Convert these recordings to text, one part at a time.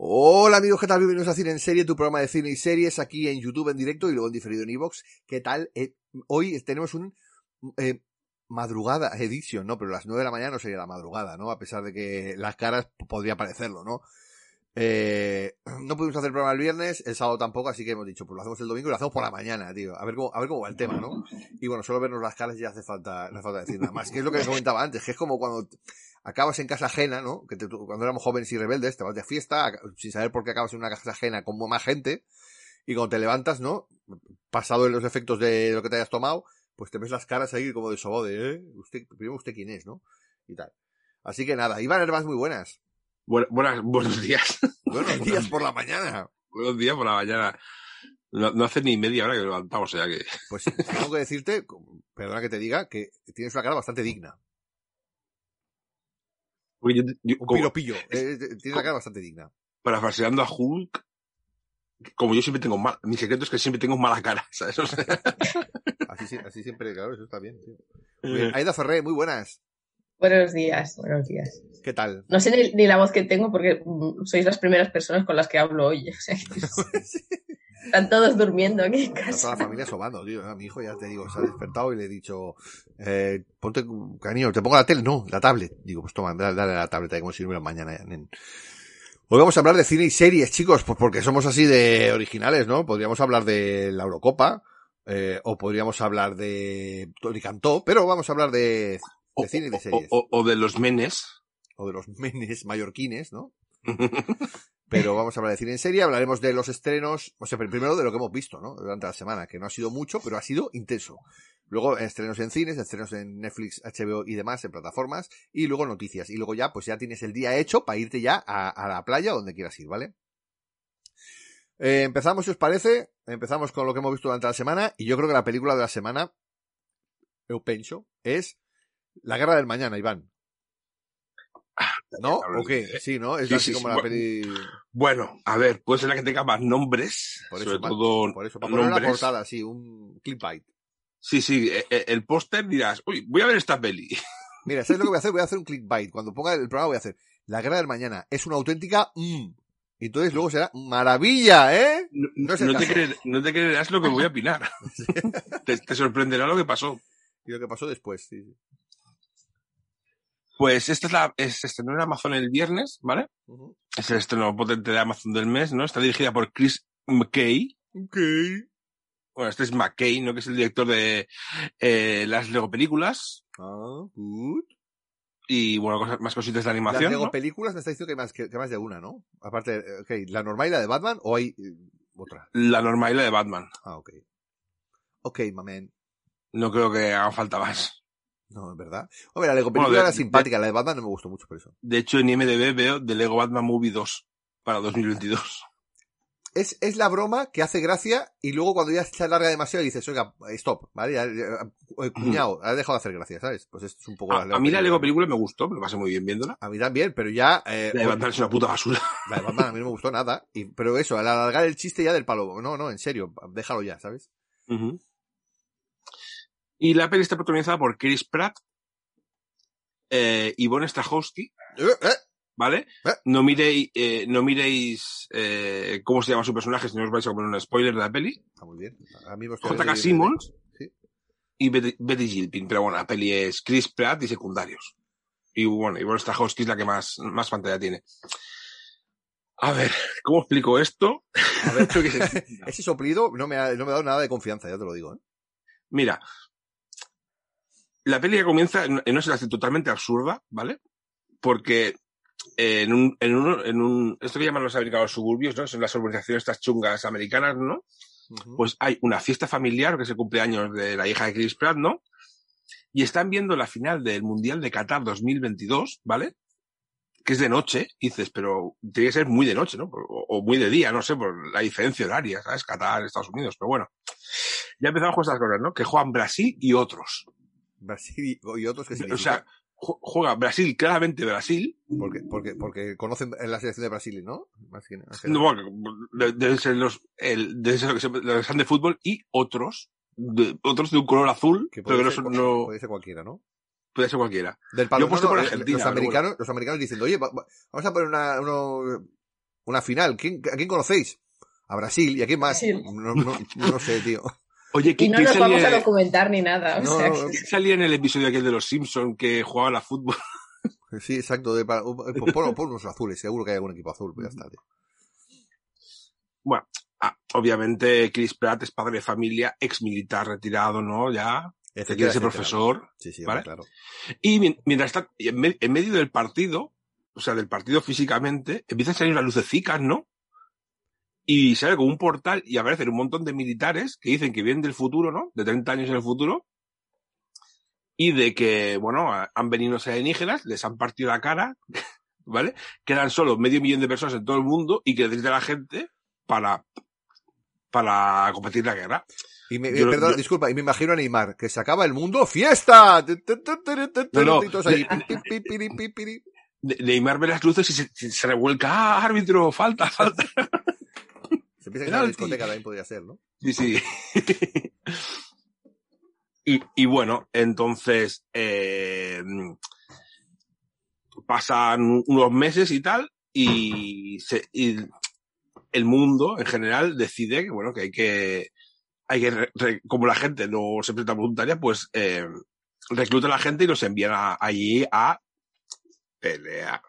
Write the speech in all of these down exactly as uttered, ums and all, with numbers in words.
Hola amigos, ¿qué tal? Bienvenidos a Cine en Serie, tu programa de cine y series aquí en YouTube en directo y luego en diferido en iVoox. ¿Qué tal? Eh, hoy tenemos un eh, madrugada edition, ¿no? Pero las nueve de la mañana no sería la madrugada, ¿no? A pesar de que las caras podría parecerlo, ¿no? Eh, no pudimos hacer el programa el viernes, el sábado tampoco, así que hemos dicho, pues lo hacemos el domingo y lo hacemos por la mañana, tío. A ver cómo, a ver cómo va el tema, ¿no? Y bueno, solo vernos las caras ya hace falta, no hace falta decir nada más. Que es lo que comentaba antes, que es como cuando acabas en casa ajena, ¿no? Que te, cuando éramos jóvenes y rebeldes, te vas de fiesta, sin saber por qué acabas en una casa ajena con más gente, y cuando te levantas, ¿no? Pasado en los efectos de lo que te hayas tomado, pues te ves las caras ahí como de sobao de, ¿eh? Usted, primero usted quién es, ¿no? Y tal. Así que nada, Iván, Herbas, muy buenas. Buenas, buenas, buenos días. Buenos días por la mañana. Buenos días por la mañana. No, no hace ni media hora que nos levantamos, o sea que... Pues tengo que decirte, perdona que te diga, que tienes una cara bastante digna. Yo, yo, Un como, piropillo. Eh, tienes una cara bastante digna. Parafraseando a Hulk, como yo siempre tengo mal... Mi secreto es que siempre tengo mala cara, ¿sabes? O sea... así, así siempre, claro, eso está bien, tío. Muy bien. Aida Ferré, muy buenas. Buenos días, buenos días. ¿Qué tal? No sé ni, ni la voz que tengo porque mm, sois las primeras personas con las que hablo hoy. O sea, que sí. Están todos durmiendo aquí en casa. Está toda la familia sobando, tío. Mi hijo, ya te digo, se ha despertado y le he dicho, eh, ponte, cariño, ¿te pongo la tele? No, la tablet. Digo, pues toma, dale, dale la tablet, como si no hubiera mañana. Nen. Hoy vamos a hablar de cine y series, chicos, pues porque somos así de originales, ¿no? Podríamos hablar de la Eurocopa, eh, o podríamos hablar de Tony Cantó, pero vamos a hablar de... de cine y de series. O, o, o de los menes. O de los menes mallorquines, ¿no? Pero vamos a hablar de cine en serie, hablaremos de los estrenos, o sea, primero de lo que hemos visto, ¿no? Durante la semana, que no ha sido mucho, pero ha sido intenso. Luego estrenos en cines, estrenos en Netflix, H B O y demás, en plataformas, y luego noticias. Y luego ya, pues ya tienes el día hecho para irte ya a, a la playa donde quieras ir, ¿vale? Eh, empezamos, si os parece, empezamos con lo que hemos visto durante la semana, y yo creo que la película de la semana, eu penso, es La Guerra del Mañana, Iván. ¿No? ¿O qué? Sí, ¿no? Es sí, así sí, como sí, la peli... Bueno, a ver, puede ser la que tenga más nombres, por eso, sobre man, todo por eso, para poner nombres. una portada, sí, un clickbait. Sí, sí, el, el póster dirás, uy, voy a ver esta peli. Mira, ¿sabes lo que voy a hacer? Voy a hacer un clickbait. Cuando ponga el programa voy a hacer La Guerra del Mañana es una auténtica mmm. Y entonces luego será maravilla, ¿eh? No, no, no, te, creer, no te creerás lo que voy a opinar. te, te sorprenderá lo que pasó. Y lo que pasó después, sí, sí. Pues esta es la, es, se estrenó en Amazon el viernes, ¿vale? Uh-huh. Es el estreno potente de Amazon del mes, ¿no? Está dirigida por Chris McKay. Ok. Bueno, este es McKay, ¿no? Que es el director de eh, las Lego películas. Ah, good. Y bueno, cosas, más cositas de animación. Las Lego ¿no? películas me está diciendo que hay más, que, que más de una, ¿no? Aparte, ok, ¿la normal y la de Batman o hay eh, otra? La normal y la de Batman. Ah, ok. Ok, my man. No creo que haga falta más. No, es verdad. Hombre, la Lego película bueno, de, era simpática, de, la de Batman no me gustó mucho por eso. De hecho, en I M D B veo The Lego Batman Movie dos para dos mil veintidós. Es, es la broma que hace gracia y luego cuando ya se alarga demasiado dices, oiga, stop, ¿vale? Ya, ya, cuñado, has dejado de hacer gracia, ¿sabes? Pues esto es un poco... A, la a mí la Lego película me gustó, me lo pasé muy bien viéndola. A mí también, pero ya... Eh, la de Batman es una puta basura. La de Batman a mí no me gustó nada, y, pero eso, al alargar el chiste ya del palo, no, no, en serio, déjalo ya, ¿sabes? Uh-huh. Y la peli está protagonizada por Chris Pratt, eh, Yvonne Strahovski, ¿Eh? ¿Eh? ¿vale? ¿Eh? No miréis, eh, no miréis eh, cómo se llama su personaje, si no os vais a poner un spoiler de la peli. Está muy bien. A mí J K. Simmons, ¿sí? Y Betty, Betty Gilpin, pero bueno, la peli es Chris Pratt y secundarios. Y bueno, Yvonne Strahovski es la que más, más pantalla tiene. A ver, ¿cómo explico esto? A ver, ese soplido no me, ha, no me ha dado nada de confianza, ya te lo digo, ¿eh? Mira, la peli que comienza en una situación totalmente absurda, ¿vale? Porque eh, en, un, en, un, en un... Esto que llaman los americanos suburbios, ¿no? Son las urbanizaciones estas chungas americanas, ¿no? Uh-huh. Pues hay una fiesta familiar, que es el cumpleaños de la hija de Chris Pratt, ¿no? Y están viendo la final del Mundial de Qatar dos mil veintidós, ¿vale? Que es de noche, y dices, pero tiene que ser muy de noche, ¿no? O, o muy de día, no sé, por la diferencia horaria, ¿sabes? Qatar, Estados Unidos, pero bueno. Ya empezamos con estas cosas, ¿no? Que juegan Brasil y otros. Brasil y otros que se O sea, juega Brasil, claramente Brasil. Porque, porque, porque conocen la selección de Brasil, ¿no? Más que, más que no, bueno, deben ser los, el, deben ser los que están de fútbol y otros, de, otros de un color azul, que pero que no ser, son, no. Puede ser cualquiera, ¿no? Puede ser cualquiera. Del palo, Yo he puesto no, no, por Argentina. Los americanos, bueno. los americanos diciendo, oye, va, va, vamos a poner una, uno, una final. ¿Quién, ¿A quién conocéis? A Brasil. ¿Y a quién más? Brasil. No, no, no sé, tío. Oye, Y ¿quién, no quién nos salía, vamos a documentar ni nada. O No, sea, no, que- quién salía en el episodio aquel de los Simpsons que jugaba a fútbol? Sí, exacto. De, para, pues pon, pon unos azules. Seguro que hay algún equipo azul. Pues ya está, tío. Bueno, ah, obviamente Chris Pratt es padre de familia, ex militar retirado, ¿no? Ya, que quiere ser Etcétera, profesor. Sí, sí, ¿vale? hombre, claro. Y mien- mientras está y en, me- en medio del partido, o sea, del partido físicamente, empiezan a salir las lucecicas, ¿no? Y sale como un portal y aparecen un montón de militares que dicen que vienen del futuro, ¿no? De treinta años en el futuro. Y de que, bueno, a- han venido los alienígenas, les han partido la cara, ¿vale? Quedan solo medio millón de personas en todo el mundo y que necesita la gente para, para combatir la guerra. Y me, Yo- eh, perdón, yo- disculpa, y me imagino a Neymar, que se acaba el mundo, ¡fiesta! No, no, Y todos ahí, de- pi, pi, pi, pi, pi, pi. Ne- Neymar ve las luces y se, se- se revuelca. ¡Ah, árbitro! ¡Falta, falta! Se empieza a ir a la Penalti. discoteca, también podría ser, ¿no? Sí, sí. y, y bueno, entonces eh, pasan unos meses y tal, y, se, y el mundo en general decide que, bueno, que hay que, hay que re- re- como la gente no se presenta voluntaria, pues eh, recluta a la gente y los envían a- allí a pelear.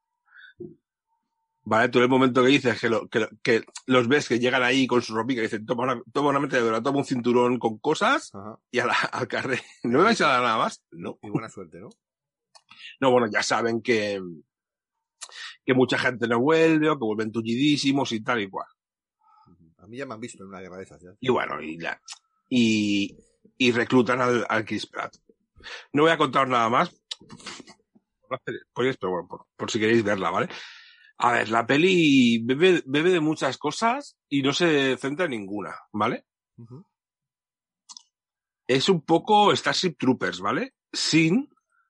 Vale, tú en el momento que dices que, lo, que, lo- que los ves que llegan ahí con su ropica y dicen, toma una, toma una metedora, toma un cinturón con cosas Ajá. y a la, al carré. ¿No me vais a dar nada más? No. Y buena suerte, ¿no? No, bueno, ya saben que, que mucha gente no vuelve o que vuelven tullidísimos y tal y cual. A mí ya me han visto en una guerra de esas, ya. Y bueno, y, la, y, y reclutan al, al Chris Pratt. No voy a contaros nada más. No hacer spoilers, pero bueno, por, por si queréis verla, ¿vale? A ver, la peli bebe, bebe de muchas cosas y no se centra en ninguna, ¿vale? Ujú. Es un poco Starship Troopers, ¿vale? Sin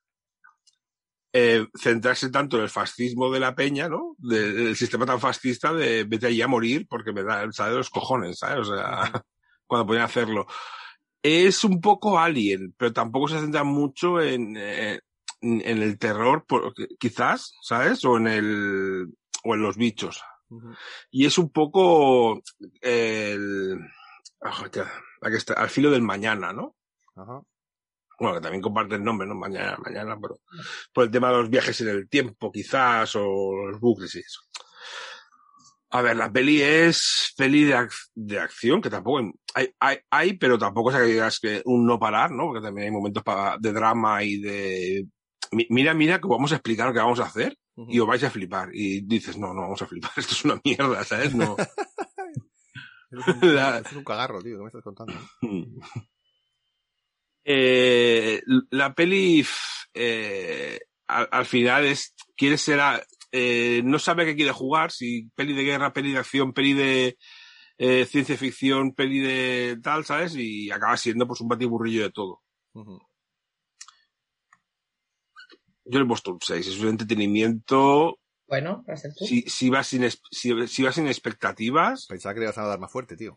eh, centrarse tanto en el fascismo de la peña, ¿no? De- del sistema tan fascista de vete allí a morir porque me da, ¿sabes? Los cojones, ¿sabes? O sea, cuando podían hacerlo. Es un poco Alien, pero tampoco se centra mucho en, eh, en, en el terror, por- quizás, ¿sabes? O en el, o en los bichos. Ujú. Y es un poco el, ah, hostia, la que está, al filo del mañana, ¿no? Ajá. Bueno, que también comparte el nombre, ¿no? Mañana, mañana, pero por el tema de los viajes en el tiempo, quizás, o los bucles y eso. A ver, la peli es peli de, ac- de acción, que tampoco hay, hay, hay, pero tampoco es que digas que un no parar, ¿no? Porque también hay momentos pa- de drama y de... Mi- Mira, mira que vamos a explicar lo que vamos a hacer Ujú. y os vais a flipar. Y dices, no, no vamos a flipar, esto es una mierda, ¿sabes? No. Eres un, La- eres un cagarro, tío, ¿qué me estás contando? Eh, la peli, eh, al, al final es, quiere ser, a- eh, no sabe a qué quiere jugar, si peli de guerra, peli de acción, peli de eh, ciencia ficción, peli de tal, ¿sabes? Y acaba siendo pues un batiburrillo de todo. Ujú. Yo le he puesto un seis, es un entretenimiento, Bueno, para ser tú. si, si vas sin, es- si, si vas sin expectativas, Pensaba que le ibas a dar más fuerte, tío.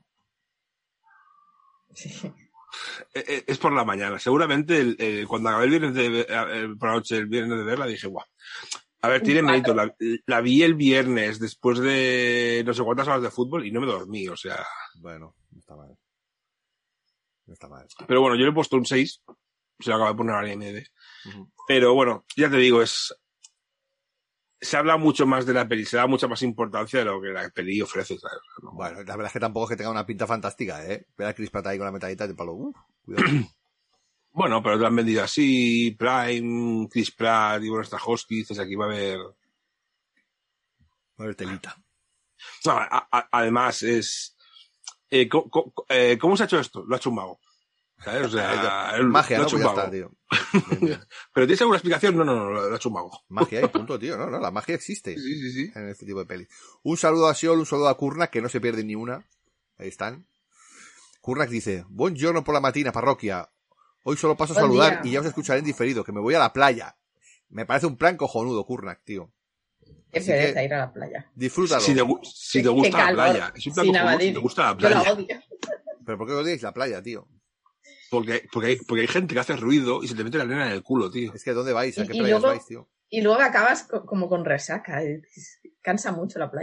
Sí. eh, eh, es por la mañana. Seguramente el, eh, cuando acabé el viernes de, ver- eh, por la noche, el viernes de verla, dije, guau. A ver, Un tiene cuatro. mérito. La, la vi el viernes después de no sé cuántas horas de fútbol y no me dormí, o sea. Bueno, no está mal. No está mal. Pero bueno, yo le he puesto un seis. Se lo acabo de poner a I M D B. Ujú. Pero bueno, ya te digo, es. Se habla mucho más de la peli, se da mucha más importancia de lo que la peli ofrece, ¿sabes? No. Bueno, la verdad es que tampoco es que tenga una pinta fantástica, ¿eh? Ver a Chris Pratt ahí con la metadita de palo. Uf, cuidado. Bueno, pero te han vendido así, Prime, Chris Pratt y bueno, Stahelski, dices aquí va a haber. A ver, telita. No, a- a- además es. Eh, co- co- eh, ¿Cómo se ha hecho esto? Lo ha hecho un mago. ¿Sabes? O sea, el- Magia, lo ha ¿no? hecho Pues un ya mago. está, tío. Bien, bien. ¿Pero tienes alguna explicación? No, no, no, lo ha hecho un mago. Magia y punto, tío. No, no, la magia existe Sí, sí, sí. en este tipo de pelis. Un saludo a Siol, un saludo a Kurnak, que no se pierde ni una. Ahí están. Kurnak dice, buongiorno por la matina, parroquia. Hoy solo paso a Buen saludar día. y ya os escucharé en diferido, que me voy a la playa. Me parece un plan cojonudo, Kurnak, tío. Qué Así pereza que- ir a la playa. Disfrútalo. Si te, gu- si te Qué- gusta qué la calor. playa. Es un plan Sin cojonudo si Abadini. te gusta la Yo la playa. odio. ¿Pero por qué odiáis la playa, tío? Porque, porque, hay, porque hay gente que hace ruido y se te mete la arena en el culo, tío. Es que ¿dónde vais? ¿A Y- qué y playas luego- vais, tío? Y luego acabas co- como con resaca. es- Cansa mucho la playa.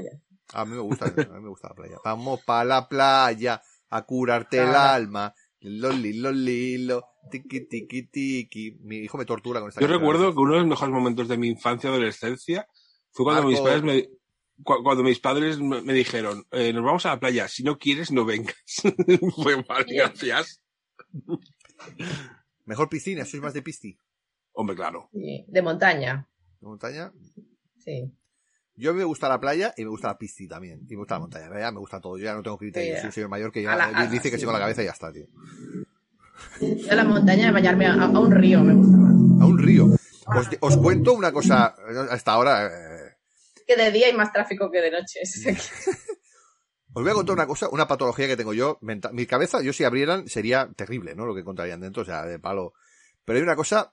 A mí me gusta, a mí me gusta la playa. Vamos pa' la playa a curarte el Ah. alma. Loli, loli, lo, tiki, tiki, tiki. Mi hijo me tortura con esta Yo canción. recuerdo que uno de los mejores momentos de mi infancia y adolescencia fue cuando Marco- mis padres me, cu- cuando mis padres me, me dijeron, eh, nos vamos a la playa, si no quieres, no vengas. Fue vale, gracias. Mejor piscina, sois más de pisti. Hombre, claro. Sí, de montaña. De montaña. Sí. Yo me gusta la playa y me gusta la pisti también. Y me gusta la montaña. Ya me gusta todo. Yo ya no tengo criterio. Sí, Soy un señor mayor que ya a la- a- dice que sí. sí con la cabeza y ya está, tío. Yo a la montaña de bañarme a, a un río me gusta más. A un río. Os, os cuento una cosa. Hasta ahora... eh, Que de día hay más tráfico que de noche. Os voy a contar una cosa, una patología que tengo yo. Mental. Mi cabeza, yo si abrieran, sería terrible, ¿no? Lo que encontrarían dentro, o sea, de palo. Pero hay una cosa...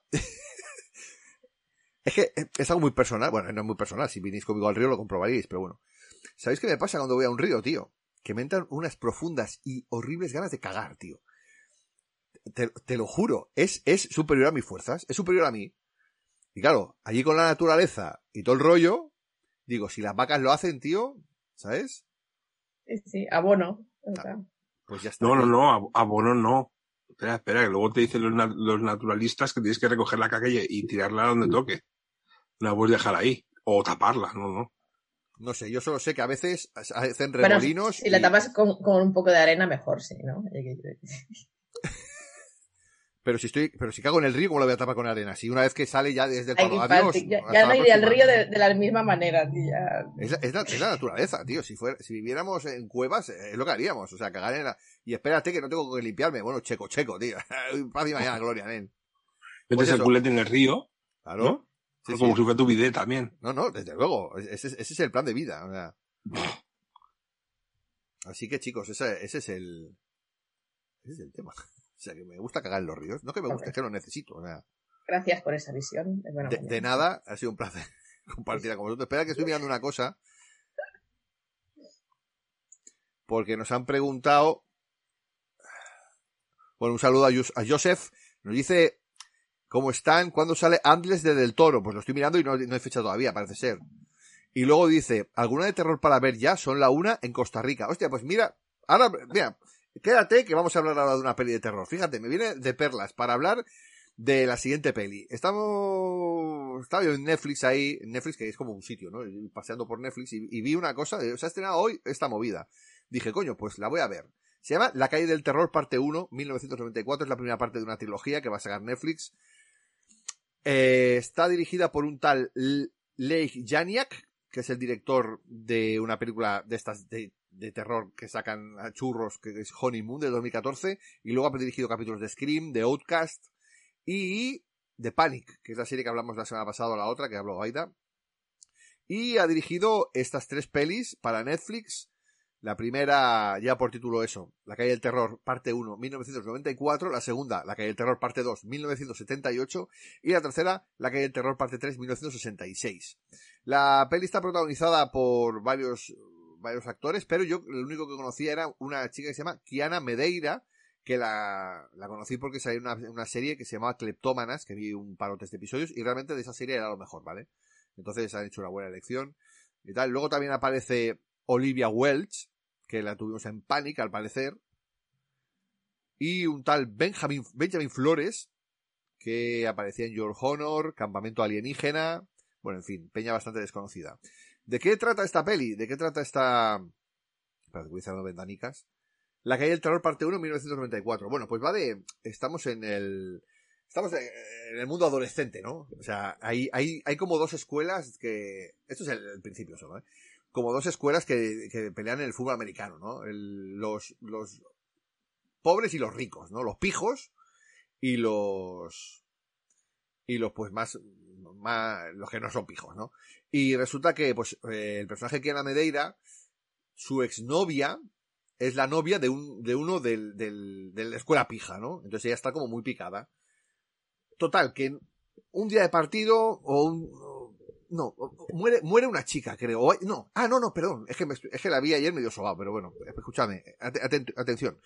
es que es algo muy personal. Bueno, no es muy personal. Si vinís conmigo al río lo comprobaríais, pero bueno. ¿Sabéis qué me pasa cuando voy a un río, tío? Que me entran unas profundas y horribles ganas de cagar, tío. Te, te lo juro. Es, es superior a mis fuerzas. Es superior a mí. Y claro, allí con la naturaleza y todo el rollo, digo, si las vacas lo hacen, tío, ¿sabes? Sí, sí, abono. O sea, Pues ya está. No, no, no, ab- abono no. Espera, espera, que luego te dicen los, na- los naturalistas que tienes que recoger la caca y, y tirarla donde toque. No la puedes dejar ahí. O taparla, no, no. No sé, yo solo sé que a veces hacen bueno, remolinos. si la y- tapas con, con un poco de arena, mejor, sí, ¿no? Pero si estoy, pero si cago en el río, ¿cómo lo voy a tapar con arena? Si una vez que sale ya desde el Ay, palo, qué adiós. fácil. Ya, hasta ya la no iré al próxima. río de, de la misma manera, tío, ya. Es la, es, la, es la naturaleza, tío. Si fuera, si viviéramos en cuevas, eh, es lo que haríamos. O sea, cagar en la... Y espérate que no tengo que limpiarme. Bueno, checo, checo, tío. Paz y mañana, gloria, nen. Metes Pues el eso. culete en el río, Claro. ¿no? Sí, Como sí. si fuera tu bidet también. No, no, desde luego. Ese, ese es el plan de vida. O sea. Así que, chicos, ese, ese es el... Ese es el tema. O sea, que me gusta cagar en los ríos. No que me guste, es que lo necesito. O sea, Gracias por esa visión. Es buena de, mañana. de nada, ha sido un placer compartirla con vosotros. Espera que estoy mirando una cosa. Porque nos han preguntado... Bueno, un saludo a, Yus- a Joseph. Nos dice... ¿Cómo están? ¿Cuándo sale Andles de Del Toro? Pues lo estoy mirando y no, no hay fecha todavía, parece ser. Y luego dice... ¿Alguna de terror para ver ya? Son la una en Costa Rica. Hostia, pues mira... Ahora, mira... Quédate que vamos a hablar ahora de una peli de terror. Fíjate, me viene de perlas para hablar de la siguiente peli. Estamos... Estaba yo en Netflix ahí, Netflix que es como un sitio, ¿no? Y paseando por Netflix y, y vi una cosa, se ha estrenado hoy esta movida. Dije, coño, pues la voy a ver. Se llama La calle del terror parte uno, mil novecientos noventa y cuatro, es la primera parte de una trilogía que va a sacar Netflix. Eh, está dirigida por un tal L- Leigh Janiak, que es el director de una película de estas de, de terror que sacan a churros, que es Honeymoon de dos mil catorce, y luego ha dirigido capítulos de Scream, de Outcast y de Panic, que es la serie que hablamos la semana pasada, la otra que habló Aida. Y ha dirigido estas tres pelis para Netflix. La primera, ya por título eso, La calle del terror, parte uno, mil novecientos noventa y cuatro. La segunda, La calle del terror, parte dos, mil novecientos setenta y ocho. Y la tercera, La calle del terror, parte tres, mil novecientos sesenta y seis. La peli está protagonizada por varios, varios actores, pero yo lo único que conocía era una chica que se llama Kiana Medeira, que la, la conocí porque salió una, una serie que se llamaba Cleptómanas, que vi un par o tres de episodios, y realmente de esa serie era lo mejor, ¿vale? Entonces han hecho una buena elección y tal. Luego también aparece Olivia Welch, que la tuvimos en Panic, al parecer. Y un tal Benjamin, Benjamin Flores, que aparecía en Your Honor, Campamento Alienígena. Bueno, en fin, peña bastante desconocida. ¿De qué trata esta peli? ¿De qué trata esta...? Espera, que voy cerrando ventanicas. La calle del terror, parte uno, mil novecientos noventa y cuatro. Bueno, pues va de... Estamos en el... Estamos en el mundo adolescente, ¿no? O sea, hay, hay, hay como dos escuelas que... Esto es el, el principio solo, ¿eh? Como dos escuelas que, que pelean en el fútbol americano, ¿no? El, los, los pobres y los ricos, ¿no? Los pijos y los... Y los, pues, más... más los que no son pijos, ¿no? Y resulta que, pues, eh, el personaje que era Medeira, su exnovia es la novia de un de uno del, del, de la escuela pija, ¿no? Entonces ella está como muy picada. Total, que un día de partido o un... No, muere, muere una chica, creo. O, no, ah, no, no, perdón. Es que, me, es que la vi ayer medio sobado, pero bueno, escúchame, aten, atención.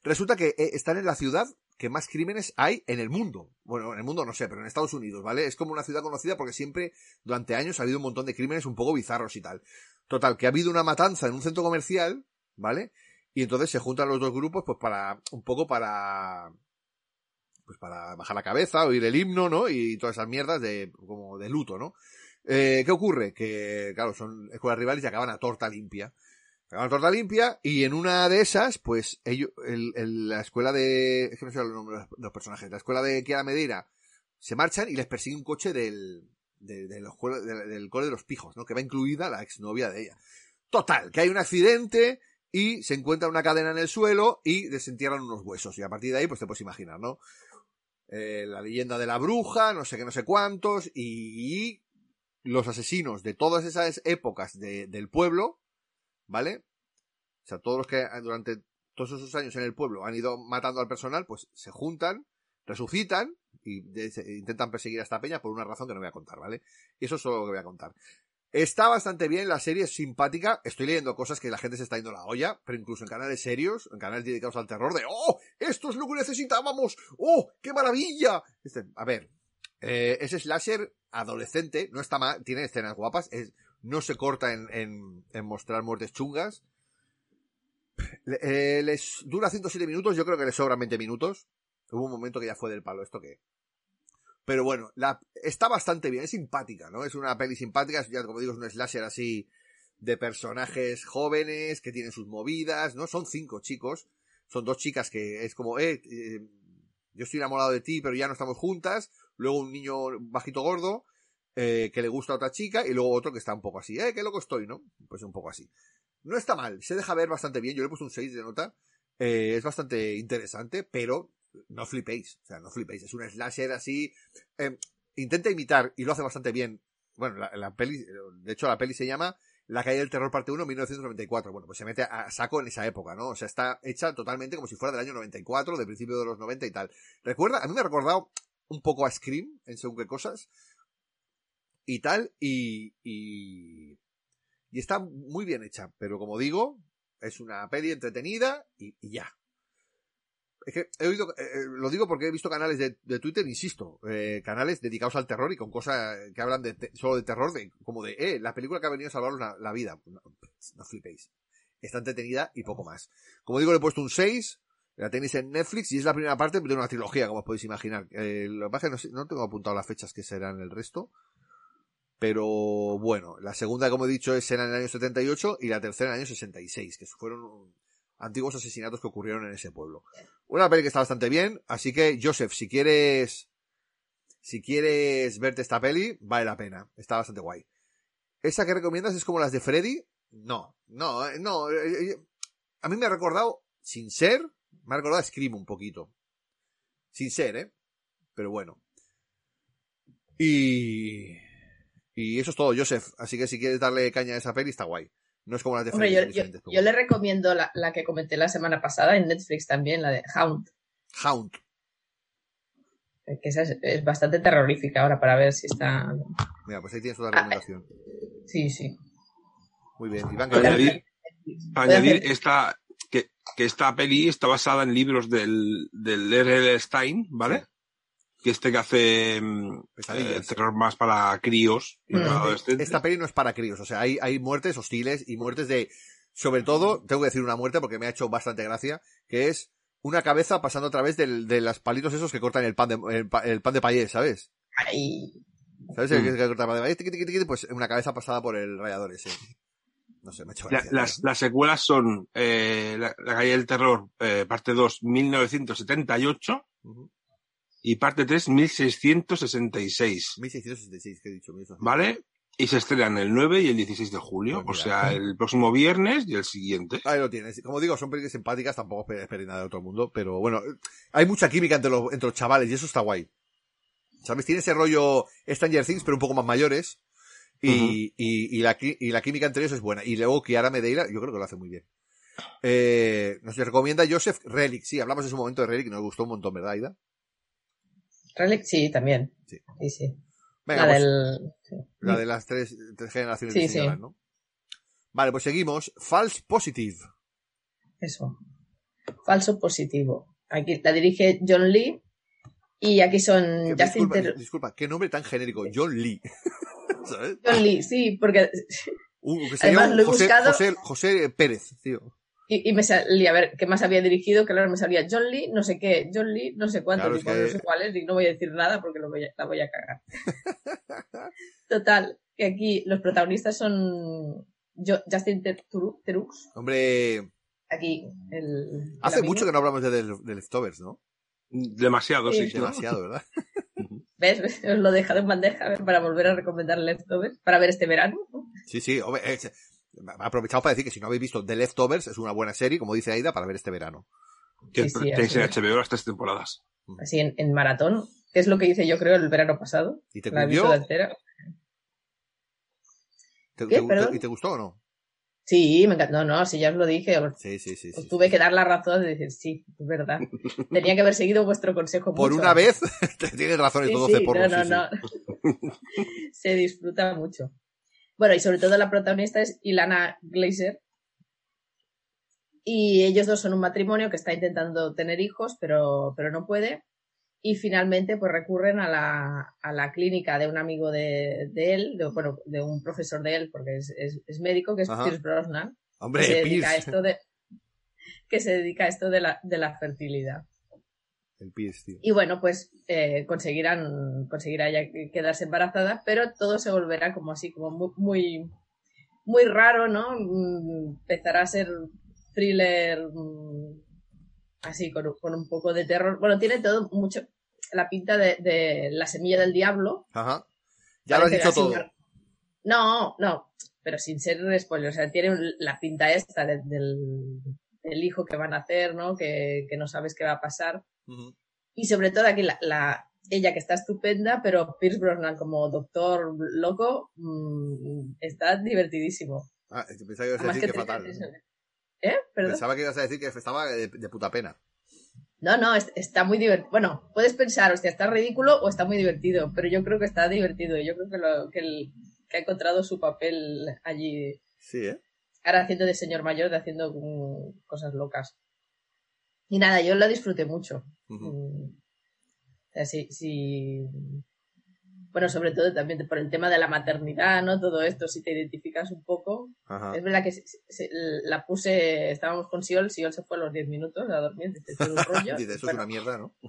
Resulta que eh, están en la ciudad que más crímenes hay en el mundo. Bueno, en el mundo no sé, pero en Estados Unidos, ¿vale? Es como una ciudad conocida porque siempre, durante años, ha habido un montón de crímenes un poco bizarros y tal. Total, que ha habido una matanza en un centro comercial, ¿vale? Y entonces se juntan los dos grupos, pues para, un poco para, pues para bajar la cabeza, oír el himno, ¿no? Y todas esas mierdas de, como de luto, ¿no? Eh, ¿qué ocurre? Que, claro, son escuelas rivales y acaban a torta limpia. Acaban a torta limpia y en una de esas, pues, ellos, el, el, la escuela de, es que no sé los nombres de los personajes, la escuela de Kiara Medina, se marchan y les persigue un coche del, de, de los, de, del cole de los pijos, ¿no? Que va incluida la exnovia de ella. Total, que hay un accidente y se encuentra una cadena en el suelo y desentierran unos huesos. Y a partir de ahí, pues te puedes imaginar, ¿no? Eh, la leyenda de la bruja, no sé qué, no sé cuántos, y, y los asesinos de todas esas épocas de, del pueblo, ¿vale? O sea, todos los que durante todos esos años en el pueblo han ido matando al personal, pues se juntan, resucitan y de, se, intentan perseguir a esta peña por una razón que no voy a contar, ¿vale? Y eso es solo lo que voy a contar. Está bastante bien, la serie es simpática, estoy leyendo cosas que la gente se está yendo a la olla, pero incluso en canales serios, en canales dedicados al terror, de ¡oh! ¡Esto es lo que necesitábamos! ¡Oh! ¡Qué maravilla! Este, a ver, eh, ese slasher adolescente, no está mal, tiene escenas guapas, es, no se corta en, en, en mostrar muertes chungas. Eh, les dura ciento siete minutos, yo creo que les sobran veinte minutos. Hubo un momento que ya fue del palo, ¿esto qué? Pero bueno, la, está bastante bien, es simpática, ¿no? Es una peli simpática, ya como digo, es un slasher así de personajes jóvenes que tienen sus movidas, ¿no? Son cinco chicos, son dos chicas que es como, eh, eh yo estoy enamorado de ti, pero ya no estamos juntas. Luego un niño bajito gordo, eh, que le gusta a otra chica, y luego otro que está un poco así, eh, qué loco estoy, ¿no? Pues un poco así. No está mal, se deja ver bastante bien, yo le he puesto un seis de nota, eh, es bastante interesante, pero no flipéis, o sea, no flipéis, es un slasher así, eh, intenta imitar, y lo hace bastante bien, bueno, la, la peli, de hecho la peli se llama La calle del terror parte uno, mil novecientos noventa y cuatro, bueno, pues se mete a saco en esa época, ¿no? O sea, está hecha totalmente como si fuera del año noventa y cuatro, de principio de los noventa y tal. Recuerda, a mí me ha recordado un poco a Scream, en según qué cosas, y tal, y, y, y está muy bien hecha, pero como digo, es una peli entretenida y, y ya. Es que he oído, eh, lo digo porque he visto canales de, de Twitter, insisto, eh, canales dedicados al terror y con cosas que hablan de te, solo de terror, de como de, eh, la película que ha venido a salvaros la, la vida. No, no flipéis. Está entretenida y poco más. Como digo, le he puesto un seis, la tenéis en Netflix y es la primera parte de una trilogía, como os podéis imaginar. Eh, lo que pasa es que no, no tengo apuntado las fechas que serán el resto. Pero bueno, la segunda, como he dicho, es en el año setenta y ocho y la tercera en el año sesenta y seis, que fueron antiguos asesinatos que ocurrieron en ese pueblo. Una peli que está bastante bien, así que, Joseph, si quieres, si quieres verte esta peli, vale la pena, está bastante guay. ¿Esa que recomiendas es como las de Freddy? No, no, no, a mí me ha recordado, sin ser, me ha recordado a Scream un poquito. Sin ser, ¿eh? Pero bueno. Y... Y eso es todo, Joseph. Así que si quieres darle caña a esa peli, está guay. No es como las de Hombre, Freddy. yo, yo, yo le recomiendo la, la que comenté la semana pasada en Netflix también, la de Hound. Hound. Que esa es, es bastante terrorífica ahora para ver si está... Mira, pues ahí tienes otra recomendación. Ah, sí, sí. Muy bien. Iván, para añadir, para añadir esta, que, que esta peli está basada en libros del, del R L Stein, ¿vale? Que este que hace eh, terror más para críos y para adolescentes. Esta peli no es para críos, o sea, hay, hay muertes hostiles y muertes de... Sobre todo, tengo que decir una muerte porque me ha hecho bastante gracia, que es una cabeza pasando a través del, de los palitos esos que cortan el pan de, el, el pan de payés, ¿sabes? Ay. ¿Sabes? El que, que corta el pan de payés, tiqui, tiqui, tiqui, pues una cabeza pasada por el rallador ese. No sé, me ha hecho gracia. La, las, las secuelas son eh, la, la calle del terror, eh, parte dos, mil novecientos setenta y ocho. Uh-huh. Y parte tres, mil seiscientos sesenta y seis. mil seiscientos sesenta y seis, ¿qué he dicho? ¿Vale? Y se estrenan el nueve y el dieciséis de julio. Pues mira, o sea, el próximo viernes y el siguiente. Ahí lo tienes. Como digo, son películas simpáticas, tampoco esperéis nada de otro mundo. Pero bueno, hay mucha química entre los, entre los chavales y eso está guay. ¿Sabes? Tiene ese rollo Stranger Things, pero un poco más mayores. Y, uh-huh. y, y, la, y la química entre ellos es buena. Y luego Kiara Medina, yo creo que lo hace muy bien. Eh, nos recomienda Joseph Relic. Sí, hablamos en su momento de Relic y nos gustó un montón, ¿verdad, Aida? Relic, sí, también. Sí, sí. sí. Venga, la pues, del... Sí. La de las tres, tres generaciones sí, de señoras, sí. ¿no? Vale, pues seguimos. False Positive. Eso. falso positivo. Aquí la dirige John Lee y aquí son Que, Justin disculpa, Ter- disculpa, qué nombre tan genérico, John Lee. ¿Sabes? John Lee, sí, porque Un, que sería además un lo he José, buscado José, José Pérez, tío. y, y me salía, a ver, ¿qué más había dirigido? Que ahora me salía John Lee, no sé qué, John Lee, no sé cuánto, Claro, tipo, es que- no sé cuál es, y no voy a decir nada porque lo voy a, la voy a cagar. Total, que aquí los protagonistas son Jo- Justin Ter- Turu- Terux, Hombre, aquí el, el hace amigo. mucho que no hablamos de, de, de Leftovers, ¿no? Demasiado, sí. Sí. sí, ¿no? Demasiado, ¿verdad? ¿Ves? Os lo he dejado en bandeja a ver, para volver a recomendar Leftovers, para ver este verano, ¿no? Sí, sí, hombre, eh, aprovechamos para decir que si no habéis visto The Leftovers, es una buena serie, como dice Aida, para ver este verano. Que Sí, sí, tenéis en así es. H B O las tres temporadas. Así en, en maratón, que es lo que hice yo creo el verano pasado. ¿Y te La he cundió? visto de entera. ¿Te, ¿Qué? te- Perdón. ¿Y te gustó o no? Sí, me encantó. No, no, si ya os lo dije, os, Sí, sí, sí. os sí, tuve sí. que dar la razón de decir, sí, es verdad. Tenía que haber seguido vuestro consejo Por mucho una antes. vez, te tienes razón Sí, estos sí, doce porros. no, no, sí, no. Se disfruta mucho. Bueno, y sobre todo la protagonista es Ilana Glazer. Y ellos dos son un matrimonio que está intentando tener hijos, pero, pero no puede. Y finalmente pues recurren a la, a la clínica de un amigo de, de él, de, bueno, de un profesor de él, porque es, es, es médico, que es Ajá. Pierce Brosnan, sí. que Hombre, se dedica a Pierce. esto de que se dedica a esto de la, de la fertilidad. El Pierce, tío. Y bueno, pues eh, conseguirán, conseguirá ella quedarse embarazada, pero todo se volverá como así, como muy, muy, muy raro, ¿no? Mm, Empezará a ser thriller mm, así, con, con un poco de terror. Bueno, tiene todo mucho la pinta de, de La semilla del diablo. Ajá. Ya lo has Parece dicho así todo. una- No, no, pero sin ser spoiler. O sea, tiene un- la pinta esta de- del, del hijo que van a hacer, ¿no? Que, que no sabes qué va a pasar. Ujú. Y sobre todo aquí la, la ella que está estupenda, pero Pierce Brosnan como doctor loco mmm, está divertidísimo. Ah, pensaba que ibas a Además decir que que tenía- fatal. ¿Eh? ¿Perdón? Pensaba que ibas a decir que estaba de, de puta pena. No, no, es- está muy divertido. Bueno, puedes pensar, hostia, está ridículo o está muy divertido, pero yo creo que está divertido. Yo creo que, lo, que, el, que ha encontrado su papel allí, Sí, ¿eh? ahora haciendo de señor mayor, de haciendo mm, cosas locas. Y nada, yo la disfruté mucho. Ujú. Mm, o sea, sí, sí. Bueno, sobre todo también por el tema de la maternidad, ¿no? Todo esto, si te identificas un poco. Ajá. Es verdad que se- se- la puse, estábamos con Siol, Siol se fue a los diez minutos a dormir, dice, esto es un rollo. Dice, eso Bueno, es una mierda, ¿no?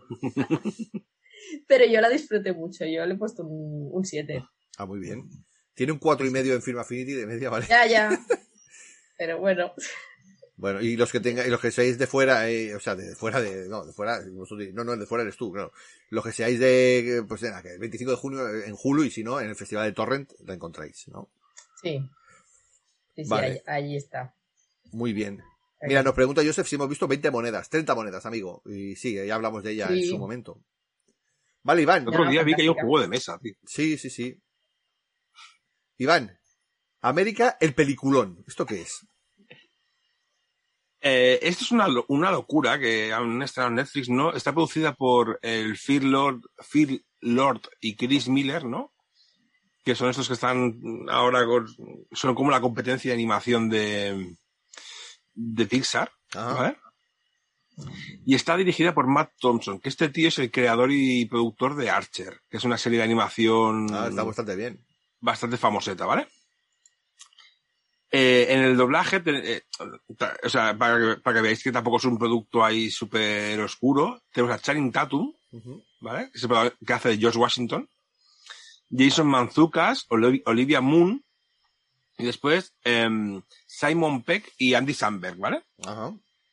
pero yo la disfruté mucho, yo le he puesto un, un siete. Ah, muy bien. Tiene un cuatro y medio en Film Affinity de media, ¿vale? Ya, ya. Pero bueno, Bueno, y los que tenga, y los que seáis de fuera, eh, o sea, de fuera de, no, de fuera, vosotros- no, no, de fuera eres tú, claro. Los que seáis de, pues, nada, que el veinticinco de junio en Hulu y si no, en el Festival de Torrent la encontráis, ¿no? sí. Sí, sí, Vale. ahí, ahí está. Muy bien. Mira, nos pregunta Joseph si hemos visto veinte monedas, treinta monedas, amigo. Y sí, ya hablamos de ella Sí. en su momento. Vale, Iván. El otro no, día vi que hay un fantástica. juego de mesa, tío. Sí, sí, sí. Iván. América, el peliculón. ¿Esto qué es? Eh, esto es una, lo- una locura que han estrenado en Netflix, ¿no? Está producida por el Fear Lord, Fear Lord y Chris Miller, ¿no? Que son estos que están ahora con, son como la competencia de animación de, de Pixar, Ajá. ¿vale? Y está dirigida por Matt Thompson, que este tío es el creador y productor de Archer, que es una serie de animación Ah, está bastante bien. bastante famoseta, ¿vale? Eh, en el doblaje, te- eh, ta- o sea, para que, para que veáis que tampoco es un producto ahí súper oscuro, tenemos a Channing Tatum, Ujú. ¿vale? Que, es el protagon- que hace de George Washington, Jason Mantzoukas, Oli- Olivia Munn, y después em, Simon Peck y Andy Samberg, ¿vale? Ajá.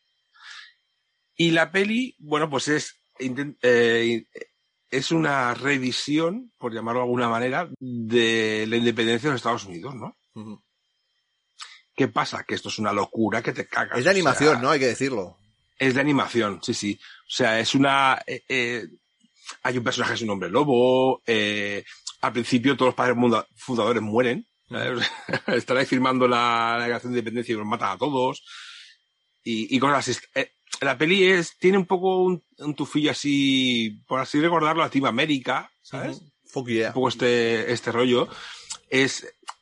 Y la peli, bueno, pues es, intent- eh, es una revisión, por llamarlo de alguna manera, de la independencia de los Estados Unidos, ¿no? Ujú. ¿Qué pasa? Que esto es una locura que te cagas. Es de o animación, sea, ¿no? Hay que decirlo. Es de animación, sí, sí. O sea, es una... eh, eh, hay un personaje que es un hombre lobo. Eh, al principio todos los padres munda- fundadores mueren. ¿sabes? Están ahí firmando la, la declaración de independencia y los matan a todos. Y, y cosas así. Eh, la peli es, tiene un poco un, un tufillo así, por así recordarlo, a Team América, ¿sabes? Ujú. Fuck yeah. Un poco este, este rollo. Es,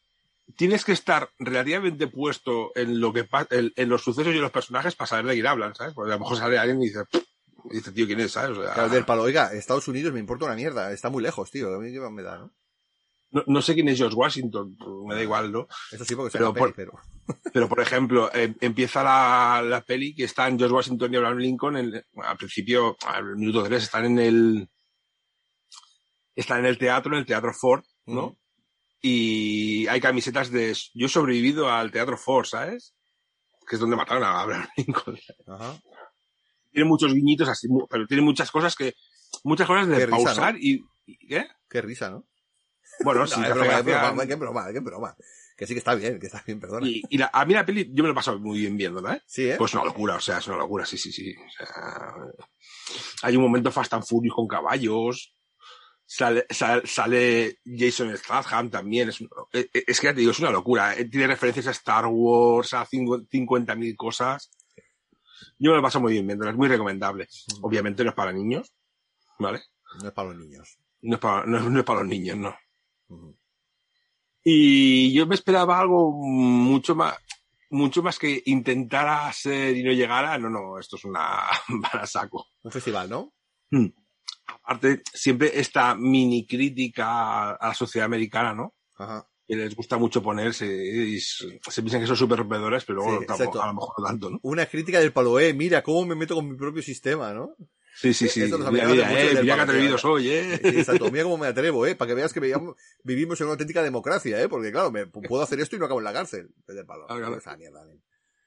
tienes que estar relativamente puesto en lo que pa- en, en los sucesos y los personajes para saber de quién hablan, ¿sabes? Porque a lo mejor sale alguien y dice, "Pff", y dice, tío, ¿quién es? ¿Sabes? O sea, Claro, del palo, oiga, Estados Unidos me importa una mierda, está muy lejos, tío, a mí qué más me da, ¿no? no, no sé quién es George Washington, me da igual, ¿no? Eso sí, porque es Pero una peli, por- pero... Pero, por ejemplo, eh, empieza la, la peli que están George Washington y Abraham Lincoln, en, al principio, al minuto tres, están en el están en el teatro, en el Teatro Ford, ¿no? Ujú. Y hay camisetas de yo he sobrevivido al Teatro Ford, ¿sabes? Que es donde mataron a Abraham Lincoln. Ajá. Tiene muchos guiñitos así, mu- pero tiene muchas cosas que, muchas cosas de Qué risa, pausar ¿no? y, y- ¿qué? Qué risa, ¿no? Bueno, No, sí, es te hace broma, es gracia. broma, qué broma, qué broma. Que sí que está bien, que está bien, perdona. Y, y la, a mí la peli, yo me lo paso muy bien viéndola, ¿eh? Sí, ¿eh? Pues es una locura, o sea, es una locura, sí, sí, sí. O sea, hay un momento Fast and Furious con caballos. Sale, sale, sale Jason Statham también. Es, un- es, es que ya te digo, es una locura. ¿Eh? Tiene referencias a Star Wars, a cincuenta mil cosas. Yo me lo paso muy bien viéndola, es muy recomendable. Mm. Obviamente no es para niños, ¿vale? No es para los niños. No es para, no, no es para los niños, no. Ujú. Y yo me esperaba algo mucho más, mucho más que intentara ser y no llegara. No, no, esto es una para saco. Un festival, ¿no? Hmm. Aparte, siempre esta mini crítica a la sociedad americana, ¿no? Ajá. Que les gusta mucho ponerse y se se piensan que son súper rompedores, pero luego Sí, tampoco- exacto. a lo mejor no tanto, ¿no? Una crítica del palo, eh, mira cómo me meto con mi propio sistema, ¿no? Sí, sí, sí. Esto los Mira, americanos mira, hacen mucho eh, del mira que palo, atrevido tío. soy, eh. Sí, exacto. Mira cómo me atrevo, eh, para que veas que veíamos- vivimos en una auténtica democracia, eh, porque claro, me puedo hacer esto y no acabo en la cárcel. Es del palo. Ah, claro. Esa mierda, nen.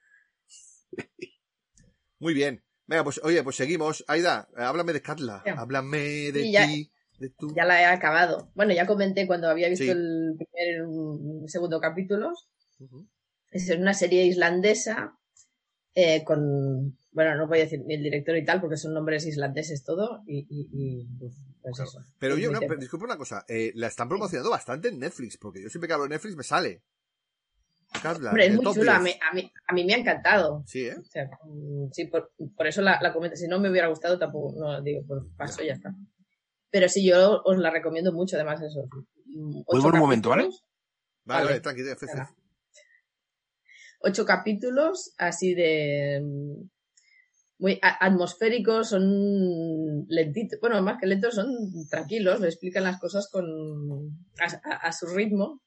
Muy bien. Venga, pues, oye, pues seguimos. Aida, eh, háblame de Katla. Ya. Háblame de Sí, ya- ti, de tú. Ya la he acabado. Bueno, ya comenté cuando había visto Sí. el primer y segundo capítulos. Ujú. Es una serie islandesa eh, con, bueno, no voy a decir ni el director y tal, porque son nombres islandeses todo, y, y, y, pues, pues Claro. eso. Pero Es yo, muy no, tempo. pero disculpa una cosa, eh, la están promocionando bastante en Netflix, porque yo siempre que hablo de Netflix me sale. Katla, Hombre, en es el muy top chula, a diez. mí, a, mí, a mí me ha encantado. Sí, ¿eh? O sea, mm, sí, por, por eso la, la comento. Si no me hubiera gustado, tampoco, no digo, por paso y ya está. Pero sí, yo os la recomiendo mucho, además, eso. mm, Ocho Vuelvo en un momento, ¿vale? capítulos, Vale, Vale. vale, tranquilo. F F. Venga. ocho capítulos así de mm, muy a- atmosféricos, son lentitos, bueno, más que lentos, son tranquilos, le explican las cosas con a, a- a su ritmo.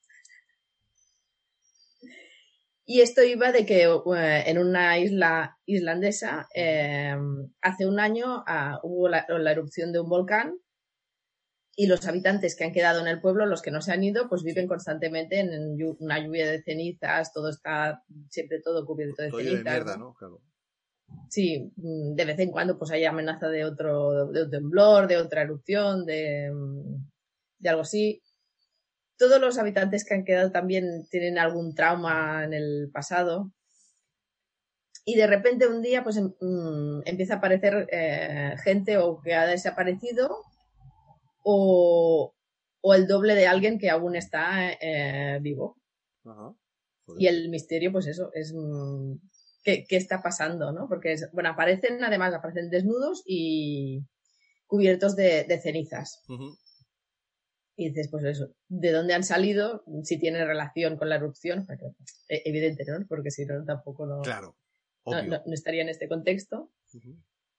Y esto iba de que eh, en una isla islandesa eh, hace un año ah, hubo la, la erupción de un volcán y los habitantes que han quedado en el pueblo, los que no se han ido, pues viven constantemente en, en llu- una lluvia de cenizas, todo está siempre todo cubierto de Todo lleno de cenizas. mierda, ¿no? ¿no? Claro. Sí, mm, de vez en cuando pues hay amenaza de otro, de un temblor, de otra erupción, de, mm, de algo así. Todos los habitantes que han quedado también tienen algún trauma en el pasado. Y de repente un día pues em- mm, empieza a aparecer eh, gente o que ha desaparecido o, o el doble de alguien que aún está eh, vivo. Ajá. Joder. Y el misterio, pues eso, es mm, ¿qué, qué está pasando, ¿no? Porque, es, bueno, aparecen, además, aparecen desnudos y cubiertos de, de cenizas. Ujú. Y dices, pues eso, ¿de dónde han salido? Si tiene relación con la erupción, porque, eh, evidente, ¿no? Porque si no, tampoco no, Claro. no, Obvio. no- no estaría en este contexto. Ujú.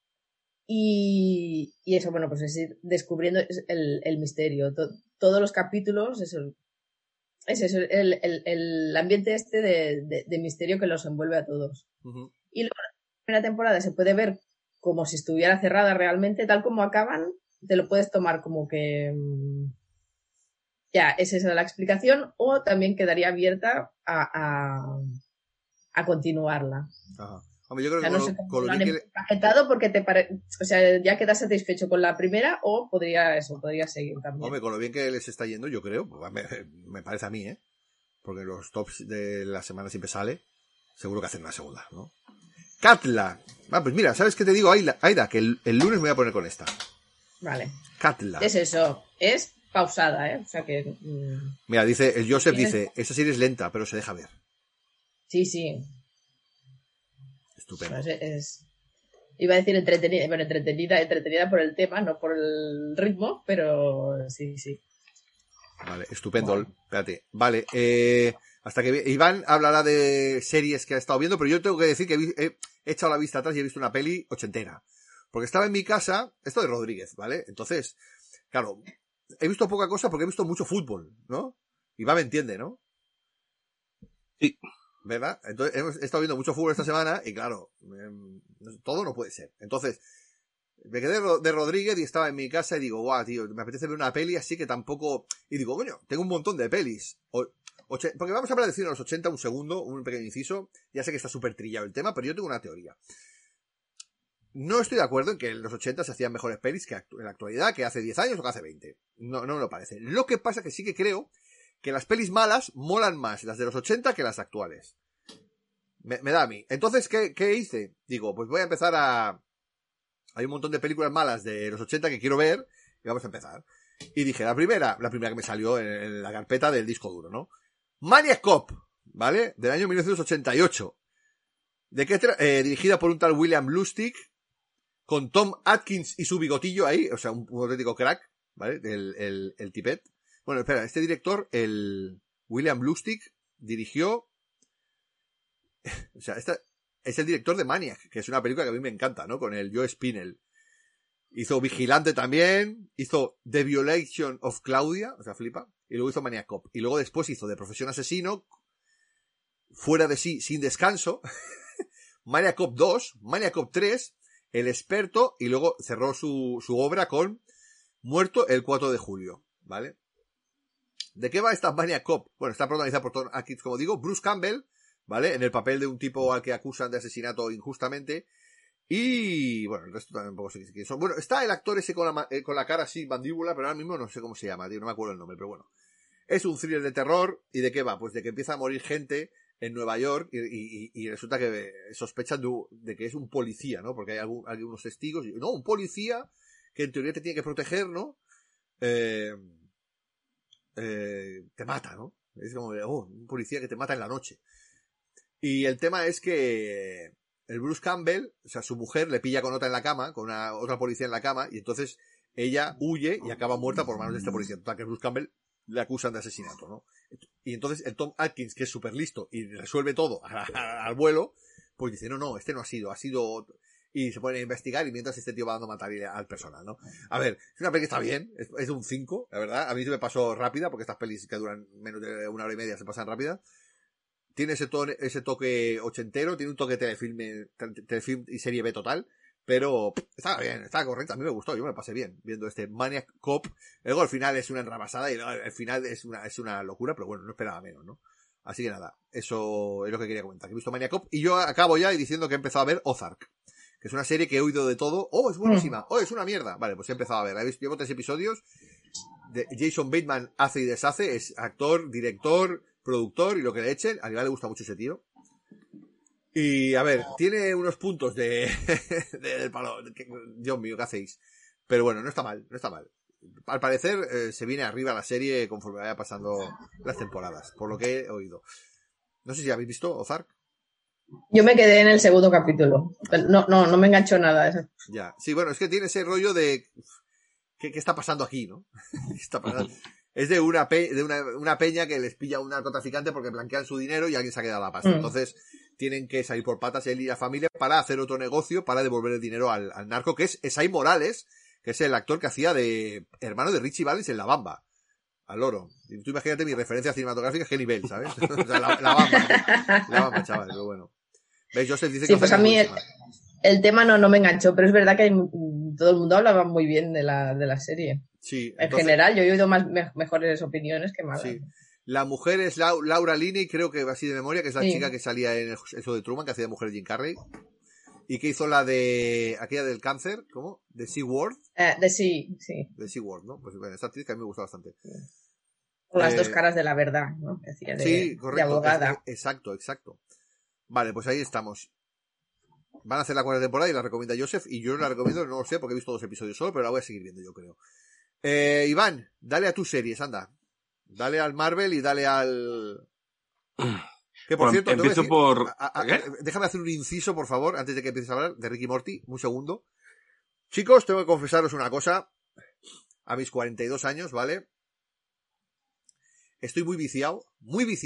Y, y eso, bueno, pues es ir descubriendo el, el misterio. To- todos los capítulos, eso, es eso, el, el, el ambiente este de, de, de misterio que los envuelve a todos. Ujú. Y luego la primera temporada se puede ver como si estuviera cerrada realmente, tal como acaban, te lo puedes tomar como que mm, ya, es esa la explicación, o también quedaría abierta a, a, a continuarla. Ajá. Hombre, yo O creo sea, que no con, sé lo- cómo con lo lo han bien que le- empaquetado porque te pare... o sea, ya quedas satisfecho con la primera o podría eso, podría seguir también. Hombre, con lo bien que les está yendo, yo creo, pues, me, me parece a mí, ¿eh? Porque los tops de la semana siempre sale, seguro que hacen una segunda, ¿no? Katla. Ah, pues mira, ¿sabes qué te digo, Aida? Aida, que el, el lunes me voy a poner con esta. Vale. Katla. Es eso, es pausada, ¿eh? O sea que... mm, Mira, dice, el Joseph Tienes- dice, esa serie es lenta, pero se deja ver. sí, sí. Estupendo. Es, es- iba a decir entretenida, bueno, entretenida, entretenida por el tema, no por el ritmo, pero sí, sí. Vale, estupendo. Vale. Espérate. Vale, eh, Hasta que Iván hablará de series que ha estado viendo, pero yo tengo que decir que he, he echado la vista atrás y he visto una peli ochentera. Porque estaba en mi casa, esto de Rodríguez, ¿vale? Entonces, claro, he visto poca cosa porque he visto mucho fútbol, ¿no? Iván me entiende, ¿no? Sí. ¿Verdad? Entonces, hemos he estado viendo mucho fútbol esta semana y claro, eh, todo no puede ser. Entonces, me quedé de Rodríguez y estaba en mi casa y digo, guau, tío, me apetece ver una peli así que tampoco... Y digo, coño, tengo un montón de pelis. O, oche... Porque vamos a hablar de cine de los ochenta, un segundo, un pequeño inciso. Ya sé que está súper trillado el tema, pero yo tengo una teoría. No estoy de acuerdo en que en los ochenta se hacían mejores pelis que en la actualidad, que hace diez años o que hace veinte. No, no me lo parece. Lo que pasa es que sí que creo que las pelis malas molan más las de los ochenta que las actuales. Me, me da a mí. Entonces, ¿qué, qué hice? Digo, pues voy a empezar a... Hay un montón de películas malas de los ochenta que quiero ver y vamos a empezar. Y dije, la primera, la primera que me salió en, en la carpeta del disco duro, ¿no? Maniac Cop, ¿vale? Del año mil novecientos ochenta y ocho. ¿De qué tra- eh, dirigida por un tal William Lustig, con Tom Atkins y su bigotillo ahí, o sea, un, un auténtico crack, ¿vale? El, el, el tipet. Bueno, espera, este director, el William Lustig, dirigió... o sea, esta... Es el director de Maniac, que es una película que a mí me encanta, ¿no? Con el Joe Spinell. Hizo Vigilante también, hizo The Violation of Claudia, o sea, flipa, y luego hizo Maniac Cop. Y luego después hizo De Profesión Asesino, Fuera de sí, Sin Descanso, Maniac Cop dos, Maniac Cop tres, El Experto, y luego cerró su, su obra con Muerto el cuatro de julio, ¿vale? ¿De qué va esta Maniac Cop? Bueno, está protagonizada por Tom Atkins, como digo, Bruce Campbell, ¿vale? En el papel de un tipo al que acusan de asesinato injustamente. Y, bueno, el resto también un poco sé quién son. Bueno, está el actor ese con la, eh, con la cara así, mandíbula, pero ahora mismo no sé cómo se llama, tío, no me acuerdo el nombre, pero bueno. Es un thriller de terror. ¿Y de qué va? Pues de que empieza a morir gente en Nueva York y, y, y resulta que sospechan de, de que es un policía, ¿no? Porque hay algún, algunos testigos. Y, no, un policía que en teoría te tiene que proteger, ¿no? Eh, eh, te mata, ¿no? Es como de, oh, un policía que te mata en la noche. Y el tema es que el Bruce Campbell, o sea, su mujer le pilla con otra en la cama, con una, otra policía en la cama, y entonces ella huye y acaba muerta por manos de este policía. Total, que Bruce Campbell le acusan de asesinato, ¿no? Y entonces el Tom Atkins, que es súper listo y resuelve todo al vuelo, pues dice, no, no, este no ha sido, ha sido... Y se pone a investigar y mientras este tío va dando a matar al personal, ¿no? A ver, es una peli que está bien, es, es de un cinco, la verdad. A mí se me pasó rápida, porque estas pelis que duran menos de una hora y media se pasan rápidas. Tiene ese, to ese toque ochentero, tiene un toque telefilm, telefilm y serie B total, pero estaba bien, estaba correcto, a mí me gustó, yo me pasé bien viendo este Maniac Cop. Luego al final es una enrabasada y luego al final es una, es una locura, pero bueno, no esperaba menos, ¿no? Así que nada, eso es lo que quería comentar, que he visto Maniac Cop y yo acabo ya diciendo que he empezado a ver Ozark, que es una serie que he oído de todo. Oh, es buenísima, oh, es una mierda. Vale, pues he empezado a ver, ¿la llevo tres episodios? De Jason Bateman hace y deshace, es actor, director, productor y lo que le echen. A Iván le gusta mucho ese tío. Y a ver, tiene unos puntos de, de del palo. Que, Dios mío, ¿qué hacéis? Pero bueno, no está mal, no está mal. Al parecer eh, se viene arriba la serie conforme vaya pasando las temporadas, por lo que he oído. No sé si habéis visto Ozark. Yo me quedé en el segundo capítulo. No, no, no me enganchó nada eso. Ya, sí, bueno, es que tiene ese rollo de ¿qué, qué está pasando aquí, no? ¿Qué está pasando? Es de una pe de una, una peña que les pilla a un narcotraficante porque blanquean su dinero y alguien se ha quedado la pasta. Mm. Entonces tienen que salir por patas él y la familia para hacer otro negocio para devolver el dinero al, al narco, que es Esai Morales, que es el actor que hacía de hermano de Richie Valens en La Bamba. Al loro. Y tú imagínate mi referencia cinematográfica, qué nivel, ¿sabes? O sea, la, la Bamba. ¿eh? La Bamba, chaval, pero bueno. ¿Ves? Joseph dice sí, que pues a mí el, el tema no, no me enganchó, pero es verdad que hay, todo el mundo hablaba muy bien de la, de la serie. Sí, en entonces, general, yo he oído más, me, mejores opiniones que malas. Sí. La mujer es La, Laura Linney, creo que así de memoria, que es la sí. chica que salía en el, eso de Truman, que hacía de mujer de Jim Carrey. Y que hizo la de aquella del cáncer, ¿cómo? De SeaWorld. Eh, de sí, sí. De SeaWorld, ¿no? Pues bueno, esta actriz que a mí me gusta bastante. Con las eh, dos caras de la verdad, ¿no? Que hacía de, sí, correcto. de abogada. Es, exacto, exacto. Vale, pues ahí estamos. Van a hacer la cuarta temporada y la recomienda Joseph, y yo la recomiendo, no lo sé, porque he visto dos episodios solo, pero la voy a seguir viendo, yo creo. Eh, Iván, dale a tus series, anda. Dale al Marvel y dale al... Que por bueno, cierto, empiezo decir, por... a, a, déjame hacer un inciso, por favor, antes de que empieces a hablar de Rick y Morty, un segundo. Chicos, tengo que confesaros una cosa. A mis cuarenta y dos años, ¿vale? Estoy muy viciado, muy viciado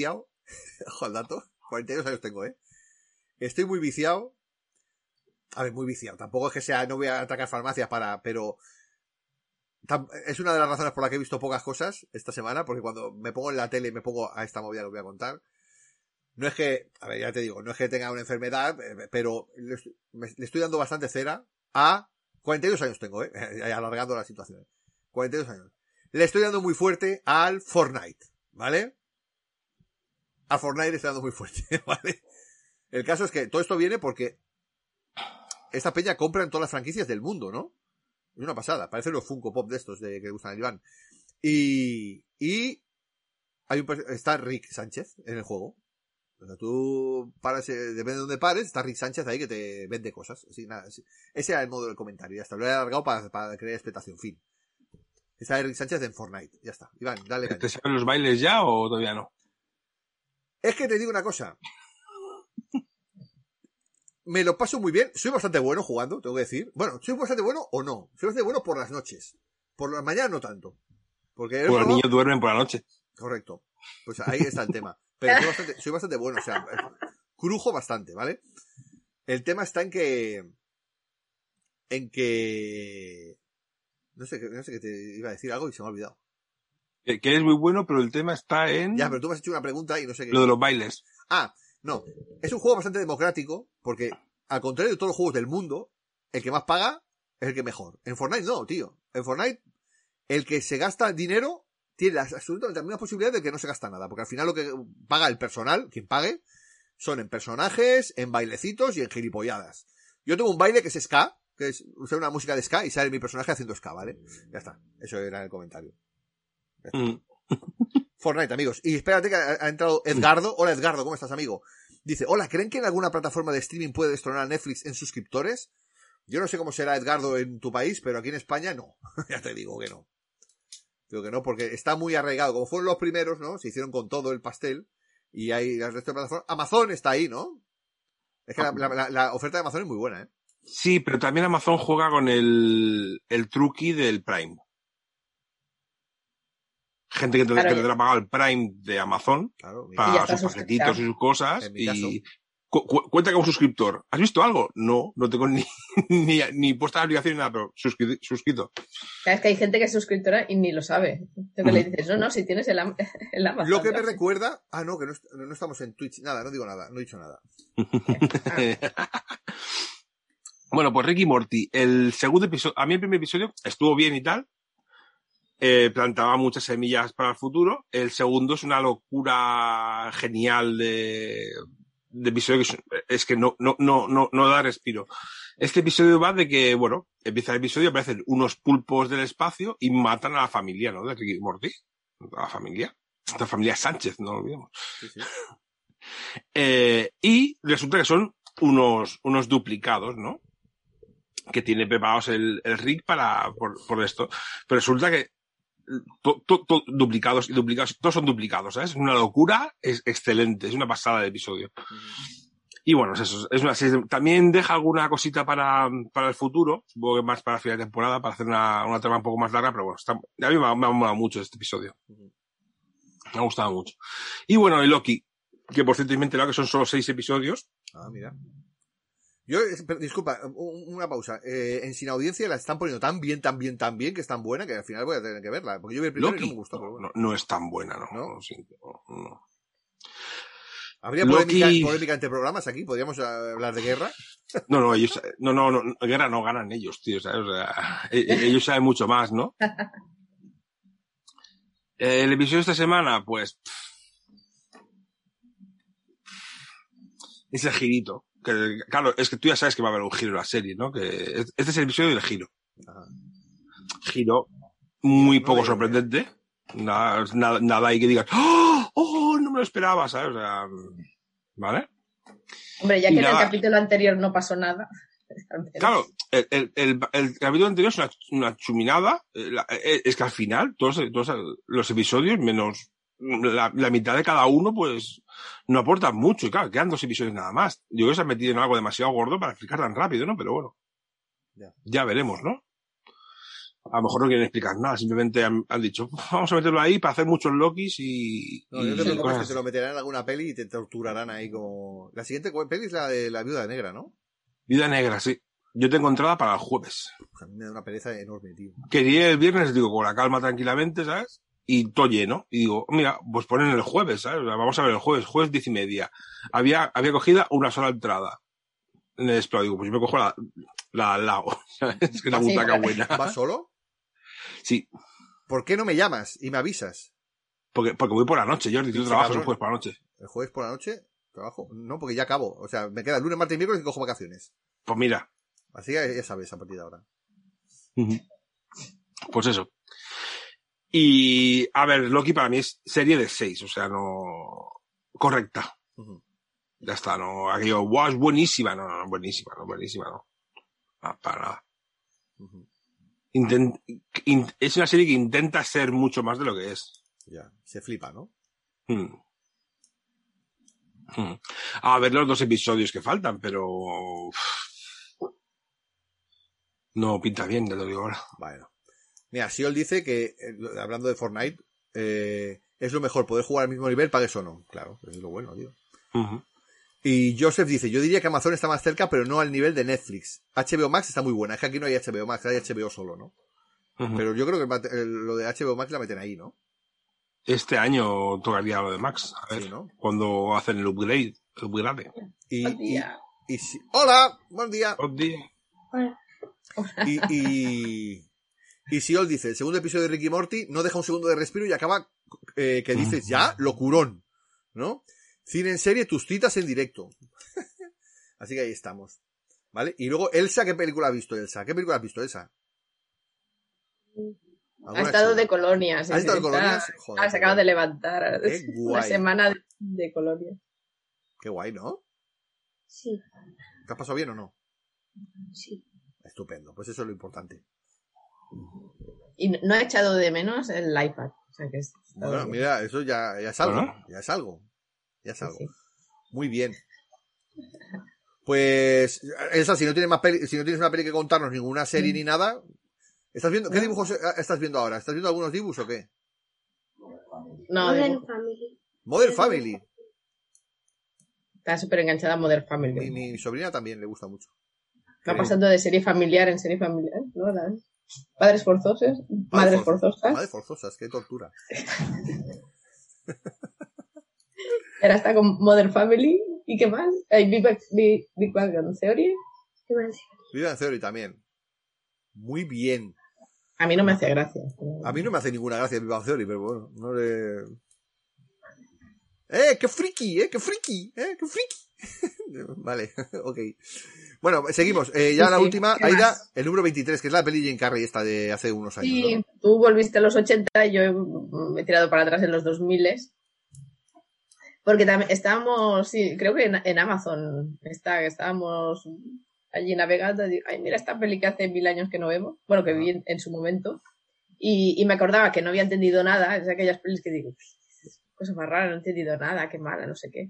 Ojo al dato. cuarenta y dos años tengo, ¿eh? Estoy muy viciado. A ver, muy viciado. Tampoco es que sea, no voy a atacar farmacias para, pero es una de las razones por las que he visto pocas cosas esta semana, porque cuando me pongo en la tele y me pongo a esta movida que os voy a contar, no es que, a ver, ya te digo, no es que tenga una enfermedad, pero le estoy, me, le estoy dando bastante cera a cuarenta y dos años tengo, ¿eh? Alargando la situación. cuarenta y dos años. Le estoy dando muy fuerte al Fortnite, ¿vale? Al Fortnite le estoy dando muy fuerte, ¿vale? El caso es que todo esto viene porque esta peña compra en todas las franquicias del mundo, ¿no? Es una pasada. Parecen los Funko Pop de estos de que gustan a Iván. Y, y hay un, está Rick Sánchez en el juego. O sea, tú paras, depende de dónde pares, está Rick Sánchez ahí que te vende cosas. Así, nada, así. Ese era el modo del comentario. Ya está. Lo he alargado para, para crear expectación. Fin. Está Rick Sánchez en Fortnite. Ya está. Iván, dale. ¿Te saben los bailes ya o todavía no? Es que te digo una cosa. Me lo paso muy bien. Soy bastante bueno jugando, tengo que decir. Bueno, ¿soy bastante bueno o no? Soy bastante bueno por las noches. Por las mañanas no tanto. Porque pues los niños duermen por la noche. Correcto. Pues ahí está el tema. Pero soy bastante, soy bastante bueno. O sea, crujo bastante, ¿vale? El tema está en que... En que... No sé, no sé qué te iba a decir algo y se me ha olvidado. Que, que eres muy bueno, pero el tema está en... Ya, pero tú me has hecho una pregunta y no sé qué... Lo de los bailes. Ah, no. Es un juego bastante democrático porque, al contrario de todos los juegos del mundo, el que más paga es el que mejor. En Fortnite no, tío. En Fortnite, el que se gasta dinero tiene las, absolutamente las mismas posibilidades de que no se gasta nada. Porque al final lo que paga el personal, quien pague, son en personajes, en bailecitos y en gilipolladas. Yo tengo un baile que es ska, que es usar una música de ska y sale mi personaje haciendo ska, ¿vale? Ya está. Eso era el comentario. Mm. Fortnite, amigos. Y espérate que ha, ha entrado Edgardo. Hola, Edgardo, ¿cómo estás, amigo? Dice, hola, ¿creen que en alguna plataforma de streaming puede destronar a Netflix en suscriptores? Yo no sé cómo será, Edgardo, en tu país, pero aquí en España no. Ya te digo que no. Digo que no, porque está muy arraigado. Como fueron los primeros, ¿no? Se hicieron con todo el pastel. Y hay el resto de plataformas. Amazon está ahí, ¿no? Es que la, la, la oferta de Amazon es muy buena, ¿eh? Sí, pero también Amazon juega con el, el truqui del Prime. Gente que, claro, que tendrá pagado el Prime de Amazon, claro, para sus paquetitos y sus cosas. Y cu cu cuenta como suscriptor. ¿Has visto algo? No, no tengo ni, ni, ni puesta la obligación ni nada, pero suscri suscrito. Es que hay gente que es suscriptora y ni lo sabe. Lo que mm. le dices, no, no, si tienes el, el Amazon. Lo que me recuerda... Ah, no, que no, no estamos en Twitch. Nada, no digo nada, no he dicho nada. Bueno, pues Rick y Morty. El segundo episodio... A mí el primer episodio estuvo bien y tal. Eh, plantaba muchas semillas para el futuro. El segundo es una locura genial de, de episodio que es, es que no, no, no, no, no da respiro. Este episodio va de que, bueno, empieza el episodio, aparecen unos pulpos del espacio y matan a la familia, ¿no? De Rick y Morty. A la familia. A la familia Sánchez, no lo olvidemos. Sí, sí. eh, y resulta que son unos, unos duplicados, ¿no? Que tiene preparados el, el Rick para, por, por esto. Pero resulta que To, to, to, duplicados y duplicados, todos son duplicados, ¿sabes? Es una locura, es excelente, es una pasada de episodio. Uh-huh. Y bueno, es eso, es una serie, también deja alguna cosita para, para el futuro, supongo que más para final de temporada, para hacer una, una trama un poco más larga, pero bueno, está, a mí me ha, me ha molado mucho este episodio. Uh-huh. Me ha gustado mucho. Y bueno, el Loki, que por cierto me he enterado que son solo seis episodios. Ah, mira. Yo, disculpa, una pausa. Eh, en Sin Audiencia la están poniendo tan bien, tan bien, tan bien, que es tan buena que al final voy a tener que verla. Porque yo vi el primero Loki, y no me gustó. No, bueno. no, no es tan buena, no. ¿No? no, no. ¿Habría polémica, Loki... polémica entre programas aquí? ¿Podríamos hablar de guerra? No, no, ellos, no, no, no, guerra no ganan ellos, tío. ¿Sabes? O sea, ellos saben mucho más, ¿no? El episodio de esta semana, pues... es el girito. Que, claro, es que tú ya sabes que va a haber un giro en la serie, ¿no? Que este es el episodio del giro. Ajá. Giro muy no, poco no, sorprendente. Nada, nada, nada ahí que digas, ¡oh! ¡Oh! No me lo esperaba, ¿sabes? O sea, ¿vale? Hombre, ya que y en nada, el capítulo anterior no pasó nada. Claro, el, el, el, el capítulo anterior es una, una chuminada. Es que al final, todos, todos los episodios, menos la, la mitad de cada uno, pues no aportan mucho. Y claro, quedan dos episodios nada más. Yo creo que se han metido en algo demasiado gordo para explicar tan rápido, ¿no? Pero bueno, ya, ya veremos, ¿no? A lo mejor no quieren explicar nada, simplemente han, han dicho, vamos a meterlo ahí para hacer muchos Lokis y... No, y no te preocupes cosas que así. te lo meterán en alguna peli y te torturarán ahí como... La siguiente peli es la de la Viuda Negra, ¿no? Vida Negra, sí. Yo tengo entrada para el jueves. Pues a mí me da una pereza enorme, tío. Quería el viernes, digo, con la calma, tranquilamente, ¿sabes? Y todo lleno. Y digo, mira, pues ponen el jueves, ¿sabes? O sea, vamos a ver el jueves, jueves diez y media. Había, había cogida una sola entrada en el Explora. Digo, pues yo me cojo la, la al lado, ¿sabes? Que la Sí, butaca vale. buena. ¿Vas solo? Sí, ¿Por qué no me llamas y me avisas? porque, porque voy por la noche, Jordi. Tú Pinche trabajas cabrón. el jueves por la noche. ¿El jueves por la noche? ¿Trabajo? No, porque ya acabo. O sea, me queda el lunes, martes y miércoles y cojo vacaciones. Pues mira. Así que ya sabes a partir de ahora. Ujú. Pues eso. Y, a ver, Loki para mí es serie de seis, o sea, no... Correcta. Uh-huh. Ya está, no... Aquello, wow, es buenísima. No, no, no, buenísima, no, buenísima, no. No, para nada. Uh-huh. Intent... in- Es una serie que intenta ser mucho más de lo que es. Ya, se flipa, ¿no? Hmm. Hmm. A ver los dos episodios que faltan, pero... No pinta bien, te lo digo ahora. Bueno. Mira, Siol dice que, eh, hablando de Fortnite, eh, es lo mejor poder jugar al mismo nivel, pagues o no. Claro, eso es lo bueno, tío. Uh-huh. Y Joseph dice, yo diría que Amazon está más cerca, pero no al nivel de Netflix. H B O Max está muy buena. Es que aquí no hay H B O Max, hay H B O solo, ¿no? Uh-huh. Pero yo creo que el- el- lo de H B O Max la meten ahí, ¿no? Este año tocaría lo de Max. A ver, Sí, ¿no? cuando hacen el upgrade. El upgrade. Y, Buen y, día. y si- ¡Hola! ¡Buen día! Buen día. Hola. Y, y, y Siol dice, el segundo episodio de Ricky Morty no deja un segundo de respiro y acaba eh, que dices, ya, locurón, ¿no? Cine en serie, tus citas en directo. Así que ahí estamos. ¿Vale? Y luego, Elsa, ¿qué película ha visto Elsa? ¿Qué película has visto Elsa? Ha estado chula? de colonias. ¿Ha estado de está- colonias? Joder, ah, se acaba de levantar. Qué Una guay. semana de, de colonias. Qué guay, ¿no? Sí, ¿Te has pasado bien o no? sí. Estupendo, pues eso es lo importante. Y no, no ha echado de menos el iPad. O sea que es, está Bueno, bien. mira, eso ya, ya es algo, Bueno. ya es algo, ya es Sí, algo. sí. Muy bien. Pues, Elsa, si no tienes más peli, si no tienes una peli que contarnos, ninguna serie Mm. ni nada, ¿estás viendo, qué No. dibujos eh, estás viendo ahora? ¿Estás viendo algunos dibujos o qué? No, Modern digo, Family. Modern Family. está súper enganchada a Modern Mi, Family. mi sobrina también le gusta mucho. Va pasando de serie familiar en serie familiar. ¿No? La- Padres forzosos, madres Madre forzo- forzosas. Madre forzosas, qué tortura. Ahora está con Modern Family. ¿Y qué más? Hay Big Bang, Big, Big Bang Theory. ¿Qué más? Viva en Theory también. Muy bien. A mí no me hace gracia. A mí no me hace ninguna gracia Viva en Theory, pero bueno, no le... ¡Eh, qué friki! ¡Eh, qué friki! ¡Eh, qué friki! Vale, ok. Bueno, seguimos. Eh, ya Sí, la sí. última, ¿Qué Aida, más? el número veintitrés, que es la peli Jim Carrey esta de hace unos años, Sí, ¿no? tú volviste a los ochenta y yo me he tirado para atrás en los dos mil. Porque también estábamos, sí, creo que en, en Amazon está, estábamos allí navegando y digo, ay, mira esta peli que hace mil años que no vemos, bueno, que vi en, en su momento, y, y me acordaba que no había entendido nada, es de aquellas pelis que digo, cosa más rara, no he entendido nada, qué mala, no sé qué.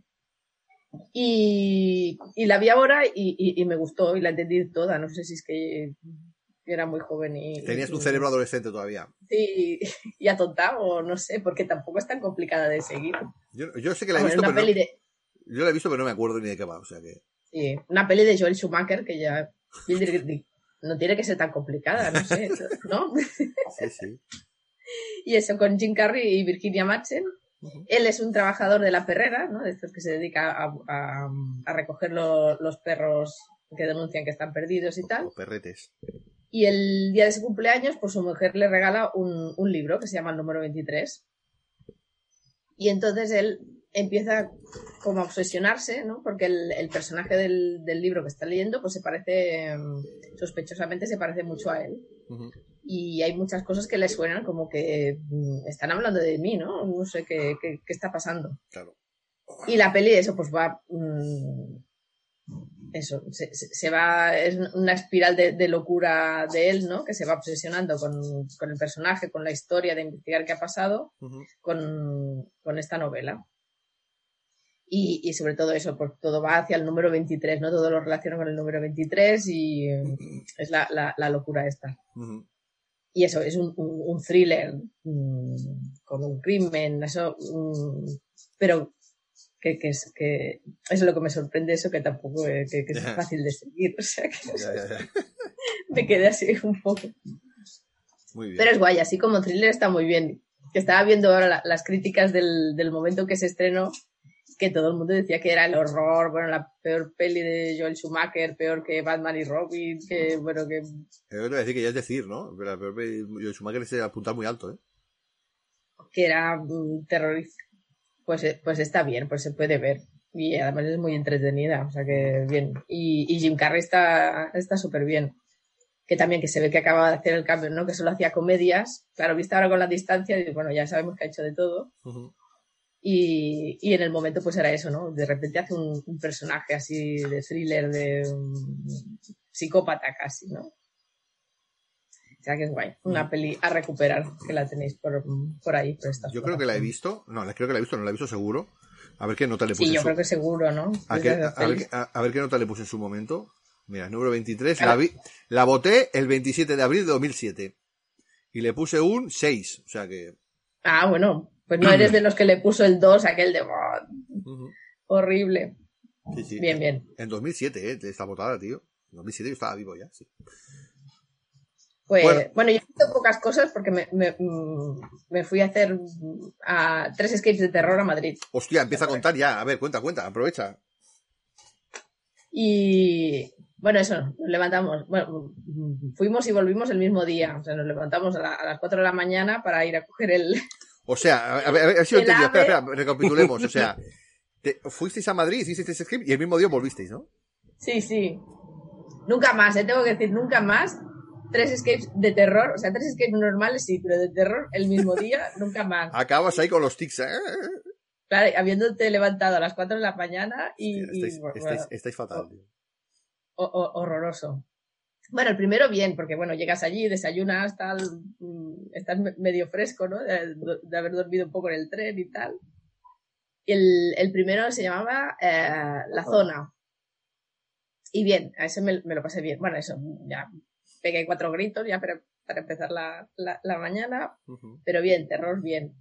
Y, y la vi ahora y, y, y me gustó y la entendí toda, no sé si es que era muy joven y... Tenías un y- cerebro adolescente todavía. Sí, y atontado, o no sé, porque tampoco es tan complicada de seguir. Yo, yo sé que la he Vamos, visto, una pero peli no, de, yo la he visto, pero no me acuerdo ni de qué va, o sea que... sí, una peli de Joel Schumacher que ya no tiene que ser tan complicada, no sé, ¿no? Sí, sí. Y eso con Jim Carrey y Virginia Madsen. Él es un trabajador de la perrera, ¿no? De estos que se dedica a, a, a recoger lo- los perros que denuncian que están perdidos y tal. Los perretes. Y el día de su cumpleaños, pues su mujer le regala un, un libro que se llama El número veintitrés. Y entonces él empieza como a obsesionarse, ¿no? Porque el, el personaje del, del libro que está leyendo, pues se parece, mm, sospechosamente se parece mucho a él. Ujú. Y hay muchas cosas que le suenan como que mm, están hablando de mí, ¿no? No sé qué, qué, qué está pasando. Claro. Y la peli, eso, pues va... mm, eso, se, se, se va... Es una espiral de, de locura de él, ¿no? Que se va obsesionando con, con el personaje, con la historia, de investigar qué ha pasado, Ujú. con, con esta novela. Y, y sobre todo eso, pues todo va hacia el número veintitrés, ¿no? Todo lo relaciona con el número veintitrés y eh, es la, la, la locura esta. Ujú. y eso, es un, un, un thriller mmm, con un crimen, eso, mmm, pero que, que, es, que eso es lo que me sorprende, eso que tampoco es, que, que es fácil de seguir, o sea que Ya, ya, ya. me quedé así un poco. Muy bien. Pero es guay, así como thriller está muy bien. Que estaba viendo ahora la, las críticas del, del momento que se estrenó, que todo el mundo decía que era el horror, bueno, la peor peli de Joel Schumacher, peor que Batman y Robin, que, bueno, que... Yo te voy a decir que ya es decir, ¿no? Pero, pero, pero yo Schumacher se apuntar muy alto, ¿eh? que era um, terrorífico. Pues, pues está bien, pues se puede ver. Y además es muy entretenida, o sea que bien. Y, y Jim Carrey está está súper bien. Que también que se ve que acaba de hacer el cambio, ¿no? Que solo hacía comedias. Claro, viste ahora con la distancia, y bueno, ya sabemos que ha hecho de todo. Uh-huh. Y, y en el momento pues era eso, ¿no? De repente hace un, un personaje así de thriller, de um, psicópata casi, ¿no? O sea que es guay. Una peli a recuperar, que la tenéis por, por ahí. Por esta yo creo que la he visto. No, creo que la he visto, no la he visto seguro. A ver qué nota le puse. Sí, yo su... creo que seguro, ¿no? A, qué, a, a, ver, a, a ver qué nota le puse en su momento. Mira, número veintitrés. La, vi, la voté el veintisiete de abril de dos mil siete. Y le puse un seis. O sea que... Ah, bueno. Pues no eres de los que le puso el dos, aquel de... Uh-huh. Horrible. Sí, sí. Bien, bien. En dos mil siete, ¿eh? Esta votada, tío. En dos mil siete yo estaba vivo ya, sí. Pues, bueno, bueno yo he visto pocas cosas porque me, me, me fui a hacer a tres escapes de terror a Madrid. Hostia, empieza a contar ya. A ver, cuenta, cuenta, aprovecha. Y... Bueno, eso, nos levantamos, bueno, fuimos y volvimos el mismo día, o sea, nos levantamos a, la, a las cuatro de la mañana para ir a coger el... O sea, a ver, a ver si lo entendí, espera, espera, recapitulemos, o sea, te, fuisteis a Madrid, hicisteis ese script y el mismo día volvisteis, ¿no? Sí, sí, nunca más, ¿eh? Tengo que decir, nunca más, tres escapes de terror, o sea, tres escapes normales sí, pero de terror el mismo día, nunca más. Acabas ahí con los tics, ¿eh? Claro, habiéndote levantado a las cuatro de la mañana y... Estáis, y, bueno, estáis, estáis fatal, tío. O, o, horroroso. Bueno, el primero bien, porque bueno, llegas allí, desayunas, tal, estás medio fresco, ¿no? De, de haber dormido un poco en el tren y tal. Y el, el primero se llamaba eh, La Zona. Y bien, a ese me, me lo pasé bien. Bueno, eso, ya pegué cuatro gritos ya para, para empezar la, la, la mañana, uh-huh. Pero bien, terror bien.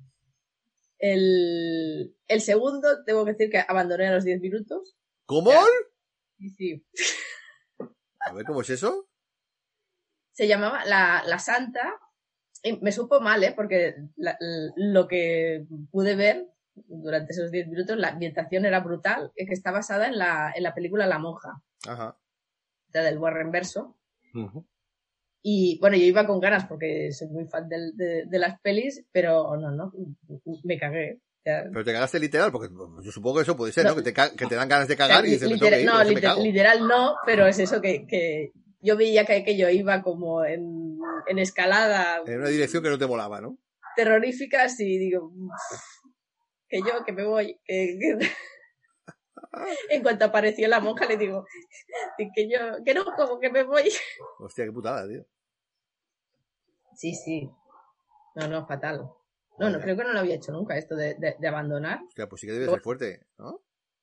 El, el segundo, tengo que decir que abandoné a los diez minutos. ¿Cómo? Sí, sí. A ver, ¿cómo es eso? Se llamaba La, la Santa. Y me supo mal, ¿eh? Porque la, lo que pude ver durante esos diez minutos, la ambientación era brutal, que está basada en la, en la película La Monja. Ajá. La del Warren Verso. Uh-huh. Y bueno, yo iba con ganas porque soy muy fan de, de, de las pelis, pero no, no, me cagué. Ya. Pero te cagaste literal, porque yo supongo que eso puede ser, ¿no? ¿no? Que, te, que te dan ganas de cagar, o sea, y dices, literal, ir, no, no liter, literal no, pero es eso que, que yo veía que aquello iba como en, en escalada. En una dirección que no te molaba, ¿no? Terroríficas y digo, que yo, que me voy. Que, que... En cuanto apareció la monja le digo, que yo, que no, como que me voy. Hostia, qué putada, tío. Sí, sí. No, no, fatal. No, no, creo que no lo había hecho nunca esto de, de, de abandonar. Hostia, pues sí que debe ser fuerte, ¿no?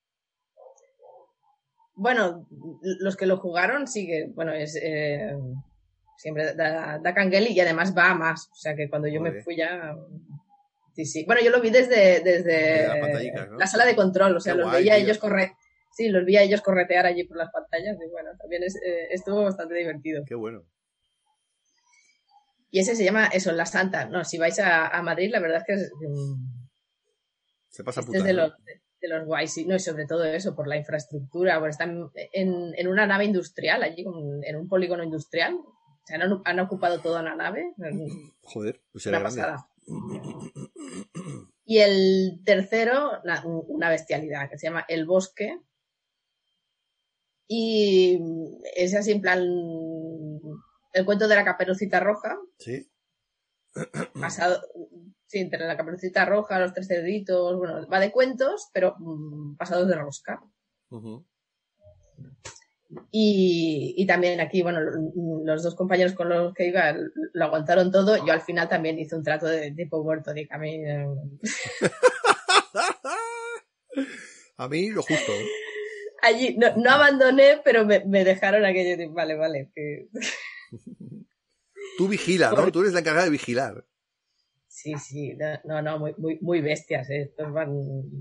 Bueno, los que lo jugaron sí que, bueno, es eh, siempre da, da cangueli y además va a más. O sea que cuando yo Joder. me fui ya... Sí, sí. Bueno, yo lo vi desde, desde la, ¿no? la sala de control, o sea, Qué los guay, veía tío. ellos correr. Sí, los vi a ellos corretear allí por las pantallas y bueno, también es, eh, estuvo bastante divertido. Qué bueno. Y ese se llama eso, La Santa. No, si vais a, a Madrid, la verdad es que es, se pasa este puta, es de ¿no? los, de, de los guays, sí, no, y sobre todo eso, por la infraestructura, bueno, están en, en una nave industrial, allí, en un polígono industrial. O sea, han, han ocupado toda la nave. Joder, pues era una grande. Pasada. Y el tercero, una, una bestialidad, que se llama El Bosque. Y es así en plan... El cuento de la Caperucita Roja. Sí. Pasado, sí, entre la Caperucita Roja, los tres cerditos, bueno, va de cuentos, pero mmm, pasados de rosca. Uh-huh. Y, y también aquí, bueno, los dos compañeros con los que iba lo aguantaron todo. Yo al final también hice un trato de tipo muerto, de que a mí... Eh... a mí lo justo. Allí no, no abandoné, pero me, me dejaron aquello de, vale, vale, que... Tú vigila, ¿no? Tú eres la encargada de vigilar. Sí, sí, no, no, muy, muy, muy bestias, ¿eh? Estos van...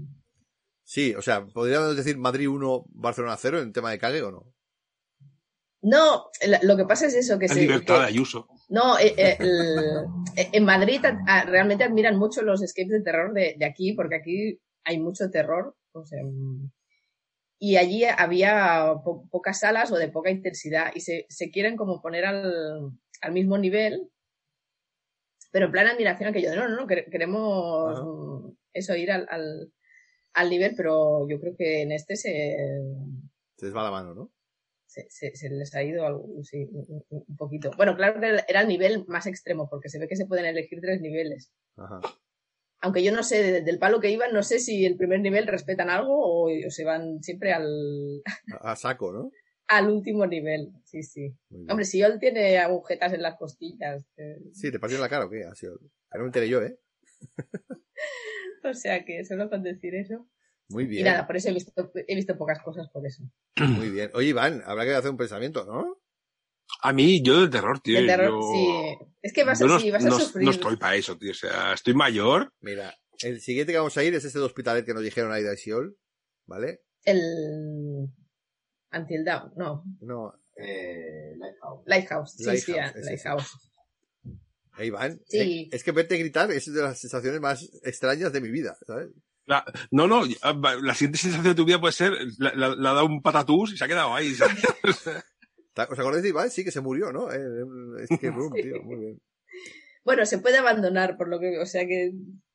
Sí, o sea, ¿podríamos decir Madrid uno, Barcelona cero en tema de cague o no? No, lo que pasa es eso, que La se... libertad que, de Ayuso. No, eh, eh, el, en Madrid a, realmente admiran mucho los escapes de terror de, de aquí, porque aquí hay mucho terror, o sea, y allí había po pocas salas o de poca intensidad, y se, se quieren como poner al, al mismo nivel, pero en plan admiración, que yo, no, no, no, queremos uh-huh. eso, ir al, al, al nivel, pero yo creo que en este se... Se les va la mano, ¿no? Se, se, se les ha ido algo, sí, un, un poquito. Bueno, claro que era el nivel más extremo, porque se ve que se pueden elegir tres niveles. Ajá. Aunque yo no sé, del palo que iban, no sé si el primer nivel respetan algo o, o se van siempre al... A saco, ¿no? Al último nivel, sí, sí. Hombre, si Siol tiene agujetas en las costillas. Eh... Sí, ¿te partió en la cara o qué? Así, no me enteré yo, ¿eh? O sea que solo con decir eso. Muy bien. Y nada, por eso he visto, he visto pocas cosas por eso. Muy bien. Oye, Iván, habrá que hacer un pensamiento, ¿no? A mí, yo del terror, tío. El terror, yo... sí. Es que vas a, no, sí, vas no, a sufrir. No estoy para eso, tío. O sea, estoy mayor. Mira, el siguiente que vamos a ir es ese de Hospitalet que nos dijeron ahí de Siol, ¿vale? El... Until Dawn, no. No. Eh, Lighthouse. Lighthouse, sí, Lighthouse, sí, ese, Lighthouse. Hey, Iván, sí. eh, es que verte gritar es de las sensaciones más extrañas de mi vida, ¿sabes? La, no, no, la siguiente sensación de tu vida puede ser, le ha dado un patatús y se ha quedado ahí, ¿sabes? ¿Os acordáis de Iván? Sí, que se murió, ¿no? Es que boom, tío, muy bien. Bueno, se puede abandonar, por lo que, o sea que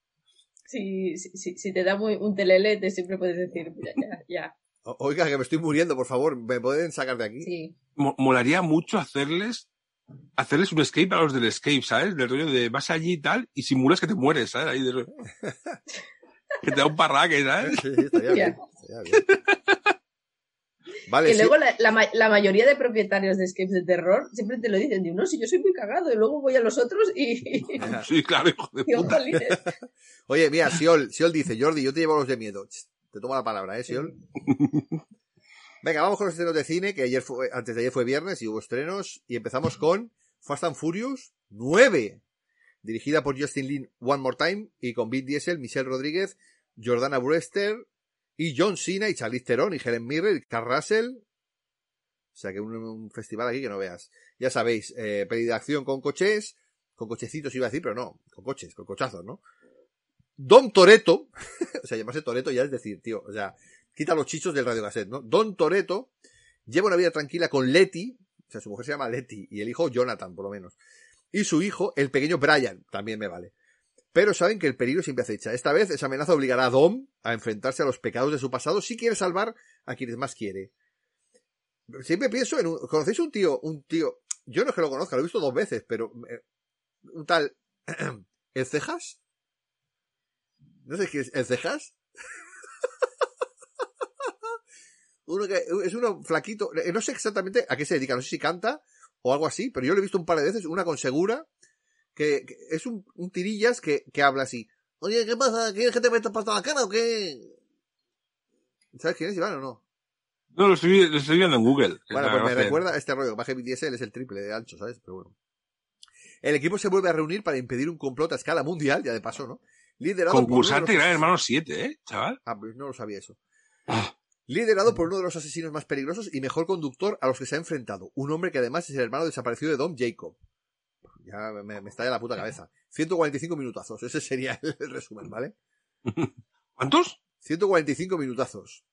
si, si, si te da muy, un telelete siempre puedes decir, ya, ya, ya. Oiga, que me estoy muriendo, por favor, ¿me pueden sacar de aquí? Sí. Molaría mucho hacerles hacerles un escape a los del escape, ¿sabes? Del rollo de vas allí y tal, y simulas que te mueres, ¿sabes? Ahí de... que te da un parraque, ¿sabes? Sí, sí, estaría bien. Estaría bien. Vale, y sí. luego la, la, la mayoría de propietarios de escapes de terror siempre te lo dicen, digo, no, si yo soy muy cagado, y luego voy a los otros y... Sí, claro, hijo de puta. Oye, mira, Siol, Siol dice, Jordi, yo te llevo los de miedo. Te tomo la palabra, ¿eh, Siol? Venga, vamos con los estrenos de cine, que ayer fue, antes de ayer fue viernes y hubo estrenos, y empezamos con Fast and Furious nueve, dirigida por Justin Lin One More Time, y con Vin Diesel, Michelle Rodríguez, Jordana Brewster, y John Cena, y Charlize Theron, y Helen Mirren, y Carl Russell. O sea que un, un festival aquí que no veas. Ya sabéis, eh, peli de acción con coches, con cochecitos iba a decir, pero no, con coches, con cochazos, ¿no? Don Toretto, o sea, llamarse Toretto ya es decir, tío, o sea, quita los chichos del radiocassette, ¿no? Don Toretto lleva una vida tranquila con Letty, o sea, su mujer se llama Letty, y el hijo Jonathan, por lo menos. Y su hijo, el pequeño Brian, también me vale. Pero saben que el peligro siempre acecha. Esta vez esa amenaza obligará a Dom a enfrentarse a los pecados de su pasado si quiere salvar a quienes más quiere. Siempre pienso en un... ¿Conocéis un tío? Un tío... Yo no es que lo conozca, lo he visto dos veces, pero... Un tal... ¿El Cejas? ¿No sé qué es? ¿El Cejas? Uno que es uno flaquito, no sé exactamente a qué se dedica, no sé si canta o algo así, pero yo lo he visto un par de veces, una con Segura, que, que es un, un tirillas que, que habla así. Oye, ¿qué pasa? ¿Quieres que te metas pasta a la cara o qué? ¿Sabes quién es, Iván, o no? No, lo estoy, lo estoy viendo en Google. Bueno, pues me recuerda a este rollo, baje Vin Diesel es el triple de ancho, ¿sabes? Pero bueno. El equipo se vuelve a reunir para impedir un complot a escala mundial, ya de paso, ¿no? Liderado Concursante por Gran Hermano siete, ¿eh, chaval? Ah, pues no lo sabía eso. Liderado por uno de los asesinos más peligrosos y mejor conductor a los que se ha enfrentado. Un hombre que además es el hermano desaparecido de Dom, Jacob. Ya me, me estalla la puta cabeza. ciento cuarenta y cinco minutazos. Ese sería el, el resumen, ¿vale? ¿Cuántos? ciento cuarenta y cinco minutazos.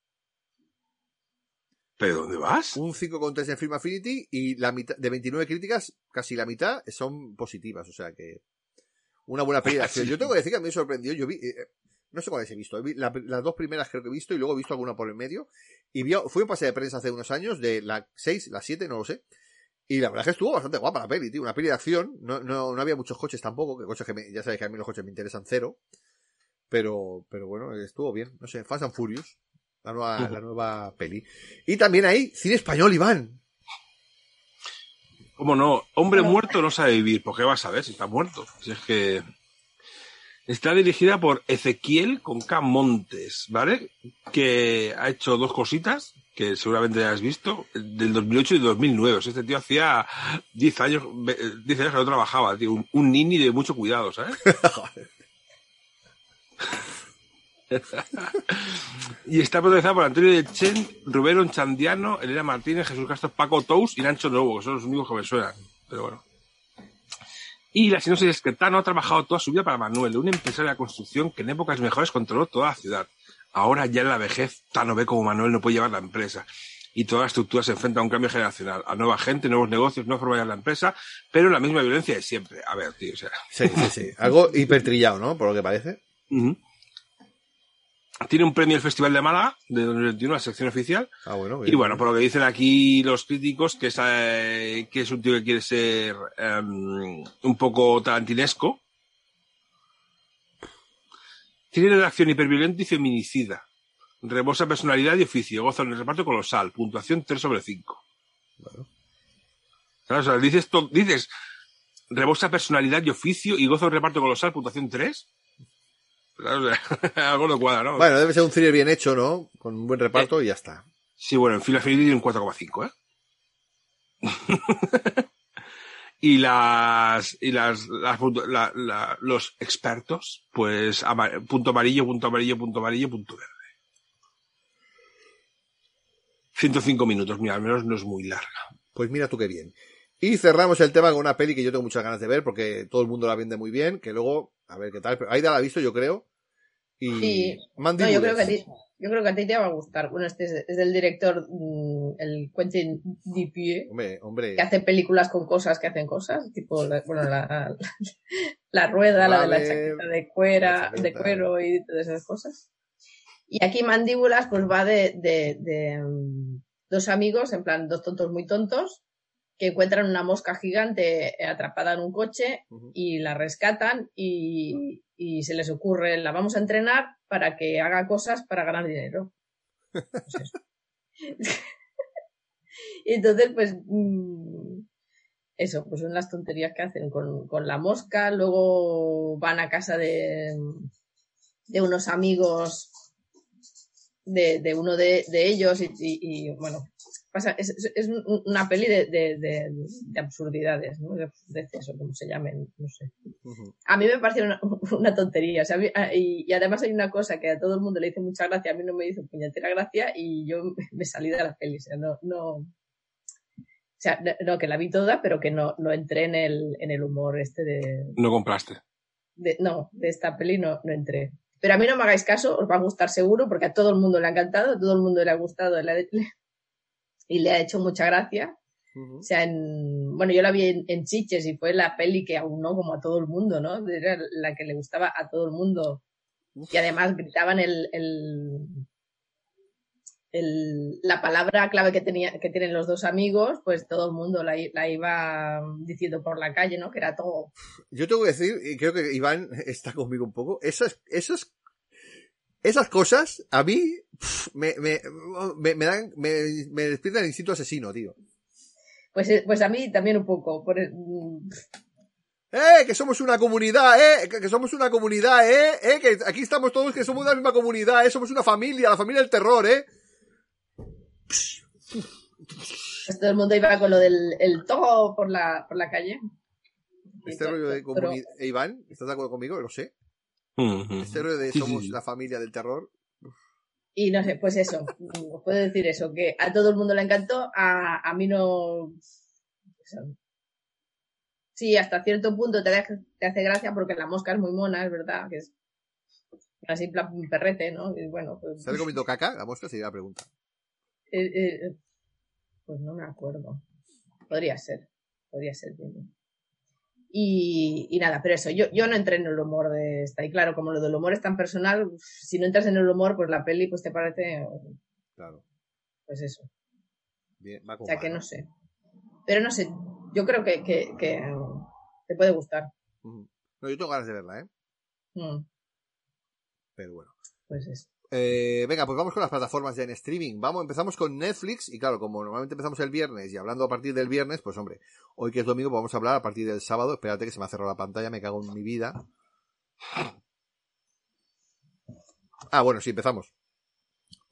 ¿Pero dónde vas? Un cinco coma tres en Film Affinity y la mitad, de veintinueve críticas, casi la mitad son positivas. O sea que... Una buena peli de acción. Yo tengo que decir que a mí me sorprendió. Yo vi... Eh, No sé cuáles he visto. La, las dos primeras creo que he visto y luego he visto alguna por el medio. Y vi, fui a un paseo de prensa hace unos años de la seis, la siete, no lo sé. Y la verdad es que estuvo bastante guapa la peli, tío. Una peli de acción. No, no, no había muchos coches tampoco. Que coches que me, ya sabéis que a mí los coches me interesan cero. Pero, pero bueno, estuvo bien. No sé, Fast and Furious. La nueva, uh-huh. la nueva peli. Y también hay cine español, Iván. ¿Cómo no? Hombre muerto no sabe vivir. ¿Por qué vas a ver si está muerto? Si es que... Está dirigida por Ezequiel con K. Montes, ¿vale? Que ha hecho dos cositas. que seguramente has visto, del dos mil ocho y dos mil nueve. O sea, este tío hacía diez años, diez años que no trabajaba, tío. Un, un nini de mucho cuidado, ¿sabes? Y está protagonizada por Antonio de Chen, Rubén Onchandiano, Elena Martínez, Jesús Castro, Paco Tous y Nacho Novo, que son los únicos que me suenan. Pero bueno. Y la sinopsis es que Tano ha trabajado toda su vida para Manuel, un empresario de la construcción que en épocas mejores controló toda la ciudad. Ahora, ya en la vejez, Tano ve como Manuel no puede llevar la empresa. Y toda la estructura se enfrenta a un cambio generacional, a nueva gente, nuevos negocios, nuevas formas de la empresa, pero la misma violencia de siempre. A ver, tío, o sea... Sí, sí, sí. Algo hipertrillado, ¿no? Por lo que parece. Uh-huh. Tiene un premio el Festival de Málaga de dos mil veintiuno, la sección oficial. Ah, bueno. Bien, y bueno, bien. por lo que dicen aquí los críticos, que es, eh, que es un tío que quiere ser um, un poco tarantinesco. Tiene redacción hiperviolenta y feminicida. Rebosa personalidad y oficio. Goza en el reparto colosal. Puntuación tres sobre cinco. Bueno. ¿Sabes? O sea, dices, to- dices rebosa personalidad y oficio y goza en reparto colosal. Puntuación tres. Claro, o sea, algo no cuadra, ¿no? Bueno, debe ser un thriller bien hecho, ¿no? Con un buen reparto Eh, y ya está. Sí, bueno, en Fila Affinity tiene un cuatro coma cinco, ¿eh? Y las y las, las la, la, los expertos, pues ama- punto amarillo, punto amarillo, punto amarillo, punto verde. ciento cinco minutos, mira, al menos no es muy larga. Pues mira tú qué bien. Y cerramos el tema con una peli que yo tengo muchas ganas de ver porque todo el mundo la vende muy bien, que luego, a ver qué tal. Pero Aida la ha visto, yo creo. Y Sí. No, Mandíbulas. yo creo que a ti, yo creo que a ti te va a gustar. Bueno, este es, es del director, mmm, el Quentin Dupieux, Hombre, hombre. que hace películas con cosas que hacen cosas, tipo, la, bueno, la, la rueda, la de la chaqueta de, cuera, de cuero y todas esas cosas. Y aquí Mandíbulas, pues va de, de, de um, dos amigos, en plan, dos tontos muy tontos, que encuentran una mosca gigante atrapada en un coche y la rescatan y, y se les ocurre, la vamos a entrenar para que haga cosas para ganar dinero. Pues eso. Y entonces, pues, mmm, eso, pues son las tonterías que hacen con, con la mosca. Luego van a casa de, de unos amigos de, de uno de, de ellos y, y, y bueno, pasa, es, es una peli de, de, de, de absurdidades, ¿no? De, de eso, como se llamen, no sé. Uh-huh. A mí me pareció una, una tontería, o sea, y, y además hay una cosa que a todo el mundo le dice mucha gracia, a mí no me hizo puñetera gracia y yo me salí de la peli, o sea, no, no, o sea, no, que la vi toda, pero que no, no entré en el, en el humor este de... No compraste. De, no, de esta peli no, no entré. Pero a mí no me hagáis caso, os va a gustar seguro, porque a todo el mundo le ha encantado, a todo el mundo le ha gustado le, le, y le ha hecho mucha gracia. Uh-huh. O sea, en, bueno, yo la vi en, en Chiches y fue la peli que aunó como a todo el mundo, ¿no? Era la que le gustaba a todo el mundo. Y además gritaban el, el, el, la palabra clave que, tenía, que tienen los dos amigos, pues todo el mundo la, la iba diciendo por la calle, ¿no? Que era todo. Yo tengo que decir, y creo que Iván está conmigo un poco, esas, esas, esas cosas a mí pff, me, me, me, me dan, me, me despiertan el instinto asesino, tío. Pues, pues a mí también un poco. Por el... ¡Eh! Que somos una comunidad, eh, que, que somos una comunidad, eh, eh, que aquí estamos todos, que somos la misma comunidad, eh, somos una familia, la familia del terror, eh. Pues todo el mundo iba con lo del el todo por la, por la calle. Este rollo de comunidad, pero... Iván, ¿estás de acuerdo conmigo? Lo sé. Uh-huh. Este rollo de somos sí, sí. la familia del terror. Y no sé, pues eso, os puedo decir eso, que a todo el mundo le encantó, a, a mí no... O sea, sí, hasta cierto punto te, deja, te hace gracia porque la mosca es muy mona, es verdad, que es así plan perrete, ¿no? Y bueno, pues... ¿Sale comiendo caca? La mosca sería la pregunta. Eh, eh, pues no me acuerdo. Podría ser, podría ser bien. Y, y nada, pero eso, yo, yo no entré en el humor de esta. Y claro, como lo del humor es tan personal, si no entras en el humor, pues la peli pues te parece... Claro. Pues eso. Bien, va con o sea, va, que ¿no? no sé. Pero no sé, yo creo que, que, que te puede gustar. Uh-huh. No, yo tengo ganas de verla, ¿eh? Mm. Pero bueno. Pues eso. Eh, venga, pues vamos con las plataformas ya en streaming. Vamos, empezamos con Netflix y claro, como normalmente empezamos el viernes y hablando a partir del viernes, pues hombre, hoy que es domingo vamos a hablar a partir del sábado. Espérate que se me ha cerrado la pantalla, me cago en mi vida. Ah, bueno, sí, empezamos.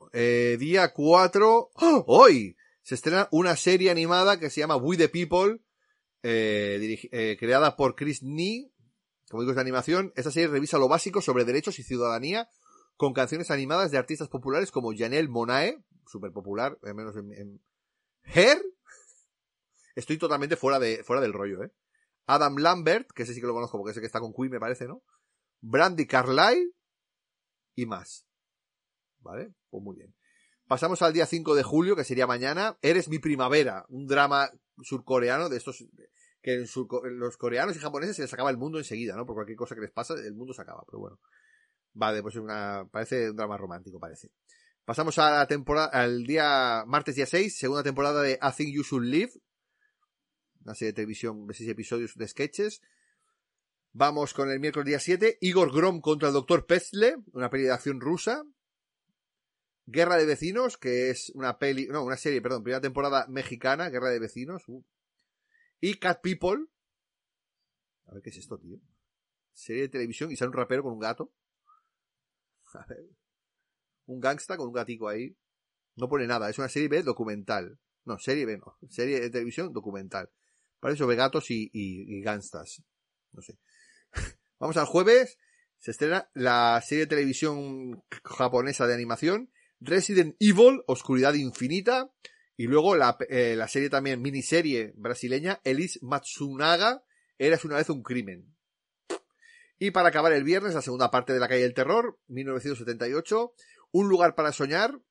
eh, día cuatro, ¡oh! Hoy se estrena una serie animada que se llama We the People, eh, dirigi- eh, creada por Chris Nee, como digo, es de animación. Esta serie revisa lo básico sobre derechos y ciudadanía con canciones animadas de artistas populares como Janelle Monáe, súper popular, al menos en, en... Her, estoy totalmente fuera de fuera del rollo, ¿eh? Adam Lambert, que ese sí que lo conozco porque ese que está con Queen, me parece, ¿no? Brandi Carlile y más. ¿Vale? Pues muy bien. Pasamos al día cinco de julio, que sería mañana. Eres mi primavera, un drama surcoreano de estos que en surco... los coreanos y japoneses se les acaba el mundo enseguida, ¿no? Por cualquier cosa que les pasa, el mundo se acaba, pero bueno. Vale, pues una parece un drama romántico, parece. Pasamos a la temporada, al día martes día seis, segunda temporada de I Think You Should Live, una serie de televisión de seis episodios de sketches. Vamos con el miércoles día siete, Igor Grom contra el doctor Pestle, una peli de acción rusa. Guerra de Vecinos, que es una peli, no, una serie, perdón, primera temporada mexicana, Guerra de Vecinos. Uh. Y Cat People. A ver qué es esto, tío. Serie de televisión y sale un rapero con un gato. A ver. Un gangsta con un gatico ahí. No pone nada, es una serie B documental. No, serie B no. Serie de televisión documental. Parece sobre gatos y, y, y gangstas. No sé. Vamos al jueves. Se estrena la serie de televisión japonesa de animación Resident Evil, Oscuridad Infinita. Y luego la, eh, la serie también, miniserie brasileña Elise Matsunaga, Eras una vez un crimen. Y para acabar el viernes, la segunda parte de La calle del terror, mil novecientos setenta y ocho, Un lugar para soñar,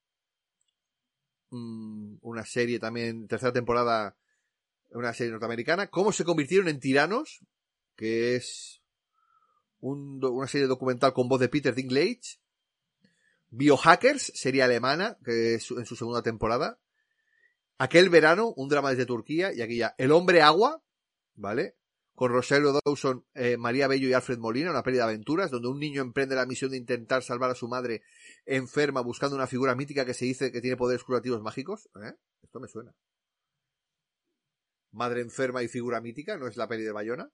mm, una serie también, tercera temporada, una serie norteamericana, Cómo se convirtieron en tiranos, que es un, una serie documental con voz de Peter Dinklage. Biohackers, serie alemana, que es en su segunda temporada. Aquel verano, un drama desde Turquía, y aquí ya, El hombre agua, ¿vale? Con Rosario Dawson, eh, María Bello y Alfred Molina, una peli de aventuras, donde un niño emprende la misión de intentar salvar a su madre enferma buscando una figura mítica que se dice que tiene poderes curativos mágicos. ¿Eh? Esto me suena. Madre enferma y figura mítica, ¿no es la peli de Bayona?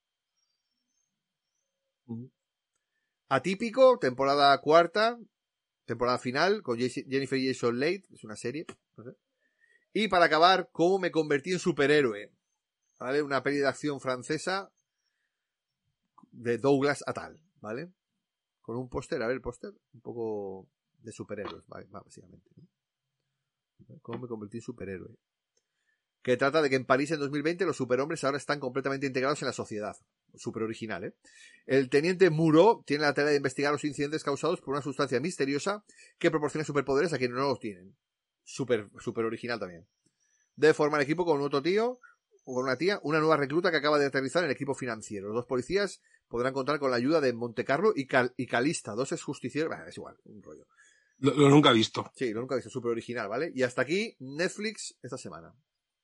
Uh-huh. Atípico, temporada cuarta, temporada final, con Jennifer Jason Leigh, es una serie. No sé. Y para acabar, Cómo me convertí en superhéroe. ¿Vale? Una peli de acción francesa de Douglas Attal, ¿vale? Con un póster, a ver el póster, un poco de superhéroes, ¿vale? Básicamente, ¿no? Cómo me convertí en superhéroe. Que trata de que en París en dos mil veinte los superhombres ahora están completamente integrados en la sociedad. Súper original, ¿eh? El teniente Moreau tiene la tarea de investigar los incidentes causados por una sustancia misteriosa que proporciona superpoderes a quienes no los tienen. Súper, súper original también. Debe formar equipo con otro tío o con una tía, una nueva recluta que acaba de aterrizar en el equipo financiero. Los dos policías podrán contar con la ayuda de Montecarlo y, Cal- y Calista, dos exjusticieros. Bah, es igual, un rollo. Lo, lo nunca he visto. Sí, lo nunca he visto, súper original, ¿vale? Y hasta aquí Netflix esta semana.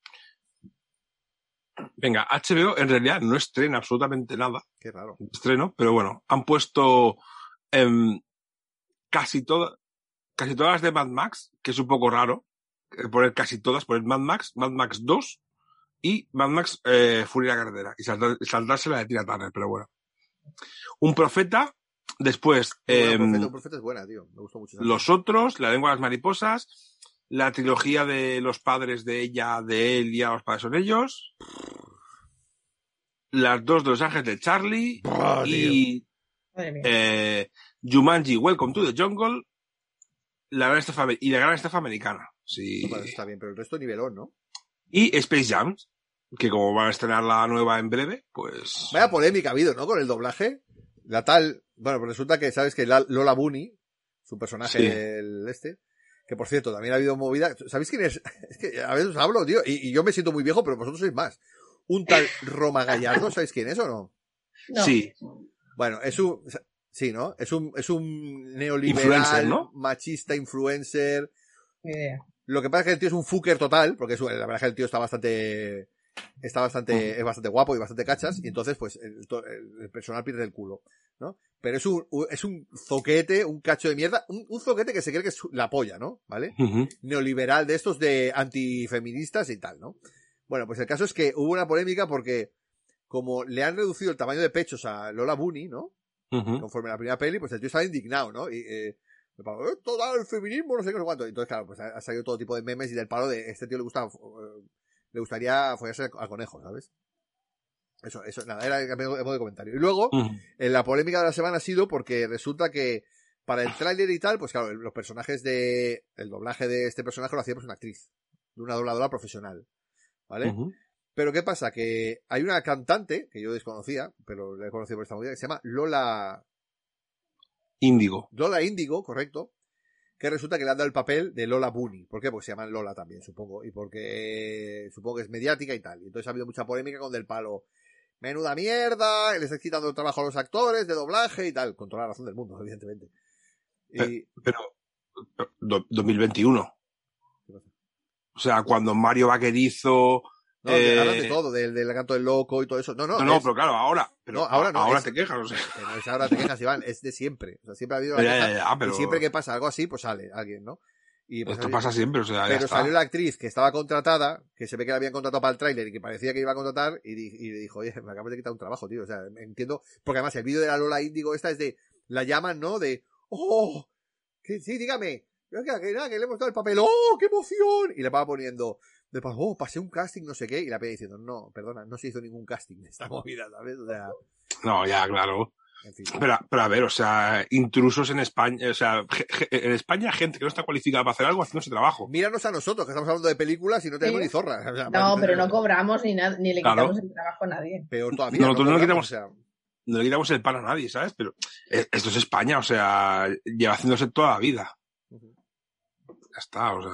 Venga, H B O en realidad no estrena absolutamente nada. Qué raro. Estreno, pero bueno, han puesto eh, casi todas, casi todas las de Mad Max, que es un poco raro poner casi todas, poner Mad Max, Mad Max dos y Mad Max eh, Furia Carretera y saltar, saltarse la de Tina Turner, pero bueno. Un profeta, después eh, Bueno, un, profeta, un profeta es buena, tío. Me gustó mucho. Los otros, La lengua de las mariposas, la trilogía de los padres de ella, de él y a los padres son ellos, las dos de Los Ángeles de Charlie oh, y eh, Jumanji Welcome to the Jungle, la gran estafa y la gran estafa americana. Sí. Bueno, está bien, pero el resto nivelón, ¿no? Y Space Jam, que como van a estrenar la nueva en breve, pues... Vaya polémica ha habido, ¿no? Con el doblaje. La tal... Bueno, pues resulta que, ¿sabes? Que Lola Bunny, su personaje sí. del este, que por cierto, también ha habido movida... ¿Sabéis quién es? Es que a veces os hablo, tío, y, y yo me siento muy viejo, pero vosotros sois más. Un tal Roma Gallardo, ¿sabéis quién es o no? No. Sí. Bueno, es un... Sí, ¿no? Es un, es un neoliberal, ¿no? Machista, influencer. Ni idea. Lo que pasa es que el tío es un fucker total, porque es, la verdad es que el tío está bastante... Está bastante, es bastante guapo y bastante cachas, y entonces, pues, el, el, el personal pierde el culo, ¿no? Pero es un, es un zoquete, un cacho de mierda, un, un zoquete que se cree que es la polla, ¿no? ¿Vale? Uh-huh. Neoliberal de estos de antifeministas y tal, ¿no? Bueno, pues el caso es que hubo una polémica porque, como le han reducido el tamaño de pechos a Lola Bunny, ¿no? Uh-huh. Conforme a la primera peli, pues el tío estaba indignado, ¿no? Y, eh, El palo, esto da el feminismo, no sé qué, no sé cuánto. Entonces, claro, pues ha, ha salido todo tipo de memes y del palo de este tío le gusta, eh, le gustaría follarse al conejo, ¿sabes? Eso, eso, nada, era el modo de comentario. Y luego, Uh-huh. en la polémica de la semana ha sido porque resulta que para el tráiler y tal, pues claro, los personajes de, el doblaje de este personaje lo hacía pues una actriz, de una dobladora profesional, ¿vale? Uh-huh. Pero ¿qué pasa? Que hay una cantante, que yo desconocía, pero la he conocido por esta movida, que se llama Lola, Índigo. Lola Índigo, correcto, que resulta que le han dado el papel de Lola Bunny. ¿Por qué? Porque se llaman Lola también, supongo, y porque supongo que es mediática y tal. Y entonces ha habido mucha polémica con del palo. Menuda mierda, le está quitando el trabajo a los actores de doblaje y tal, con toda la razón del mundo, evidentemente. Y... Pero, pero do, dos mil veintiuno. ¿Qué pasa? O sea, cuando Mario Vaquerizo... No, eh... hablan de todo, del, del canto del loco y todo eso. No, no, no, no es... pero claro, ahora. Pero no, ahora no. Ahora es... te quejas, o sea. Que no es ahora te quejas, Iván, es de siempre. O sea, siempre ha habido la ya, queja, ya, ya, pero... y siempre que pasa algo así, pues sale alguien, ¿no? Y pues esto así... pasa siempre, o sea, pero ya salió está. la actriz que estaba contratada, que se ve que la habían contratado para el tráiler y que parecía que iba a contratar, y, y le dijo, oye, me acabas de quitar un trabajo, tío. O sea, entiendo, porque además el vídeo de la Lola Índigo esta es de, la llaman, ¿no? De, oh, que, sí, dígame, que, que nada, que le hemos dado el papel, oh, qué emoción. Y le va poniendo, de, oh, pasé un casting, no sé qué, y la pega diciendo, no, perdona, no se hizo ningún casting de esta movida, ¿sabes? O sea... No, ya, claro. En fin. Pero, pero a ver, o sea, intrusos en España, o sea, en España gente que no está cualificada para hacer algo haciendo ese trabajo. Míranos a nosotros, que estamos hablando de películas y no tenemos ¿Sí? ni zorra. O sea, no, pero no cobramos ni nada, ni le claro. quitamos el trabajo a nadie. Peor todavía. No, nosotros no, no le quitamos, o sea... no le quitamos el pan a nadie, ¿sabes? Pero esto es España, o sea, lleva haciéndose toda la vida. Uh-huh. Ya está, o sea.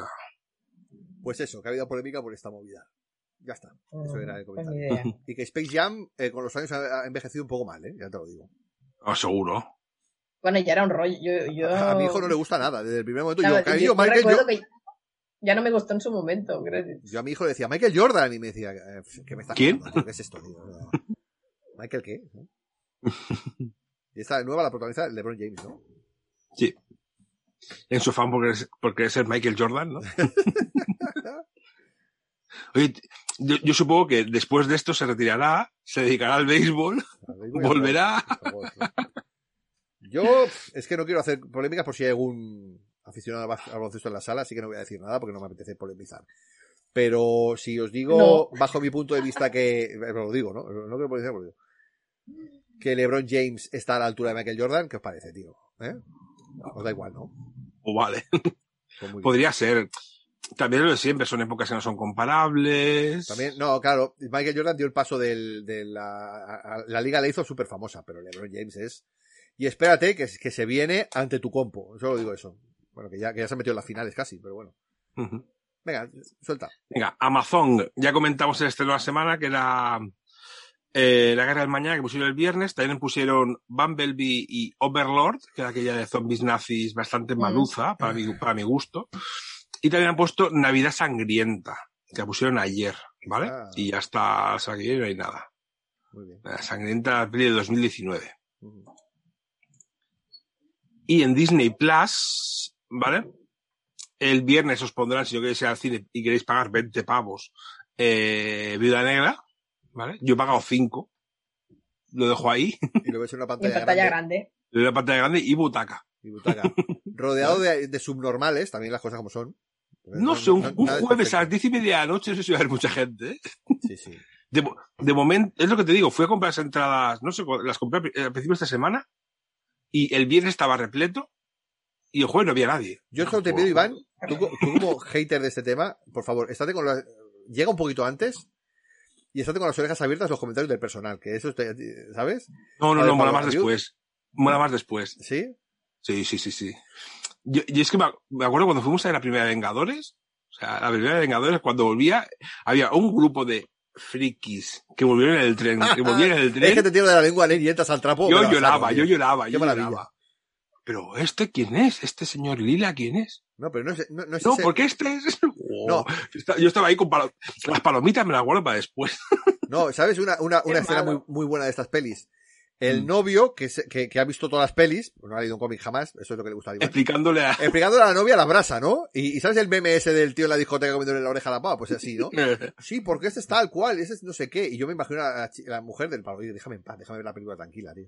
Pues eso, que ha habido polémica por esta movida. Ya está. Eso era el comentario. Pues y que Space Jam eh, con los años ha envejecido un poco mal, ¿eh? Ya te lo digo. No, seguro. Bueno, ya era un rollo. Yo, yo... A mi hijo no le gusta nada. Desde el primer momento no, yo, yo, cariño, yo Michael recuerdo yo... que ya no me gustó en su momento. Creo. Yo a mi hijo le decía Michael Jordan y me decía, ¿qué me estás ¿Quién? contando, tío? ¿Qué es esto, tío? ¿Michael qué? ¿No? Y esta nueva la protagoniza LeBron James, ¿no? Sí. En su fan porque es, porque es el Michael Jordan, ¿no? Oye, yo, yo supongo que después de esto se retirará, se dedicará al béisbol, al béisbol volverá. Yo es que no quiero hacer polémicas por si hay algún aficionado al baloncesto en la sala, así que no voy a decir nada porque no me apetece polemizar. Pero si os digo, no. bajo mi punto de vista, que lo digo, ¿no? No quiero polemizar, pero digo, que LeBron James está a la altura de Michael Jordan, ¿qué os parece, tío? ¿Eh? Os da igual, ¿no? O vale. Pues podría ser. También lo de siempre, son épocas que no son comparables. También, no, claro, Michael Jordan dio el paso del, de la, a, la liga la hizo súper famosa, pero LeBron James es... Y espérate que, que se viene ante tu compo, solo digo eso. Bueno, que ya, que ya se ha metido en las finales casi, pero bueno. Uh-huh. Venga, suelta. Venga, Amazon, ya comentamos el estreno de la semana, que era eh, La Guerra del Mañana, que pusieron el viernes. También pusieron Bumblebee y Overlord, que era aquella de zombies nazis bastante maluza, mm. para, mi, para mi gusto. Y también han puesto Navidad Sangrienta, que la pusieron ayer, ¿vale? Ah. Y ya está, o sea, que no hay nada. Muy bien. La Sangrienta, la peli de dos mil diecinueve. Uh-huh. Y en Disney Plus, ¿vale? El viernes os pondrán, si no queréis ir al cine y queréis pagar veinte pavos, eh, Viuda Negra, ¿vale? Yo he pagado cinco. Lo dejo ahí. Y lo ves en una pantalla, en pantalla grande. grande. En una pantalla grande y butaca. Y butaca. Rodeado de, de subnormales, también las cosas como son. No, no sé, un, no, un jueves a las diez y media de la noche, no sé si va a haber mucha gente, ¿eh? Sí, sí. De, de momento, es lo que te digo, fui a comprar las entradas, no sé, las compré al principio de esta semana y el viernes estaba repleto y el jueves no había nadie. Yo solo te pido, Iván, tú, tú como hater de este tema, por favor, estate con la, llega un poquito antes y estate con las orejas abiertas los comentarios del personal, que eso, te, ¿sabes? No, no, no, mola más después. Mola más después. ¿Sí? Sí, sí, sí, sí. Yo, yo es que me, me acuerdo cuando fuimos a la primera de Vengadores, o sea, la primera de Vengadores, cuando volvía, había un grupo de frikis que volvieron en el tren, que volvieron en el tren. Es que te tiro de la lengua y entras al trapo. Yo lloraba, yo lloraba, Qué yo maravilla. lloraba. Pero ¿este quién es? ¿Este señor Lila quién es? No, pero no es, no, no es No, ese... porque este es... Oh, no. Yo estaba ahí con palo... las palomitas, me las guardo para después. No, ¿sabes? Una, una, una escena muy, muy buena de estas pelis. El mm. novio, que, se, que, que ha visto todas las pelis, no ha leído un cómic jamás, eso es lo que le gusta a Iván. Explicándole a... Explicándole a la novia la brasa, ¿no? Y, y ¿sabes el meme ese del tío en la discoteca comiéndole la oreja a la pava? Pues así, ¿no? Sí, porque este es tal cual, ese es no sé qué. Y yo me imagino a la, a la mujer del palo, oye, déjame en paz, déjame ver la película tranquila, tío.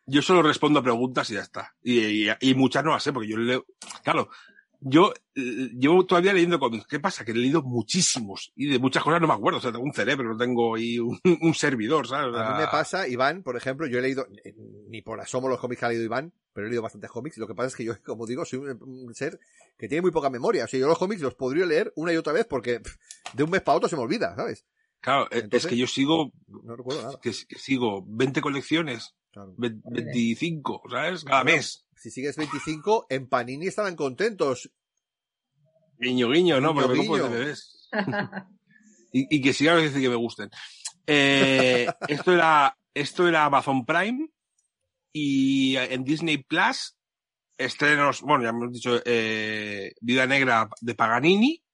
Yo solo respondo a preguntas y ya está. Y, y, y muchas no las sé, porque yo leo... Claro, yo eh, llevo todavía leyendo cómics. ¿Qué pasa? Que he leído muchísimos. Y de muchas cosas no me acuerdo. O sea, tengo un cerebro, no tengo ahí un, un servidor, ¿sabes? O sea, A mí me pasa, Iván, por ejemplo, yo he leído, eh, ni por asomo los cómics que ha leído Iván, pero he leído bastantes cómics. Lo que pasa es que yo, como digo, soy un, un ser que tiene muy poca memoria. O sea, yo los cómics los podría leer una y otra vez porque pff, de un mes para otro se me olvida, ¿sabes? Claro, Entonces, es que yo sigo... No recuerdo nada. Que, que sigo veinte colecciones. Claro. veinticinco, ¿sabes? Cada Bueno, mes. Si sigues veinticinco, en Panini estarán contentos. Guiño, guiño, ¿no? Guiño, Porque me guiño. compro de bebés. y, y que sigan a decir que me gusten. Eh, esto era, esto era Amazon Prime y en Disney Plus estrenos, bueno, ya hemos dicho, eh, Vida Negra de Paganini.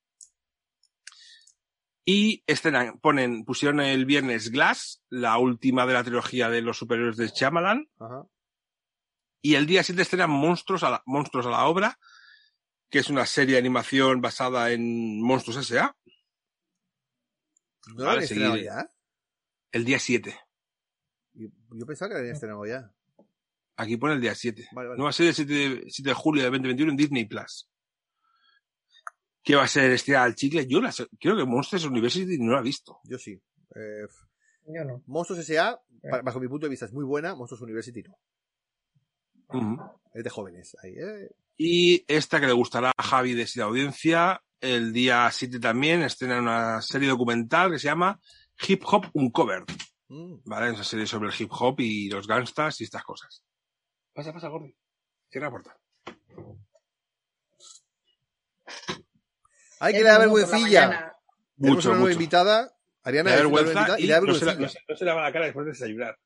Y estrenan, ponen, pusieron el viernes Glass, la última de la trilogía de los superhéroes de Shyamalan. Ajá. Y el día siete estrenan Monstruos a la, Monstruos a la Obra, que es una serie de animación basada en Monstruos S A. ¿No lo Vale, han estrenado seguir. ya? El día siete. Yo, yo pensaba que lo habían estrenado ya. Aquí pone el día siete. Vale, vale. Nueva serie el siete de, siete de julio de veinte veintiuno en Disney Plus. ¿Qué va a ser estirar al chicle? Yo la, creo que Monsters University no la he visto. Yo sí. Eh, Yo no. Monstruos S A, pa- bajo mi punto de vista, es muy buena. Monstruos University no. Uh-huh. Es de jóvenes. Ahí, eh. Y esta que le gustará a Javi de la audiencia, el día siete también estrena una serie documental que se llama Hip Hop Uncovered. Mm. ¿Vale? Es una serie sobre el hip hop y los gangstas y estas cosas. Pasa, pasa, Gordy. Cierra la puerta. Hay que Es le da domingo por la vergüencilla. mañana. Tenemos Mucho, una nueva mucho. invitada. Ariana Le da es una nueva vergüenza invitada y, y le da no, se la, vergüencilla. no, se, no se lava la cara después de desayunar.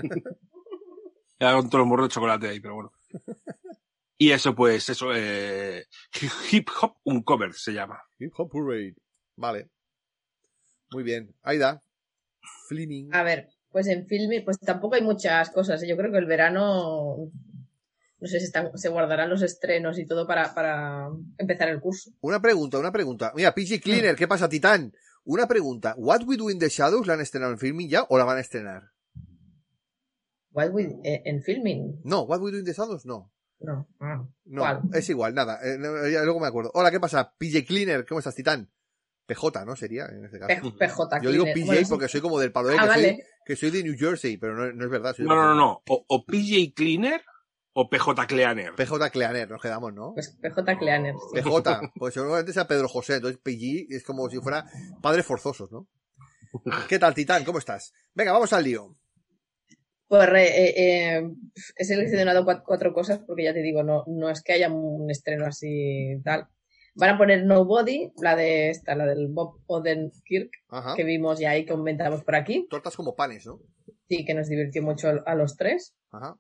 Ya con todos los morros de chocolate ahí, pero bueno. Y eso, pues, eso, eh, Hip Hop Uncovered se llama. Hip Hop Parade. Vale. Muy bien. Aida. Fleming. A ver, pues en filming, pues tampoco hay muchas cosas. Yo creo que el verano, no sé si están, se guardarán los estrenos y todo para, para empezar el curso. Una pregunta, una pregunta. Mira, P G Cleaner, ¿qué pasa, Titán? Una pregunta. ¿What We Do in the Shadows la han estrenado en filming ya o la van a estrenar? What we- eh, en filming, No, What We Do in the Shadows no. no. Ah, No, ¿cuál? es igual, nada. Eh, no, ya luego me acuerdo. Hola, ¿qué pasa? P J Cleaner, ¿cómo estás, Titán? P J, ¿no? Sería en este caso. P- PJ. Yo digo Cleaner. P J Bueno, sí. porque soy como del palo, eh, Ah, que, vale. soy, que soy de New Jersey, pero no, no es verdad. Soy de No, no, no, Barcelona. no. O, o P J Cleaner o P J Cleaner. P J Cleaner, nos quedamos, ¿no? Pues P J Cleaner. sí. P J, pues seguramente sea Pedro José, entonces P G es como si fuera padres forzosos, ¿no? ¿Qué tal, Titán? ¿Cómo estás? Venga, vamos al lío. Pues eh, eh, he seleccionado cuatro, cuatro cosas porque ya te digo, no, no es que haya un estreno así tal. Van a poner Nobody, la de esta, la del Bob Odenkirk, Ajá. que vimos ya y comentamos por aquí. Tortas como panes, ¿no? Sí, que nos divirtió mucho a los tres. Ajá.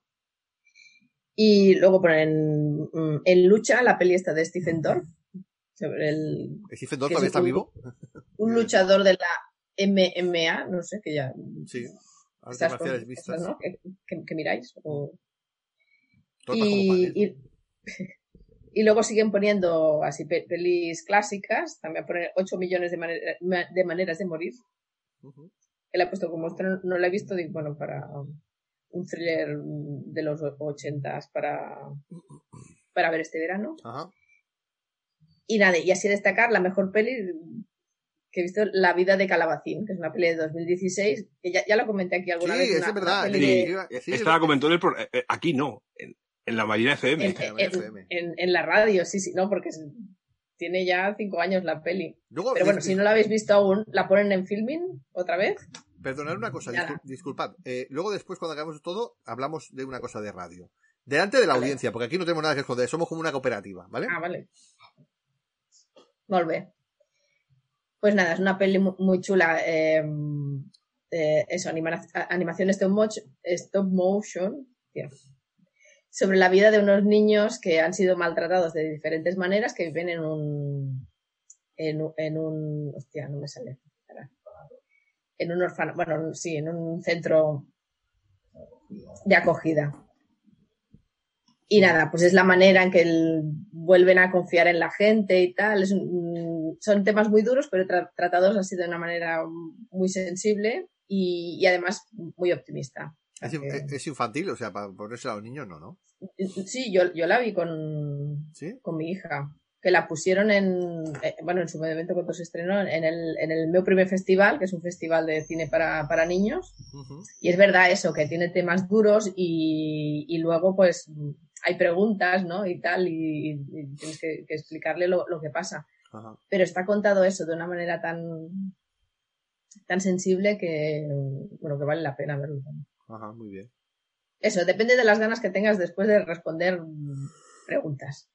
Y luego ponen mm, En Lucha, la peli esta de Stephen Dorff, sobre el, ¿Stephen Dorff que todavía es está un- vivo? un luchador de la M M A, no sé, que ya... Sí. Artes estas marciales cosas, vistas. ¿no? que, que- que miráis. O... Tortas como Y, panes. y, y luego siguen poniendo así pe- pelis clásicas, también ponen ocho millones de, manera- ma- de maneras de morir. Ujú. Que la he puesto como estreno, no la he visto, digo, bueno, para un thriller de los ochentas para, para ver este verano. Ajá. Y nada, y así destacar la mejor peli que he visto, La vida de Calabacín, que es una peli de dos mil dieciséis, que ya, ya la comenté aquí alguna Sí, vez. eso una- es verdad. una peli Sí. de- Iba- sí, Esta la comentó en el pro- eh, eh, aquí no, en, en la Marina F M. en, en- en- en- en la radio, sí, sí, no, porque es- tiene ya cinco años la peli. Luego, Pero bueno, dis- si no la habéis visto aún, la ponen en filming otra vez. Perdonad una cosa, Nada. discul- disculpad. Eh, luego después, cuando hagamos todo, hablamos de una cosa de radio. Delante de la Vale. audiencia, porque aquí no tenemos nada que esconder, somos como una cooperativa, ¿vale? Ah, vale. Molt bé. Pues nada, es una peli mu- muy chula. Eh, eh, eso, anima- animación stop motion, stop motion tío, sobre la vida de unos niños que han sido maltratados de diferentes maneras, que viven en un... En, un- en un... Hostia, no me sale. Espera. En un orfanato, bueno, sí, en un centro de acogida. Y nada, pues es la manera en que el- vuelven a confiar en la gente y tal. Es un- son temas muy duros, pero tra- tratados así de una manera muy sensible y, y además muy optimista. Es, es infantil, o sea, para ponerse a los niños no, ¿no? Sí, yo, yo la vi con, ¿Sí? con mi hija, que la pusieron en, eh, bueno, en su momento cuando se estrenó, en el, en el meu primer festival, que es un festival de cine para, para niños, uh-huh. Y es verdad eso, que tiene temas duros y, y luego pues hay preguntas, ¿no? Y tal, y, y tienes que, que explicarle lo, lo que pasa. Uh-huh. Pero está contado eso de una manera tan, tan sensible que, bueno, que vale la pena verlo. Ajá, muy bien. Eso, depende de las ganas que tengas después de responder preguntas.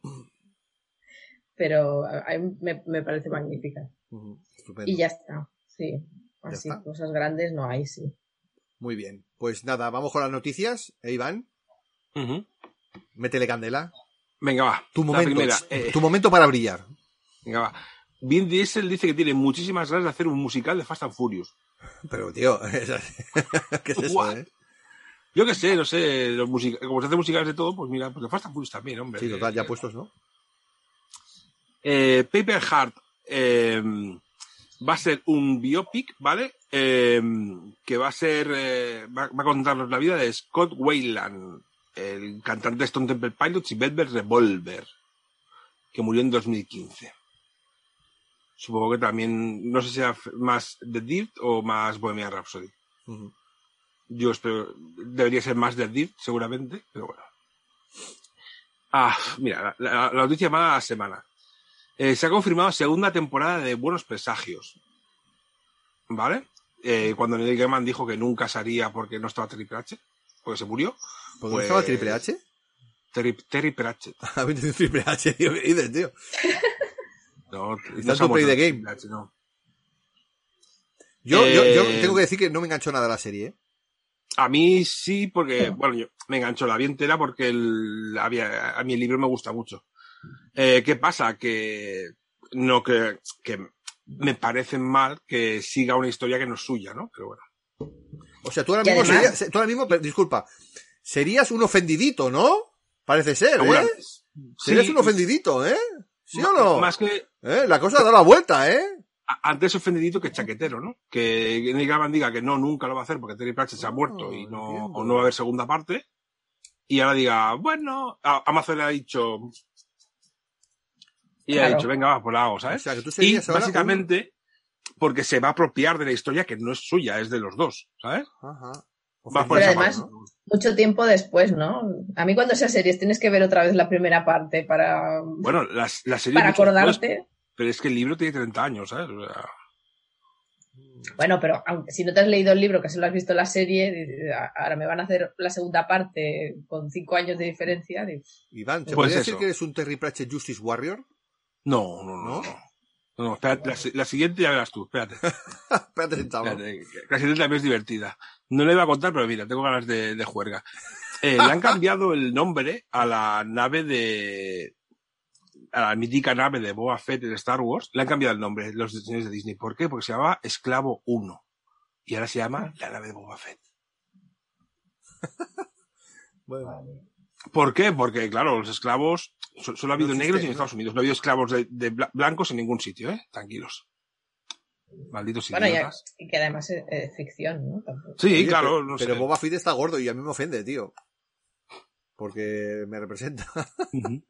Pero a mí me, me parece magnífica. Uh-huh. Y ya está, sí. Así, está. Cosas grandes no hay, sí. Muy bien. Pues nada, vamos con las noticias, ¿eh, Iván? Uh-huh. Métele candela. Venga, va. Tu momento, primera, eh... tu momento para brillar. Venga, va. Vin Diesel dice que tiene muchísimas ganas de hacer un musical de Fast and Furious. Pero, tío, ¿qué es eso, What? eh? Yo qué sé, no sé, los music- como se hace musicales de todo, pues mira, pues de Fast and Furious también, hombre. Sí, total, ya puestos, ¿no? Eh, Paper Heart eh, va a ser un biopic, ¿vale? Eh, que va a ser, eh, va, va a contarnos la vida de Scott Weiland, el cantante de Stone Temple Pilots y Velvet Revolver, que murió en dos mil quince. Supongo que también, no sé si sea más The Dirt o más Bohemian Rhapsody. Uh-huh. Yo espero, debería ser más The Dirt, seguramente, pero bueno. Ah, mira, la, la, la noticia más de la semana. Eh, se ha confirmado segunda temporada de Buenos Presagios. ¿Vale? Eh, cuando Neil Gaiman dijo que nunca se haría porque no estaba Terry Pratchett, porque se murió. ¿Por qué pues, estaba Triple H? Terry, Terry Pratchett. A mí te Triple H, tío, ¿qué dices, tío? No, no no play the game. H, no. Yo, eh, yo, yo tengo que decir que no me enganchó nada la serie, ¿eh? A mí sí, porque, bueno, yo me enganchó, la vi entera porque el, había, a mí el libro me gusta mucho. Eh, ¿Qué pasa? Que no que, que me parece mal que siga una historia que no es suya, ¿no? Pero bueno. O sea, tú ahora mismo, además... serías, tú ahora mismo, disculpa, serías un ofendidito, ¿no? Parece ser, ¿eh? Bueno, sí. Serías un ofendidito, ¿eh? ¿Sí o no? Más que... ¿Eh? La cosa da la vuelta, ¿eh? Antes ofendidito que chaquetero, ¿no? Que Neil Gaiman diga que no, nunca lo va a hacer porque Terry Pratchett se ha muerto oh, y no, o no va a haber segunda parte. Y ahora diga, bueno, Amazon le ha dicho... Y claro. ha dicho, venga, va, pues la hago, ¿sabes? O sea, que tú y básicamente un... porque se va a apropiar de la historia que no es suya, es de los dos, ¿sabes? Ajá. Va por esa además, parte, ¿no? Mucho tiempo después, ¿no? A mí cuando sea series tienes que ver otra vez la primera parte para... Bueno, la, la serie... Para acordarte... Después, pero es que el libro tiene treinta años, ¿sabes? O sea... Bueno, pero aunque, si no te has leído el libro, que solo has visto la serie, ahora me van a hacer la segunda parte con cinco años de diferencia. Iván, ¿se pues podría eso. decir que eres un Terry Pratchett Justice Warrior? No, no, no. no. No, no, espérate, la, la siguiente ya verás tú, espérate. espérate, espérate, la siguiente también es divertida. No le iba a contar, pero mira, tengo ganas de, de juerga. Eh, le han cambiado el nombre a la nave de... a la mítica nave de Boba Fett de Star Wars. Le han cambiado el nombre los diseñadores de Disney. ¿Por qué? Porque se llamaba Esclavo uno. Y ahora se llama la nave de Boba Fett. Bueno. ¿Por qué? Porque, claro, los esclavos... Solo ha habido no negros y en Estados Unidos. No ha habido esclavos de, de blancos en ningún sitio, ¿eh? Tranquilos. Malditos bueno, idiotas. Y que además es, es ficción, ¿no? Tampoco. Sí, Oye, claro. Pero, no pero sé. Boba Fett está gordo y a mí me ofende, tío. Porque me representa. Uh-huh.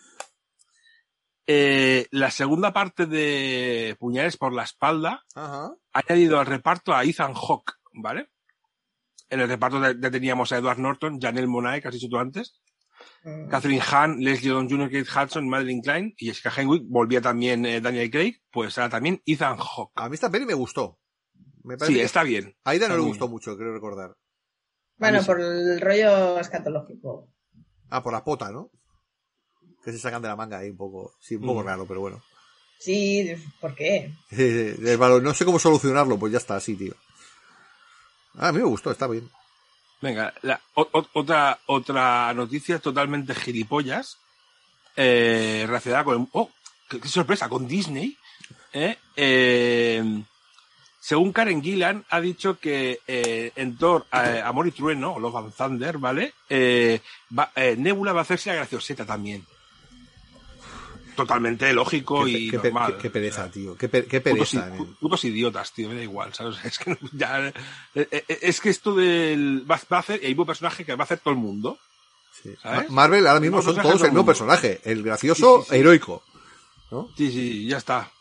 eh, la segunda parte de Puñales por la espalda Ajá. ha añadido al reparto a Ethan Hawke, ¿vale? En el reparto ya teníamos a Edward Norton, Janelle Monáe, que has dicho tú antes. Mm. Catherine Hahn, Leslie Odom junior, Kate Hudson, Madeline Klein y Jessica Henwick. Volvía también eh, Daniel Craig, pues ahora también Ethan Hawke. A mí esta peli me gustó. Me sí, está bien. A Aida no le bien. gustó mucho, creo recordar. Bueno, por el rollo escatológico. Ah, por la pota, ¿no? Que se sacan de la manga ahí un poco. Sí, un poco mm. raro, pero bueno. Sí, ¿por qué? Eh, eh, no sé cómo solucionarlo, pues ya está así, tío. Ah, a mí me gustó, está bien. Venga, la, o, o, otra otra noticia totalmente gilipollas eh, relacionada con... ¡Oh! ¡Qué, qué sorpresa! Con Disney. Eh, eh, según Karen Gillan, ha dicho que eh, en Thor, eh, Amor y Trueno, o Love and Thunder, ¿vale? Eh, va, eh, Nebula va a hacerse la gracioseta también. totalmente lógico Qué, y qué, qué, normal. qué, qué pereza, tío. Qué, pe, qué Putos, pereza. En... putos idiotas, tío, me da igual, ¿sabes? Es que ya, es que esto del va a hacer, hay un personaje que va a hacer todo el mundo. Sí. ¿Sabes? Marvel ahora mismo son todos el mismo personaje, el gracioso sí, sí, sí. heroico, ¿no? Sí, sí, ya está.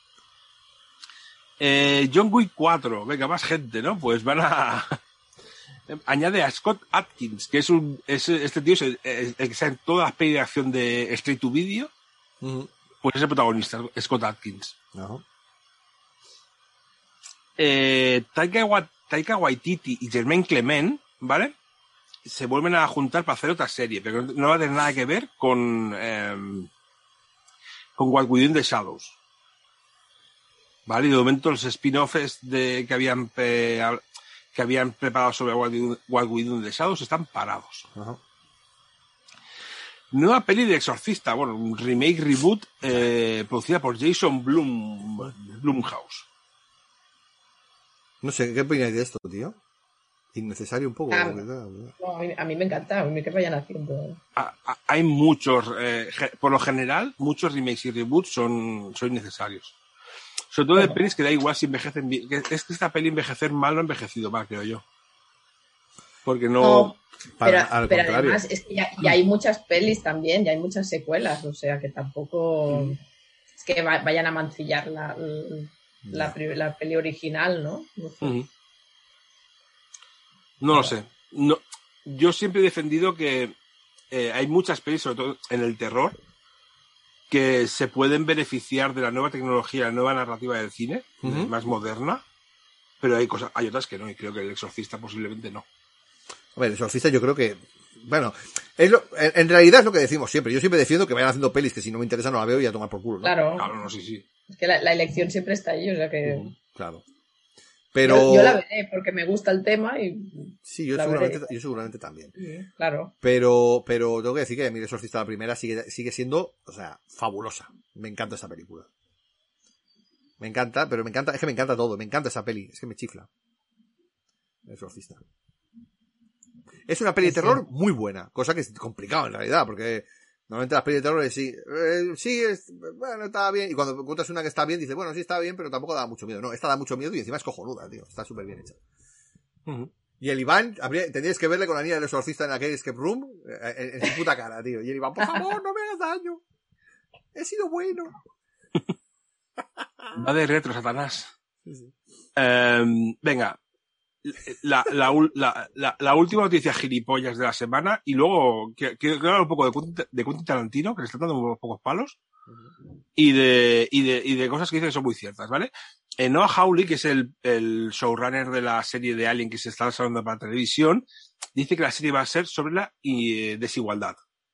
Eh, John Wick cuatro, venga, más gente, ¿no? Pues van a... Añade a Scott Adkins, que es un... Es, este tío es el, el, el que sale en todas las pelis de acción de Straight to Video, uh-huh. Pues es el protagonista, Scott Adkins. Uh-huh. Eh, Taika, Taika Waititi y Jermaine Clement, ¿vale? Se vuelven a juntar para hacer otra serie, pero no va a tener nada que ver con eh, con What We Do in the Shadows. Vale, y de momento los spin-offs de, que habían eh, que habían preparado sobre What We Do, What We Do in the Shadows están parados. Uh-huh. Nueva peli de Exorcista, bueno, un remake, reboot, eh, producida por Jason Blum, Blumhouse. No sé, ¿qué opináis de esto, tío? Innecesario un poco. Ah, ¿verdad? No, a, mí, a mí me encanta, a mí que vayan haciendo. Ah, ah, hay muchos, eh, por lo general, muchos remakes y reboots son, son innecesarios. Sobre todo de pelis que da igual si envejecen bien. Es que esta peli envejecer mal no ha envejecido mal, creo yo. Porque no... no para, pero al pero además es que ya, ya hay muchas pelis también, ya hay muchas secuelas, o sea que tampoco mm. es que va, vayan a mancillar la, la, la, la peli original, ¿no? No sé. Mm. No lo sé. No, yo siempre he defendido que eh, hay muchas pelis, sobre todo en el terror, que se pueden beneficiar de la nueva tecnología, la nueva narrativa del cine, uh-huh. más moderna, pero hay cosas, hay otras que no, y creo que El Exorcista posiblemente no. A ver, El Exorcista yo creo que, bueno, es lo, en, en realidad es lo que decimos siempre. Yo siempre defiendo que vayan haciendo pelis que si no me interesa no la veo y a tomar por culo, ¿no? Claro. Claro, no, sí, sí. Es que la, la elección siempre está ahí, o sea que... Uh-huh. Claro. Pero... Yo, yo la veré porque me gusta el tema y... Sí, yo seguramente, yo seguramente también. Sí, claro. Pero, pero tengo que decir que a mí El Exorcista la primera sigue, sigue siendo, o sea, fabulosa. Me encanta esa película. Me encanta, pero me encanta, es que me encanta todo. Me encanta esa peli, es que me chifla. El Exorcista. Es una peli de terror muy buena, cosa que es complicado en realidad, porque normalmente las pelis de terror es sí, eh, sí, es, bueno, está bien, y cuando encuentras una que está bien, dices, bueno, sí está bien, pero tampoco da mucho miedo. No, esta da mucho miedo y encima es cojonuda, tío, está súper bien hecha. Uh-huh. Y el Iván, habría, tendríais que verle con la niña del Exorcista en aquel escape room, en, en su puta cara, tío. Y el Iván, por favor, no me hagas daño. He sido bueno. Va de retro, Satanás. Sí, sí. Um, venga. La, la, la, la, la última noticia gilipollas de la semana y luego quiero hablar un poco de Quentin, de Quentin Tarantino, que le está dando unos pocos palos, uh-huh. y, de, y, de, y de cosas que dice que son muy ciertas, ¿vale? Eh, Noah Hawley, que es el, el showrunner de la serie de Alien que se está desarrollando para televisión, dice que la serie va a ser sobre la eh, desigualdad.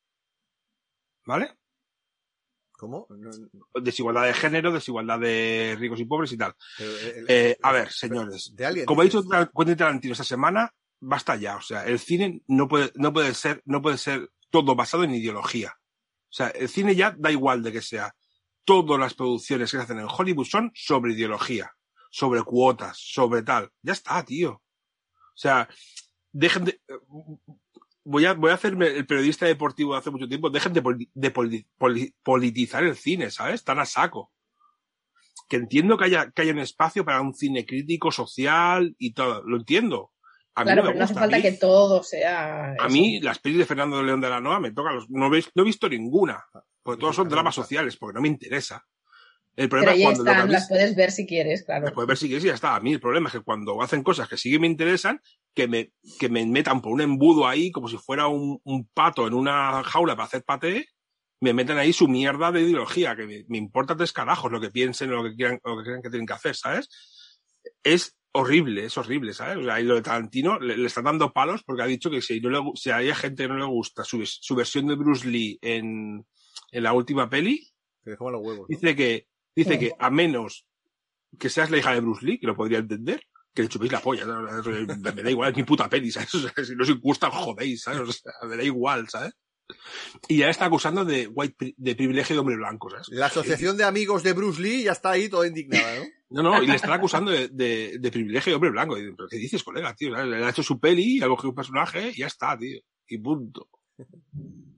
¿Vale? ¿Cómo? No, no. Desigualdad de género, desigualdad de ricos y pobres y tal. Pero, el, eh, a ver, señores, de Alien, como ha dicho Quentin Tarantino esta semana, basta ya. O sea, el cine no puede, no puede ser, no puede ser todo basado en ideología. O sea, el cine ya da igual de que sea. Todas las producciones que se hacen en Hollywood son sobre ideología, sobre cuotas, sobre tal. Ya está, tío. O sea, dejen de... Voy a, voy a hacerme el periodista deportivo de hace mucho tiempo. Dejen de, poli, de poli, poli, politizar el cine, ¿sabes? Tan a saco. Que entiendo que haya, que haya un espacio para un cine crítico, social y todo. Lo entiendo. A mí claro, no me pero no hace gusta. falta mí, que todo sea... A eso. mí, las pelis de Fernando de León de la Noa me tocan los... No, veis, no he visto ninguna. Porque todos son dramas sociales, porque no me interesa. El problema pero ahí es cuando están, lo las puedes ver si quieres, claro. Las puedes ver si quieres y ya está. A mí el problema es que cuando hacen cosas que sí que me interesan, que me, que me metan por un embudo ahí, como si fuera un, un pato en una jaula para hacer paté, me meten ahí su mierda de ideología, que me, me importa tres carajos lo que piensen o lo que quieran, o lo que crean que tienen que hacer, ¿sabes? Es horrible, es horrible, ¿sabes? O sea, y lo de Tarantino le, le están dando palos porque ha dicho que si, no le, si hay gente que no le gusta su, su versión de Bruce Lee en, en la última peli, que dejaba los huevos, ¿no? dice que Dice que a menos que seas la hija de Bruce Lee, que lo podría entender, que le chupéis la polla, ¿no? Me da igual, es mi puta peli, ¿sabes? O sea, si no os gusta, jodéis, ¿sabes? O sea, me da igual, ¿sabes? Y ya está acusando de white, de privilegio de hombre blanco, ¿sabes? La asociación de amigos de Bruce Lee ya está ahí toda indignada, ¿no? No, no, y le están acusando de, de, de privilegio de hombre blanco. Y, ¿pero qué dices, colega, tío? Le ha hecho su peli, ha cogido un personaje y ya está, tío. Y punto.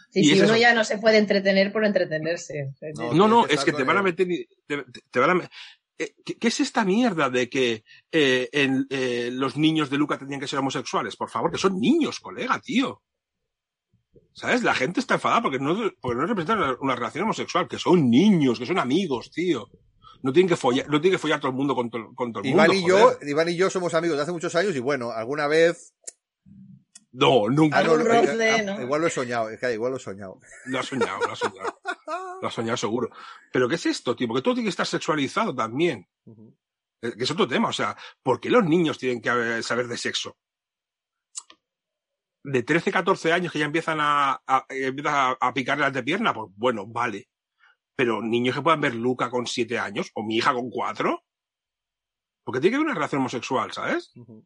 Sí, Y sí, es uno eso. ya no se puede entretener por entretenerse. No, No, no, tienes que es que estar te van a con- meter... y- Te, te van a... eh, ¿Qué, qué es esta mierda de que eh, en, eh, los niños de Luca tenían que ser homosexuales? Por favor, que son niños, colega, tío. ¿Sabes? La gente está enfadada porque no, porque no representan una, una relación homosexual, que son niños, que son amigos, tío. No tienen que follar, no tienen que follar todo el mundo con, to, con todo el Iván mundo. y yo, joder. Iván y yo somos amigos de hace muchos años y bueno, alguna vez... No, nunca. Ah, no, Algún no, roce, eh, ¿no? Igual lo he soñado, es que igual lo he soñado. Lo has soñado, lo has soñado. Lo has soñado seguro. Pero ¿qué es esto, tío? Porque todo tiene que estar sexualizado también. Ujú. Eh, Que es otro tema. O sea, ¿por qué los niños tienen que eh, saber de sexo? De trece, catorce años que ya empiezan a, a, empiezan a, a picarle las de pierna, pues bueno, vale. Pero niños que puedan ver Luca con siete años, o mi hija con cuatro, porque tiene que haber una relación homosexual, ¿sabes? Ujú.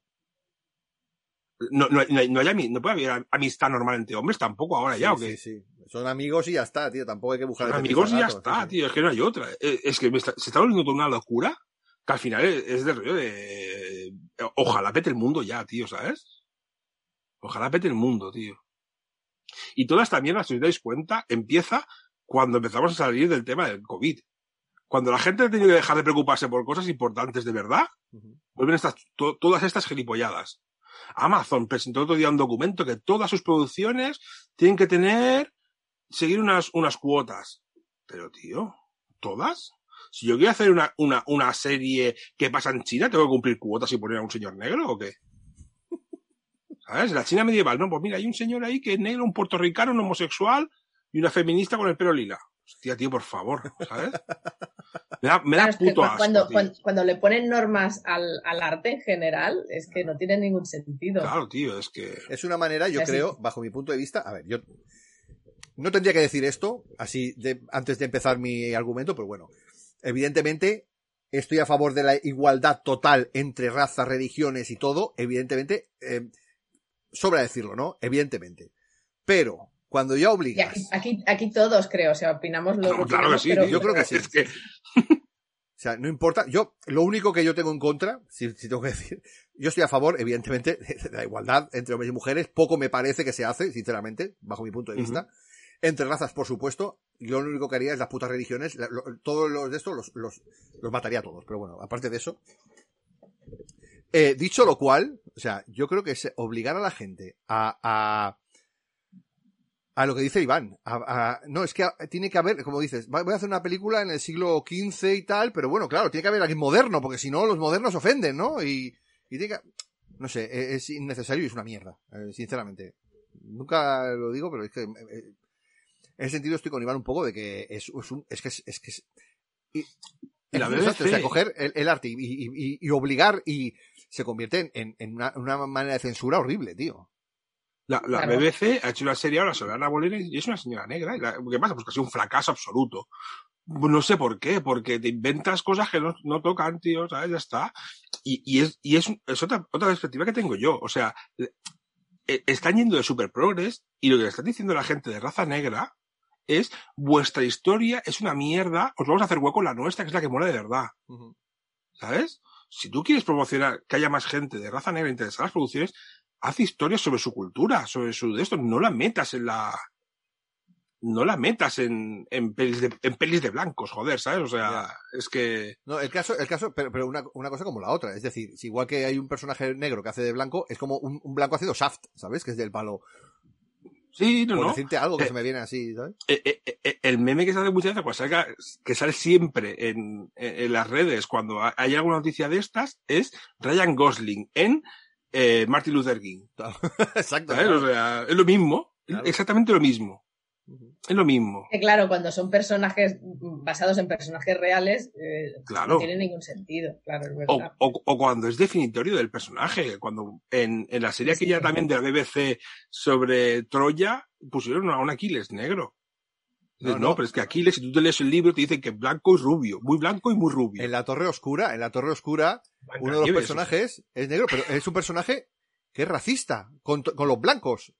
No, no, no, no, hay ami- no puede haber amistad normal entre hombres tampoco ahora ya, ¿o Sí, qué? sí, sí. Son amigos y ya está, tío. Tampoco hay que buscar Son el amigos y ya gato, está, sí, sí. tío. Es que no hay otra. Es, es que me está- se está volviendo toda una locura que al final es, es de rollo de... eh, Ojalá pete el mundo ya, tío, ¿sabes? Ojalá pete el mundo, tío. Y toda esta mierda, si os dais cuenta, empieza cuando empezamos a salir del tema del COVID. Cuando la gente ha tenido que dejar de preocuparse por cosas importantes de verdad, Ujú. vuelven estas, to- todas estas gilipolladas. Amazon presentó otro día un documento que todas sus producciones tienen que tener, seguir unas, unas cuotas. Pero, tío, ¿todas? Si yo quiero hacer una, una, una serie que pasa en China, ¿tengo que cumplir cuotas y poner a un señor negro o qué? ¿Sabes? La China medieval, no, pues mira, hay un señor ahí que es negro, un puertorricano, un homosexual y una feminista con el pelo lila. Hostia, tío, por favor, ¿sabes? Me da, me da Claro, es que puto cu- asco, cuando, tío. cuando, cuando le ponen normas al, al arte en general, es que no tiene ningún sentido. Claro, tío, es que... Es una manera, yo Así. creo, bajo mi punto de vista, a ver, yo no tendría que decir esto así de, antes de empezar mi argumento, pero bueno, evidentemente estoy a favor de la igualdad total entre razas, religiones y todo, evidentemente, eh, sobra decirlo, ¿no? Evidentemente. Pero cuando ya Y obligas... aquí, aquí, aquí todos, creo, o sea, opinamos lo No, que claro que opinamos, sí, pero, tío. yo creo que sí. Es que... O sea, no importa. Yo, lo único que yo tengo en contra, si, si tengo que decir, yo estoy a favor, evidentemente, de la igualdad entre hombres y mujeres. Poco me parece que se hace, sinceramente, bajo mi punto de vista. Ujú. Entre razas, por supuesto. Yo lo único que haría es las putas religiones. la- lo- todos los de estos los, los, los mataría a todos. Pero bueno, aparte de eso. Eh, dicho lo cual, o sea, yo creo que es obligar a la gente a, a, a lo que dice Iván. A, a- no, es que a- tiene que haber, como dices, va- voy a hacer una película en el siglo quince y tal, pero bueno, claro, tiene que haber alguien moderno, porque si no, los modernos ofenden, ¿no? Y, y tiene que, no sé, e- es innecesario y es una mierda, eh, sinceramente. Nunca lo digo, pero es que, eh, eh, en ese sentido estoy con Iván un poco de que es, es, un, es que es, es que es, y, Y la es B B interesante, C. o sea, coger el, el arte y, y, y, y obligar y se convierte en, en, en una, una manera de censura horrible, tío. La, la Claro. B B C ha hecho una serie ahora sobre Ana Bolena y es una señora negra. Y la- ¿Qué pasa? Pues que ha sido un fracaso absoluto. No sé por qué, porque te inventas cosas que no, no tocan, tío, ¿sabes? Ya está. Y, y es, y es, es otra, otra perspectiva que tengo yo. O sea, eh, están yendo de super progres y lo que le están diciendo la gente de raza negra es vuestra historia es una mierda, os vamos a hacer hueco en la nuestra, que es la que mola de verdad. Ujú. ¿Sabes? Si tú quieres promocionar que haya más gente de raza negra interesada en las producciones, haz historias sobre su cultura, sobre su de esto, no la metas en la no la metas en, en pelis de, en pelis de blancos, joder, ¿sabes? O sea, es que No, el caso, el caso, pero, pero una, una cosa como la otra. Es decir, si igual que hay un personaje negro que hace de blanco, es como un, un blanco haciendo Shaft, ¿sabes? Que es del palo. sí, no, Por no. decirte algo que Eh, se me viene así, ¿sabes? Eh, eh, eh, el meme que se hace muchas veces, pues, salga- que sale siempre en, en, en las redes cuando ha- hay alguna noticia de estas, es Ryan Gosling en eh, Martin Luther King. Exacto. ¿Sabes? claro. O sea, es lo mismo. Claro. Exactamente lo mismo. Ujú. Es lo mismo. que claro, cuando son personajes basados en personajes reales, eh, Claro. no tiene ningún sentido, claro, es O, verdad. o, o cuando es definitorio del personaje. Cuando en, en la serie Sí, aquella sí. también de la B B C sobre Troya, pusieron a un Aquiles negro. Dices, No, no, no. pero es que Aquiles, si tú te lees el libro, te dicen que es blanco y rubio. Muy blanco y muy rubio. En la Torre Oscura, en la Torre Oscura, uno de los Blancanieves, personajes es negro, pero es un personaje que es racista con, con los blancos.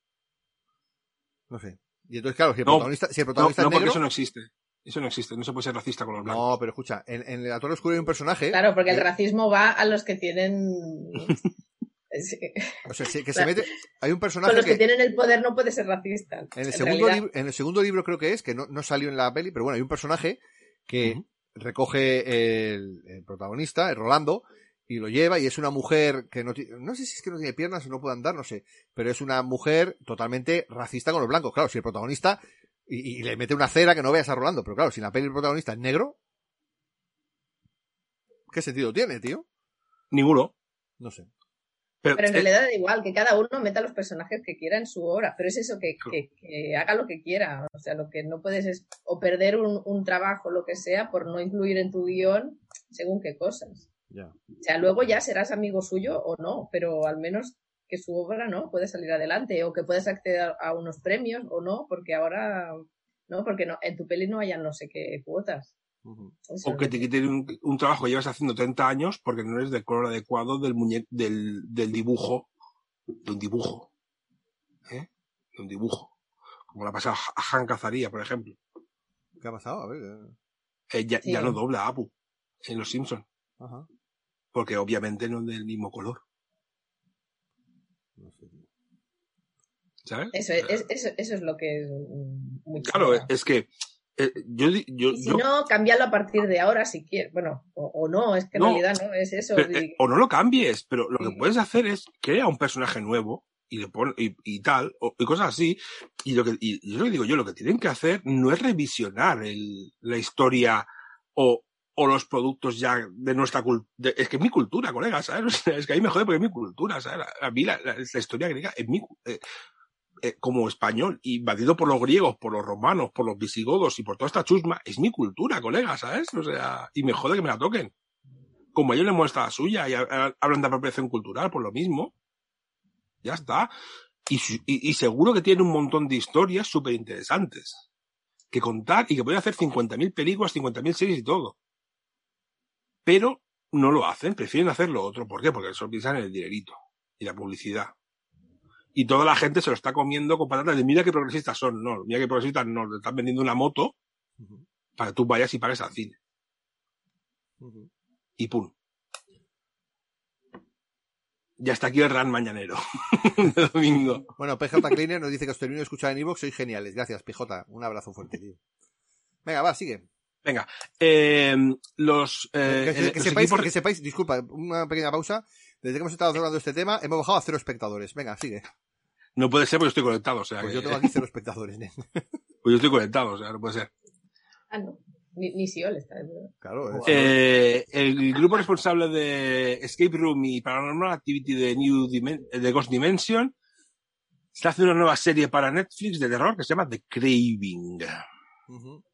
No sé. Y entonces, claro, si el No, protagonista, si el No, protagonista no, es porque negro. eso no existe. Eso no existe. No se puede ser racista con los blancos. No, pero escucha, en, en la Torre Oscura hay un personaje. Claro, porque el que- racismo va a los que tienen Sí. O sea, sí, que se Claro. mete... Hay un personaje Con los que... que... tienen el poder no puede ser racista. En el, en segundo realidad. libro, en el segundo libro creo que es, que no, no salió en la peli, pero bueno, hay un personaje que Ujú. recoge el, el protagonista, el Rolando, y lo lleva, y es una mujer que no tiene, no sé si es que no tiene piernas o no puede andar, no sé, pero es una mujer totalmente racista con los blancos. Claro, si el protagonista, y, y le mete una cera que no veas a Rolando, pero claro, si en la peli el protagonista es negro, ¿qué sentido tiene, tío? Ninguno. No sé. Pero, Pero en eh, realidad da igual, que cada uno meta los personajes que quiera en su obra, pero es eso, que, que, que haga lo que quiera. O sea, lo que no puedes es o perder un, un trabajo, lo que sea, por no incluir en tu guión según qué cosas. Ya. O sea, luego ya serás amigo suyo o no, pero al menos que su obra no puede salir adelante o que puedes acceder a unos premios o no, porque ahora no, porque no, en tu peli no hayan no sé qué cuotas. Uh-huh. Eso o es que lo te quiten un, un trabajo que llevas haciendo treinta años porque no eres del color adecuado del muñe del, del dibujo. De un dibujo. ¿Eh? De un dibujo. Como le ha pasado a Han Cazaría, por ejemplo. ¿Qué ha pasado? A ver. eh. Eh, ya, Sí. ya no dobla a Apu en Los Simpsons. Ajá. Porque obviamente no es del mismo color. No sé, tío. ¿Sabes? Eso es, es- eso, eso es lo que es mm, muy Claro, chunga. es que eh, yo, di- yo, Y si yo no, cámbialo a partir de ahora si quieres. Bueno, o, o no, es que en No. realidad no, es eso. pero, y- eh, o no lo cambies, pero lo que Sí. puedes hacer es crear un personaje nuevo y le pon, y, y tal, o, y cosas así. Y lo que, y, y lo que digo yo, lo que tienen que hacer no es revisionar el, la historia o, o los productos ya de nuestra cultura. Es que es mi cultura, colega, ¿sabes? O sea, es que a mí me jode porque es mi cultura, ¿sabes? A mí la, la, la historia griega es mi, eh, eh, como español, invadido por los griegos, por los romanos, por los visigodos y por toda esta chusma, es mi cultura, colega, ¿sabes? O sea, y me jode que me la toquen. Como a ellos les muestra la suya y a- a- hablan de apropiación cultural por lo mismo. Ya está. Y, su- y, y seguro que tienen un montón de historias súper interesantes que contar y que pueden hacer cincuenta mil películas, cincuenta mil series y todo. Pero no lo hacen, prefieren hacer lo otro. ¿Por qué? Porque solo piensan en el dinerito y la publicidad. Y toda la gente se lo está comiendo con patatas de mira qué progresistas son. No, mira qué progresistas no, te están vendiendo una moto Uh-huh. para que tú vayas y pagues al cine. Uh-huh. Y pum. Ya está aquí el run mañanero de domingo. Bueno, P J Cleaner nos dice que os termino de escuchar en iVoox, sois geniales. Gracias, P J. Un abrazo fuerte, tío. Venga, va, sigue. Venga, eh, los, eh, que, que- eh, que los sepáis, equipos... que sepáis, disculpa, una pequeña pausa. Desde que hemos estado hablando de este tema, hemos bajado a cero espectadores. Venga, sigue. No puede ser porque estoy conectado, o sea Pues que... yo tengo aquí cero espectadores. ¿eh? Pues yo estoy conectado, o sea, no puede ser. Ah, no. Ni, ni Siol está. ¿verdad? Claro, es- Eh, el grupo responsable de Escape Room y Paranormal Activity de New Dimen de Ghost Dimension está haciendo una nueva serie para Netflix de terror que se llama The Craving. uh-huh.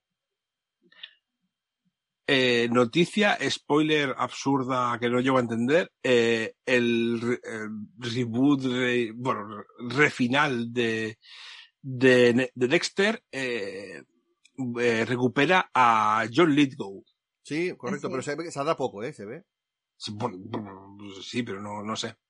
Eh, noticia, spoiler absurda que no llego a entender, eh, el, re- el reboot, re- bueno, refinal de, de, de Dexter eh, eh, recupera a John Lithgow. Sí, correcto, Sí. pero se ve que saldrá poco, ¿eh? Se ve. Sí, bueno, sí, pero no, no sé.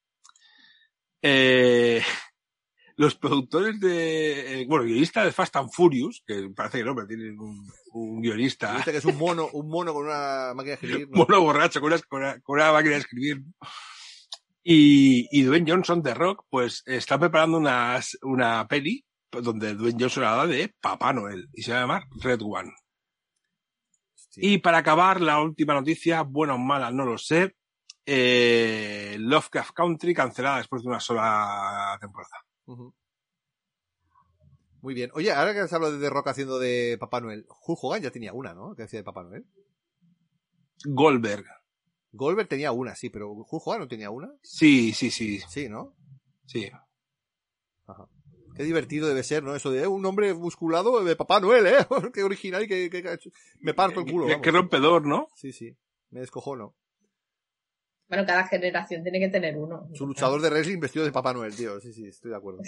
Eh, los productores de, eh, bueno, guionista de Fast and Furious, que parece que no, pero tienen un, un guionista Viste que es un mono, un mono con una máquina de escribir. ¿no? mono borracho con una, con una, con una máquina de escribir. Y, y Dwayne Johnson de Rock, pues está preparando una, una peli donde Dwayne Johnson habla de Papá Noel y se va a llamar Red One. Hostia. Y para acabar, la última noticia, buena o mala, no lo sé. Eh, Lovecraft Country cancelada después de una sola temporada. Uh-huh. Muy bien. Oye, ahora que has hablado de The Rock haciendo de Papá Noel, Hulk Hogan ya tenía una, ¿no? Que hacía de Papá Noel. Goldberg. Goldberg tenía una, sí, pero Hulk Hogan no tenía una. Sí, sí, sí, Sí, ¿no? sí. Ajá. Qué divertido debe ser, ¿no? Eso de eh, un hombre musculado de Papá Noel, ¿eh? Qué original y que, que- que- me parto el culo. Qué, Vamos. qué rompedor, ¿no? Sí, sí. Me descojono. Bueno, cada generación tiene que tener uno. Su luchador de wrestling vestido de Papá Noel, tío. Sí, sí, estoy de acuerdo.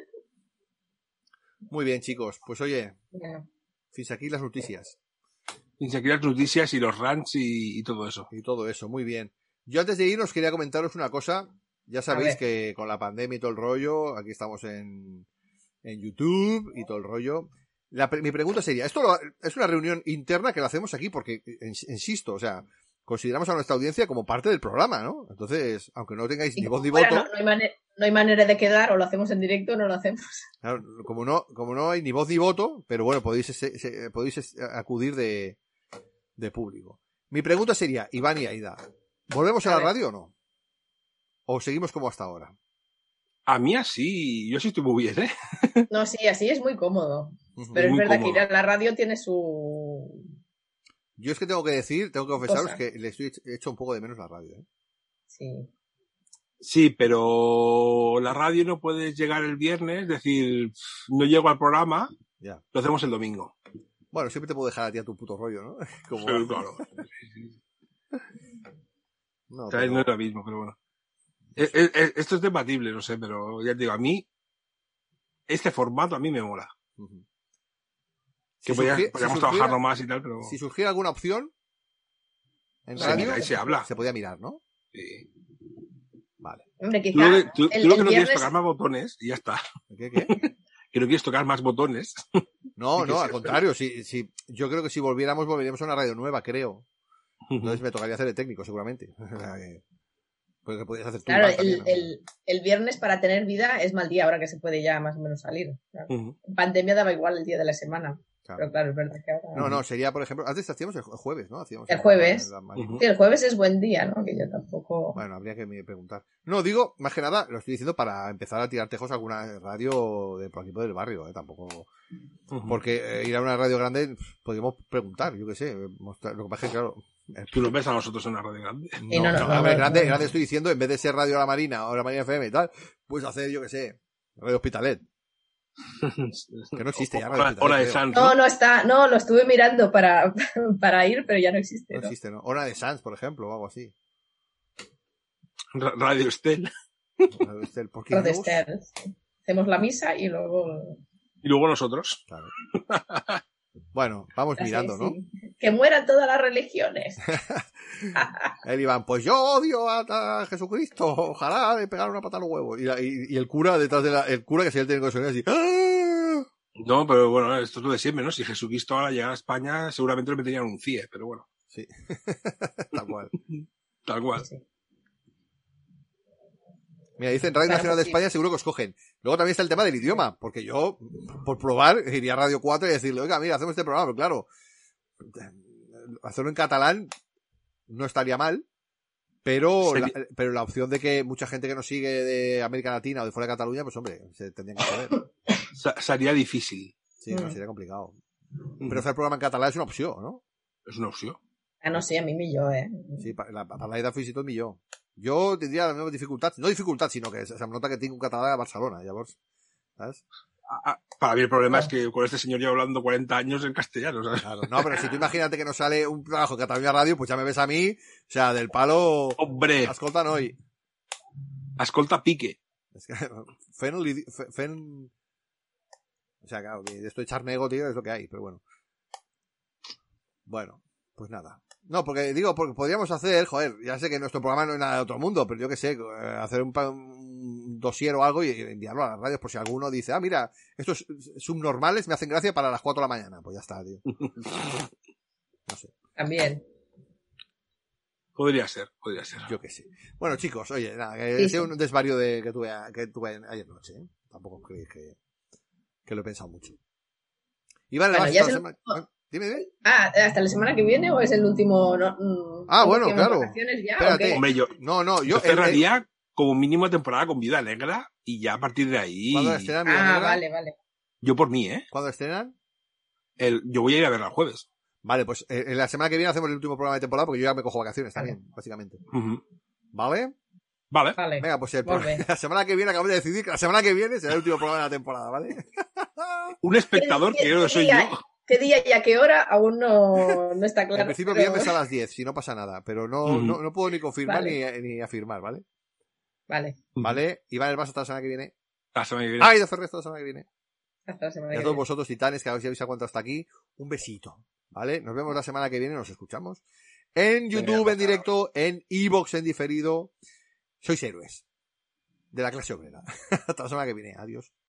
Muy bien, chicos. Pues oye, Bueno, fins aquí las noticias. Y aquí las noticias y los rants y, y todo eso. Y todo eso, muy bien. Yo antes de irnos quería comentaros una cosa. Ya sabéis ver. que con la pandemia y todo el rollo, aquí estamos en, en YouTube y todo el rollo. La pre- mi pregunta sería, esto lo- es una reunión interna que la hacemos aquí porque, ins- insisto, o sea, consideramos a nuestra audiencia como parte del programa, ¿no? Entonces, aunque no tengáis Y ni como voz ni fuera, voto, no, no, hay mane- no hay manera de quedar, o lo hacemos en directo o no lo hacemos. claro, como no, como no hay ni voz ni voto, pero bueno, podéis, se- se- podéis es- acudir de, de público. Mi pregunta sería, Iván y Aida, ¿volvemos a, A la ver. radio o no? ¿O seguimos como hasta ahora? A mí así, yo sí estoy muy bien, ¿eh? No, sí, así es muy cómodo. Ujú. Pero es muy verdad cómodo. que ir a la radio tiene su... Yo es que tengo que decir, tengo que confesaros Cosa. que le estoy he hecho un poco de menos la radio, ¿eh? Sí. Sí, pero la radio no puedes llegar el viernes, es decir, no llego al programa, Ya. lo hacemos el domingo. Bueno, siempre te puedo dejar a ti a tu puto rollo, ¿no? Como... Sí, claro. No, O sea, pero- no es lo mismo, pero bueno. Es- es- es- esto es debatible, no sé, pero ya te digo, a mí, este formato a mí me mola. Ujú. Que Si podía- surgi- si podríamos surgiera- trabajarlo más y tal, pero... Si surgiera alguna opción en Se radio, mira y se habla. se podía mirar, ¿no? Sí. Vale. Hombre, Tú quizá lo que, tú- el, tú lo el que no quieres viernes... tocar más botones y ya está. ¿Qué, qué? Que no quieres tocar más botones. No, Sí que no, sí, al contrario. Si, si, yo creo que si volviéramos, volveríamos a una radio nueva, creo. Entonces me tocaría hacer de técnico, seguramente. O sea, que- Porque podrías hacer tú. Claro, Iván, también, el, ¿no? el, el viernes para tener vida es mal día, ahora que se puede ya más o menos salir. Claro. Ujú. En pandemia daba igual el día de la semana. Claro. Pero claro, es verdad que ahora... No, no, sería, por ejemplo, antes hacíamos el jue- jueves, ¿no? Hacíamos El jueves. la- la- Ujú. Sí, el jueves es buen día, ¿no? Que yo tampoco... Bueno, habría que me preguntar. No, digo, más que nada, lo estoy diciendo para empezar a tirar tejos a alguna radio de por aquí por el barrio, ¿eh? Tampoco... Ujú. Porque eh, ir a una radio grande, pf, podríamos preguntar, yo qué sé. Mostrar, lo que pasa es que, claro... eh, Tú nos ves a nosotros en una radio grande. No, Y no, no, no, no, a ver, no, grande, no. grande estoy diciendo, en vez de ser Radio La Marina o La Marina F M y tal, pues hacer, yo qué sé, Radio Hospitalet. Que no existe ya Radio Hora, Hospitalet. hora de creo. Sans, No, ¿no? no está... No, lo estuve mirando para, para ir, pero ya no existe, No ¿no? existe, ¿no? Hora de Sans, por ejemplo, o algo así. Ra- Radio Estel. Radio Estel, ¿por qué Lo de no? Esther. Hacemos la misa y luego... Y luego nosotros. Claro. Bueno, vamos mirando, Así, ¿no? sí. Que mueran todas las religiones. El Iván, pues yo odio a, a Jesucristo, ojalá le pegara una patada a los huevos. Y, la- y- y el cura detrás de la, el cura que sería el técnico de sonido así, ¡ah! No, pero bueno, esto es lo de siempre, ¿no? Si Jesucristo ahora llegara a España, seguramente lo meterían en un C I E, pero bueno, Sí, tal cual. tal cual. Sí. Mira, dicen Radio Bueno, Nacional de pues sí. España, seguro que os cogen. Luego también está el tema del idioma, porque yo, por probar, iría a Radio cuatro y decirle, oiga, mira, hacemos este programa, pero claro, hacerlo en catalán no estaría mal, pero, Sería- la, pero la opción de que mucha gente que nos sigue de América Latina o de fuera de Cataluña, pues hombre, se tendrían que saber. Sa- Sería difícil. Sí, no, Mm. sería complicado. Pero hacer el programa en catalán es una opción, ¿no? Es una opción. Ah, no sé, a mí me yo, ¿eh? Sí, para la, para la edad fins i tot millor. Jo tindria la meva dificultat, no dificultat, sinó que se'm nota que tinc un català de Barcelona, llavors, ¿sabes? Ah, ah, Para mí el problema Ah. es que con este señor llevo hablando cuarenta años en castellano, ¿sabes? Claro, no, pero si tú imagínate que nos sale un trabajo en Cataluña Radio, pues ya me ves a mí, o sea, del palo, Hombre, escolta hoy. escolta pique. Es que, fent, l'idi- fe- fent, o sea, claro, que esto de charnego, tío, es lo que hay, pero bueno. Bueno, pues nada. No, porque digo, porque podríamos hacer, joder, ya sé que nuestro programa no es nada de otro mundo, pero yo que sé, eh, hacer un, pa- un dossier o algo y enviarlo a las radios por si alguno dice, ah, mira, estos subnormales me hacen gracia para las cuatro de la mañana. Pues ya está, tío. No sé, También. Podría ser, podría ser. yo que sé. Bueno, chicos, oye, nada, que Sí, ha sido sí. un desvarío de, que tuve, que tuve ayer noche, ¿eh? Tampoco creéis que, que lo he pensado mucho. Iván, Bueno, ¿le ya vas a es la semana- Dime, dime. Ah, ¿hasta la semana que viene o es el último? No, mm, Ah, bueno, últimas claro. vacaciones ya, Espérate. ¿o qué? Hombre, yo, No, no, yo... yo el- cerraría como mínimo temporada con Vida Negra y ya a partir de ahí... ¿Cuándo estrenan? Vida Ah, Negra? vale, vale. Yo por mí, ¿eh? ¿Cuándo estrenan? El, yo voy a ir a verla el jueves. Vale, pues eh, en la semana que viene hacemos el último programa de temporada porque yo ya me cojo vacaciones también, básicamente. Ujú. ¿Vale? Vale. Vale. Venga, pues el Muy pro- bien. la semana que viene acabamos de decidir que la semana que viene será el último programa de la temporada, ¿vale? Un espectador ¿Qué- que qué creo que soy día- yo. ¿Qué día y a qué hora? Aún no, no está claro. En principio pero- viernes a las diez, si no pasa nada, pero no, Ujú. no, no puedo ni confirmar Vale. ni, ni afirmar, ¿vale? Vale, ¿Vale? Iván el Vaso hasta la semana que viene. La semana que viene. ¡Ay, de Ferrer hasta la semana que viene! hasta la semana Y a que todos viene. vosotros, titanes, que habéis aguantado hasta aquí, un besito, ¿vale? Nos vemos la semana que viene, nos escuchamos. En YouTube, Venga, en directo, en iVoox, en diferido. Sois héroes. De la clase obrera. Hasta la semana que viene. Adiós.